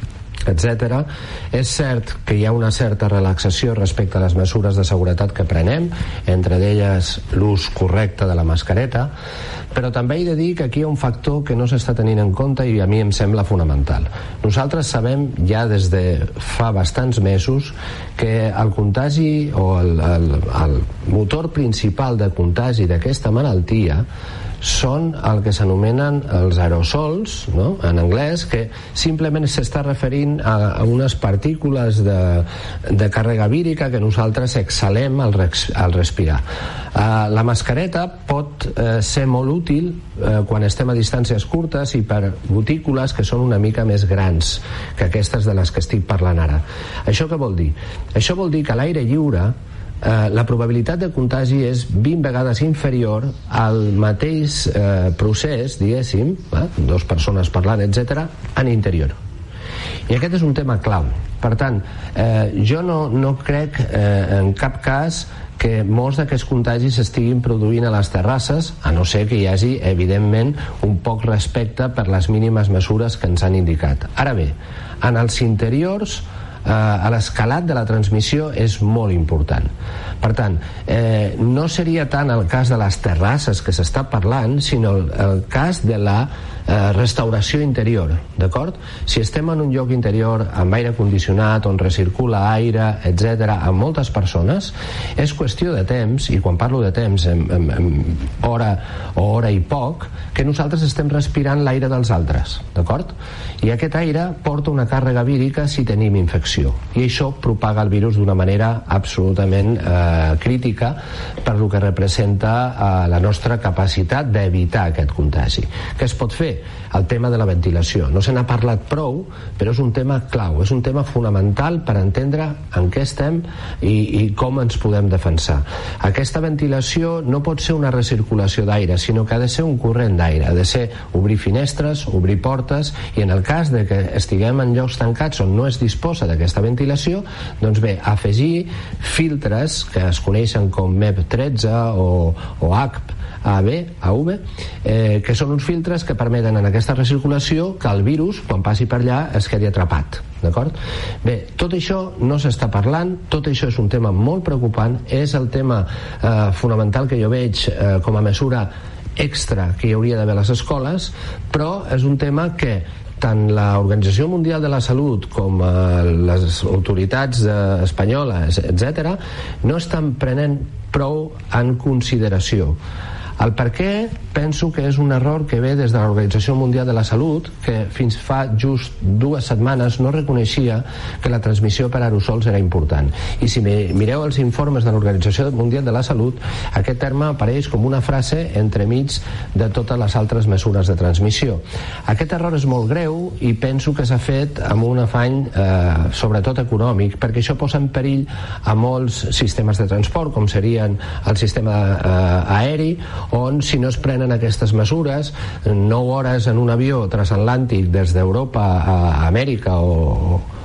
etc. És cert que hi ha una certa relaxació respecte a les mesures de seguretat que prenem, entre elles l'ús correcte de la mascareta, però també he de dir que aquí hi ha un factor que no s'està tenint en compte i a mi em sembla fonamental. Nosaltres sabem ja des de fa bastants mesos que el contagi o el motor principal de contagi d'aquesta malaltia són el que s'anomenen els aerosols, no? En anglès, que simplement s'està referint a unes partícules de càrrega vírica que nosaltres exhalem al respirar. La mascareta pot ser molt útil quan estem a distàncies curtes i per gotícules que són una mica més grans que aquestes de les que estic parlant ara. Això què vol dir? Això vol dir que a l'aire lliure la probabilitat de contagi és 20 vegades inferior al mateix procés, diguéssim, dues persones parlant, etc., en interior. I aquest és un tema clau. Per tant, jo no crec en cap cas que molts d'aquests contagis s'estiguin produint a les terrasses, a no ser que hi hagi, evidentment, un poc respecte per les mínimes mesures que ens han indicat. Ara bé, en els interiors l'escalat de la transmissió és molt important. Per tant, no seria tant el cas de les terrasses que s'està parlant, sinó el cas de la restauració interior, d'acord? Si estem en un lloc interior amb aire condicionat, on recircula aire, etc., amb moltes persones, és qüestió de temps, i quan parlo de temps, hora o hora i poc, que nosaltres estem respirant l'aire dels altres, d'acord? I aquest aire porta una càrrega vírica si tenim infecció, i això propaga el virus d'una manera absolutament crítica per lo que representa la nostra capacitat d'evitar aquest contagi. Què es pot fer? El tema de la ventilació. No se n'ha parlat prou, però és un tema clau, és un tema fonamental per entendre en què estem i com ens podem defensar. Aquesta ventilació no pot ser una recirculació d'aire, sinó que ha de ser un corrent d'aire, ha de ser obrir finestres, obrir portes, i en el cas de que estiguem en llocs tancats on no es disposa d'aquesta ventilació, doncs bé, afegir filtres que es coneixen com MEP13 o AV, que són uns filtres que permeten en aquesta recirculació que el virus, quan passi per allà, es quedi atrapat, d'acord? Bé, tot això no s'està parlant, tot això és un tema molt preocupant, és el tema fonamental que jo veig com a mesura extra que hi hauria d'haver a les escoles, però és un tema que tant l'Organització Mundial de la Salut com les autoritats espanyoles, etc., no estan prenent prou en consideració. El per què penso que és un error que ve des de l'Organització Mundial de la Salut, que fins fa just 2 setmanes no reconeixia que la transmissió per aerosols era important. I si mireu els informes de l'Organització Mundial de la Salut, aquest terme apareix com una frase entremig de totes les altres mesures de transmissió. Aquest error és molt greu i penso que s'ha fet amb un afany sobretot econòmic, perquè això posa en perill a molts sistemes de transport, com serien el sistema aeri, on si no es prenen aquestes mesures, 9 hores en un avió transatlàntic des d'Europa a Amèrica o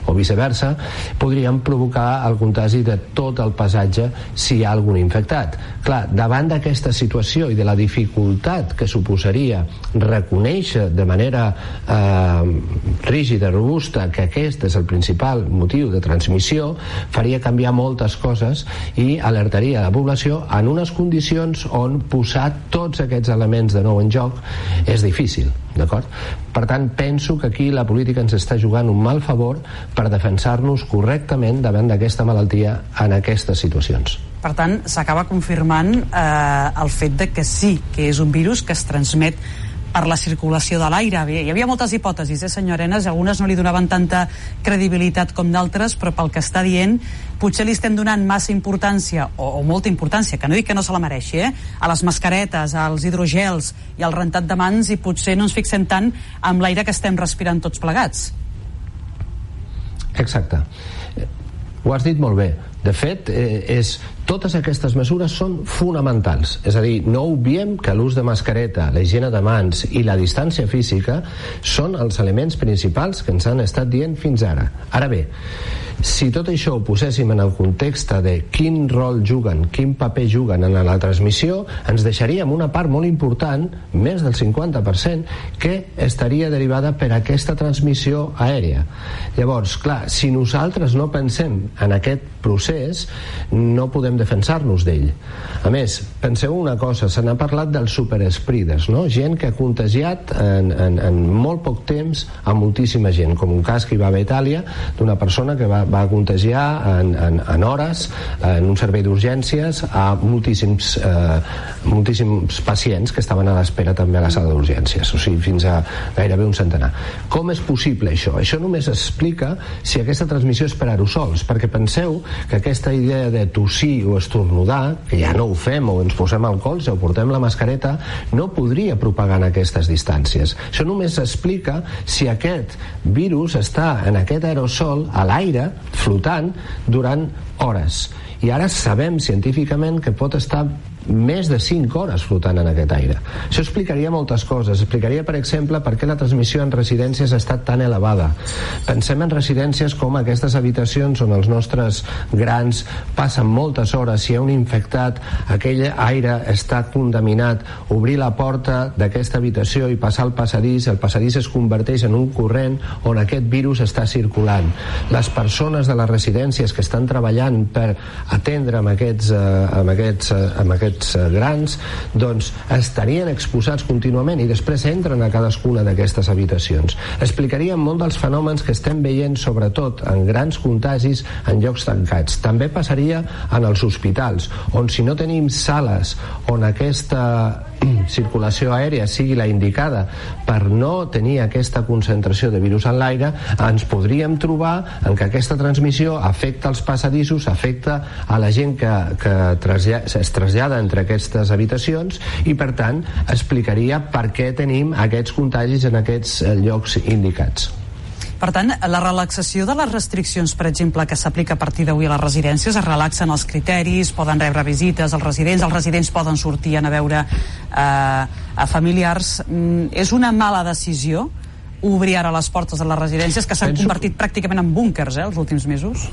o viceversa, podrien provocar el contagi de tot el passatge si hi ha algun infectat. Clar, davant d'aquesta situació i de la dificultat que suposaria reconèixer de manera rígida, robusta, que aquest és el principal motiu de transmissió, faria canviar moltes coses i alertaria la població en unes condicions on posar tots aquests elements de nou en joc és difícil, d'acord? Per tant, penso que aquí la política ens està jugant un mal favor per defensar-nos correctament davant d'aquesta malaltia en aquestes situacions. Per tant, s'acaba confirmant el fet de que sí, que és un virus que es transmet per la circulació de l'aire. Hi havia moltes hipòtesis, senyor Arenas, algunes no li donaven tanta credibilitat com d'altres, però pel que està dient, potser li estem donant massa importància, o molta importància, que no dic que no se la mereixi, a les mascaretes, als hidrogels i al rentat de mans, i potser no ens fixem tant amb l'aire que estem respirant tots plegats. Exacte. Ho has dit molt bé. De fet, totes aquestes mesures són fonamentals. És a dir, no obviem que l'ús de mascareta, la higiene de mans i la distància física són els elements principals que ens han estat dient fins ara. Ara bé, si tot això ho poséssim en el context de quin rol juguen, quin paper juguen en la transmissió, ens deixaríem una part molt important, més del 50%, que estaria derivada per aquesta transmissió aèria. Llavors, clar, si nosaltres no pensem en aquest procés, no podem defensar-nos d'ell. A més, penseu una cosa, se n'ha parlat dels superspreaders, no? Gent que ha contagiat en molt poc temps a moltíssima gent, com un cas que hi va haver a Itàlia d'una persona que va contagiar en hores en un servei d'urgències a moltíssims pacients que estaven a l'espera també a la sala d'urgències, o sigui, fins a gairebé un centenar. Com és possible això? Això només explica si aquesta transmissió és per aerosols, perquè penseu que aquesta idea de tossir o estornudar, que ja no ho fem, o ens posem al colze o portem la mascareta, no podria propagar en aquestes distàncies. Això només explica si aquest virus està en aquest aerosol a l'aire, flotant, durant hores. I ara sabem científicament que pot estar més de 5 hores flotant en aquest aire. Això explicaria moltes coses. Explicaria, per exemple, per què la transmissió en residències ha estat tan elevada. Pensem en residències com aquestes habitacions on els nostres grans passen moltes hores. Si hi ha un infectat, aquell aire està contaminat. Obrir la porta d'aquesta habitació i passar el passadís es converteix en un corrent on aquest virus està circulant. Les persones de les residències que estan treballant per atendre amb aquests grans, doncs estarien exposats contínuament i després entren a cadascuna d'aquestes habitacions. Explicaria molt dels fenòmens que estem veient, sobretot en grans contagis en llocs tancats. També passaria en els hospitals, on si no tenim sales on aquesta circulació aèria sigui la indicada per no tenir aquesta concentració de virus en l'aire, ens podríem trobar en que aquesta transmissió afecta els passadissos, afecta a la gent que es trasllada entre aquestes habitacions i, per tant, explicaria per què tenim aquests contagis en aquests llocs indicats. Per tant, la relaxació de les restriccions, per exemple, que s'aplica a partir d'avui a les residències, es relaxen els criteris, poden rebre visites als residents poden sortir a anar a veure a familiars. És una mala decisió obrir ara les portes de les residències que s'han convertit pràcticament en búnkers els últims mesos?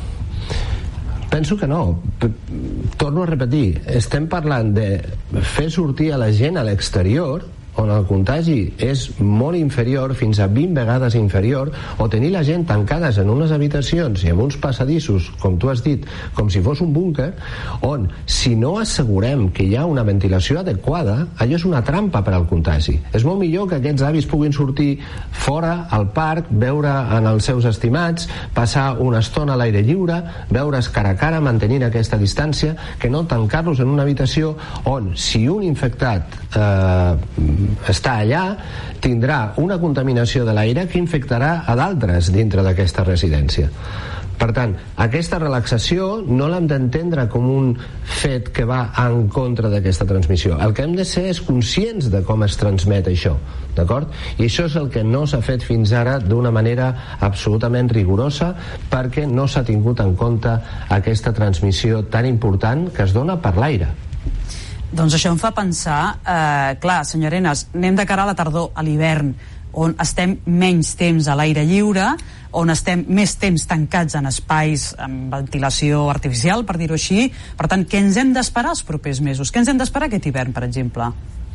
Penso que no. Torno a repetir, estem parlant de fer sortir a la gent a l'exterior on el contagi és molt inferior, fins a 20 vegades inferior, o tenir la gent tancades en unes habitacions i en uns passadissos, com tu has dit, com si fos un búnquer, on si no assegurem que hi ha una ventilació adequada, allò és una trampa per al contagi. És molt millor que aquests avis puguin sortir fora, al parc, veure en els seus estimats, passar una estona a l'aire lliure, veure's cara a cara mantenint aquesta distància, que no tancar-los en una habitació on, si un infectat està allà, tindrà una contaminació de l'aire que infectarà a d'altres dintre d'aquesta residència. Per tant, aquesta relaxació no l'hem d'entendre com un fet que va en contra d'aquesta transmissió. El que hem de ser és conscients de com es transmet això, d'acord? I això és el que no s'ha fet fins ara d'una manera absolutament rigorosa, perquè no s'ha tingut en compte aquesta transmissió tan important que es dona per l'aire. Doncs això em fa pensar, clar, senyor Arenas, anem de cara a la tardor, a l'hivern. on estem menys temps a l'aire lliure, on estem més temps tancats en espais amb ventilació artificial, per dir-ho així. Per tant, què ens hem d'esperar els propers mesos? Què ens hem d'esperar aquest hivern, per exemple?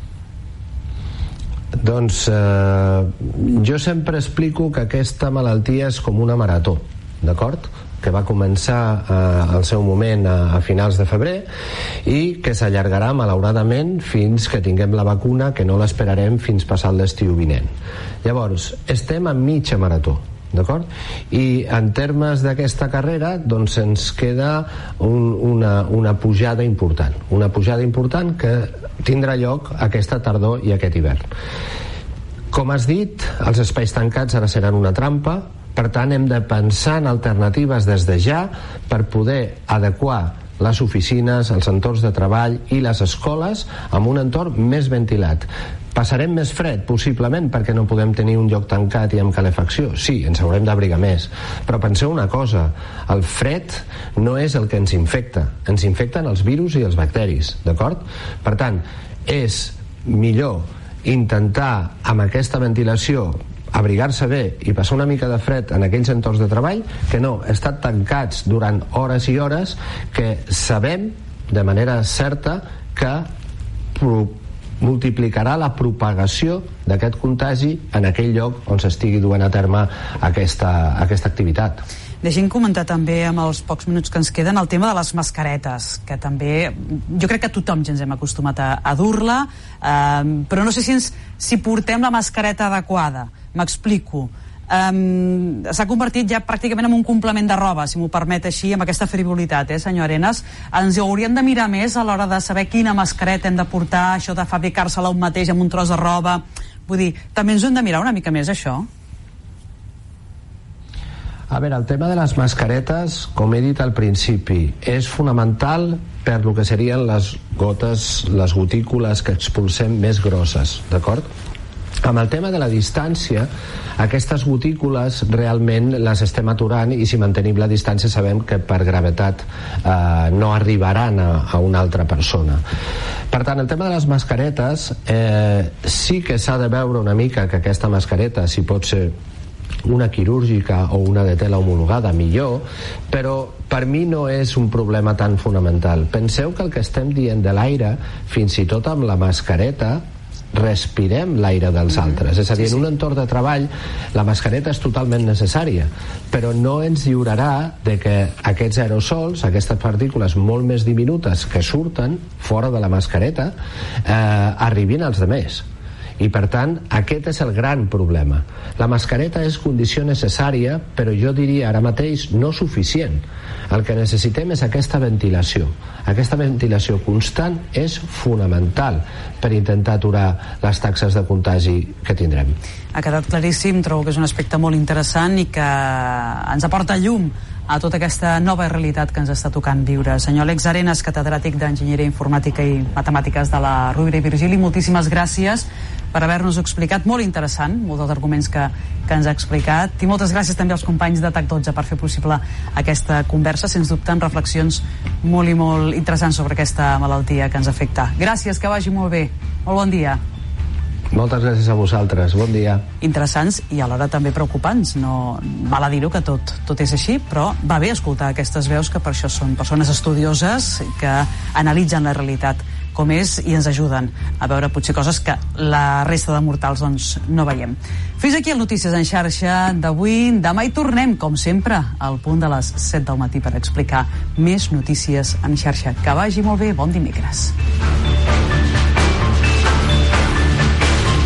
Doncs jo sempre explico que aquesta malaltia és com una marató, d'acord? Que va començar al seu moment a finals de febrer i que s'allargarà malauradament fins que tinguem la vacuna, que no l'esperarem fins passat l'estiu vinent. Llavors, estem a mitja marató, d'acord? I en termes d'aquesta carrera, doncs ens queda una pujada important que tindrà lloc aquesta tardor i aquest hivern. Com has dit, els espais tancats ara seran una trampa, per tant hem de pensar en alternatives des de ja per poder adequar les oficines, els entorns de treball i les escoles amb un entorn més ventilat. Passarem més fred, possiblement, perquè no podem tenir un lloc tancat i amb calefacció. Sí, ens haurem d'abrigar més. Però penseu una cosa, el fred no és el que ens infecten els virus i els bacteris, d'acord? Per tant, és millor intentar amb aquesta ventilació abrigar-se bé i passar una mica de fred en aquells entorns de treball que no estar tancats durant hores i hores, que sabem de manera certa que multiplicarà la propagació d'aquest contagi en aquell lloc on s'estigui duent a terme aquesta activitat. Deixem comentar també, amb els pocs minuts que ens queden, el tema de les mascaretes, que també jo crec que tothom ja ens hem acostumat a dur-la, però no sé si portem la mascareta adequada. M'explico. S'ha convertit ja pràcticament en un complement de roba, si m'ho permet així, amb aquesta frivolitat, senyor Arenas. Ens hauríem de mirar més a l'hora de saber quina mascareta hem de portar, això de fabricar-se-la un mateix amb un tros de roba. Vull dir, també ens ho hem de mirar una mica més, això? A veure, el tema de les mascaretes, com he dit al principi, és fonamental per lo que serien les gotes, les gotícules que expulsem més grosses, d'acord? Amb el tema de la distància, aquestes gotícules realment les estem aturant i si mantenim la distància sabem que per gravetat no arribaran a una altra persona. Per tant, el tema de les mascaretes sí que s'ha de veure una mica que aquesta mascareta, si pot ser una quirúrgica o una de tela homologada, millor, però per mi no és un problema tan fonamental. Penseu que el que estem dient de l'aire, fins i tot amb la mascareta, respirem l'aire dels altres. És a dir, en un entorn de treball la mascareta és totalment necessària, però no ens lliurarà de que aquests aerosols, aquestes partícules molt més diminutes que surten fora de la mascareta, arribin als altres. I per tant, aquest és el gran problema. La mascareta és condició necessària, però jo diria ara mateix no suficient. El que necessitem és aquesta ventilació. Aquesta ventilació constant és fonamental per intentar aturar les taxes de contagi que tindrem. Ha quedat claríssim, trobo que és un aspecte molt interessant i que ens aporta llum a tota aquesta nova realitat que ens està tocant viure. Senyor Àlex Arenas, catedràtic d'Enginyeria Informàtica i Matemàtiques de la Rovira i Virgili, moltíssimes gràcies per haver-nos explicat, molt interessant, molts dels arguments que ens ha explicat, i moltes gràcies també als companys de TAC12 per fer possible aquesta conversa, sens dubte amb reflexions molt i molt interessants sobre aquesta malaltia que ens afecta. Gràcies, que vagi molt bé. Molt bon dia. Moltes gràcies a vosaltres, bon dia. Interessants i alhora també preocupants. No val a dir-ho que tot és així, però va bé escoltar aquestes veus que per això són persones estudioses que analitzen la realitat com és i ens ajuden a veure potser coses que la resta de mortals doncs no veiem. Fins aquí el Notícies en xarxa d'avui. Demà hi tornem, com sempre, al punt de les 7 del matí per explicar més notícies en xarxa. Que vagi molt bé, bon dimecres.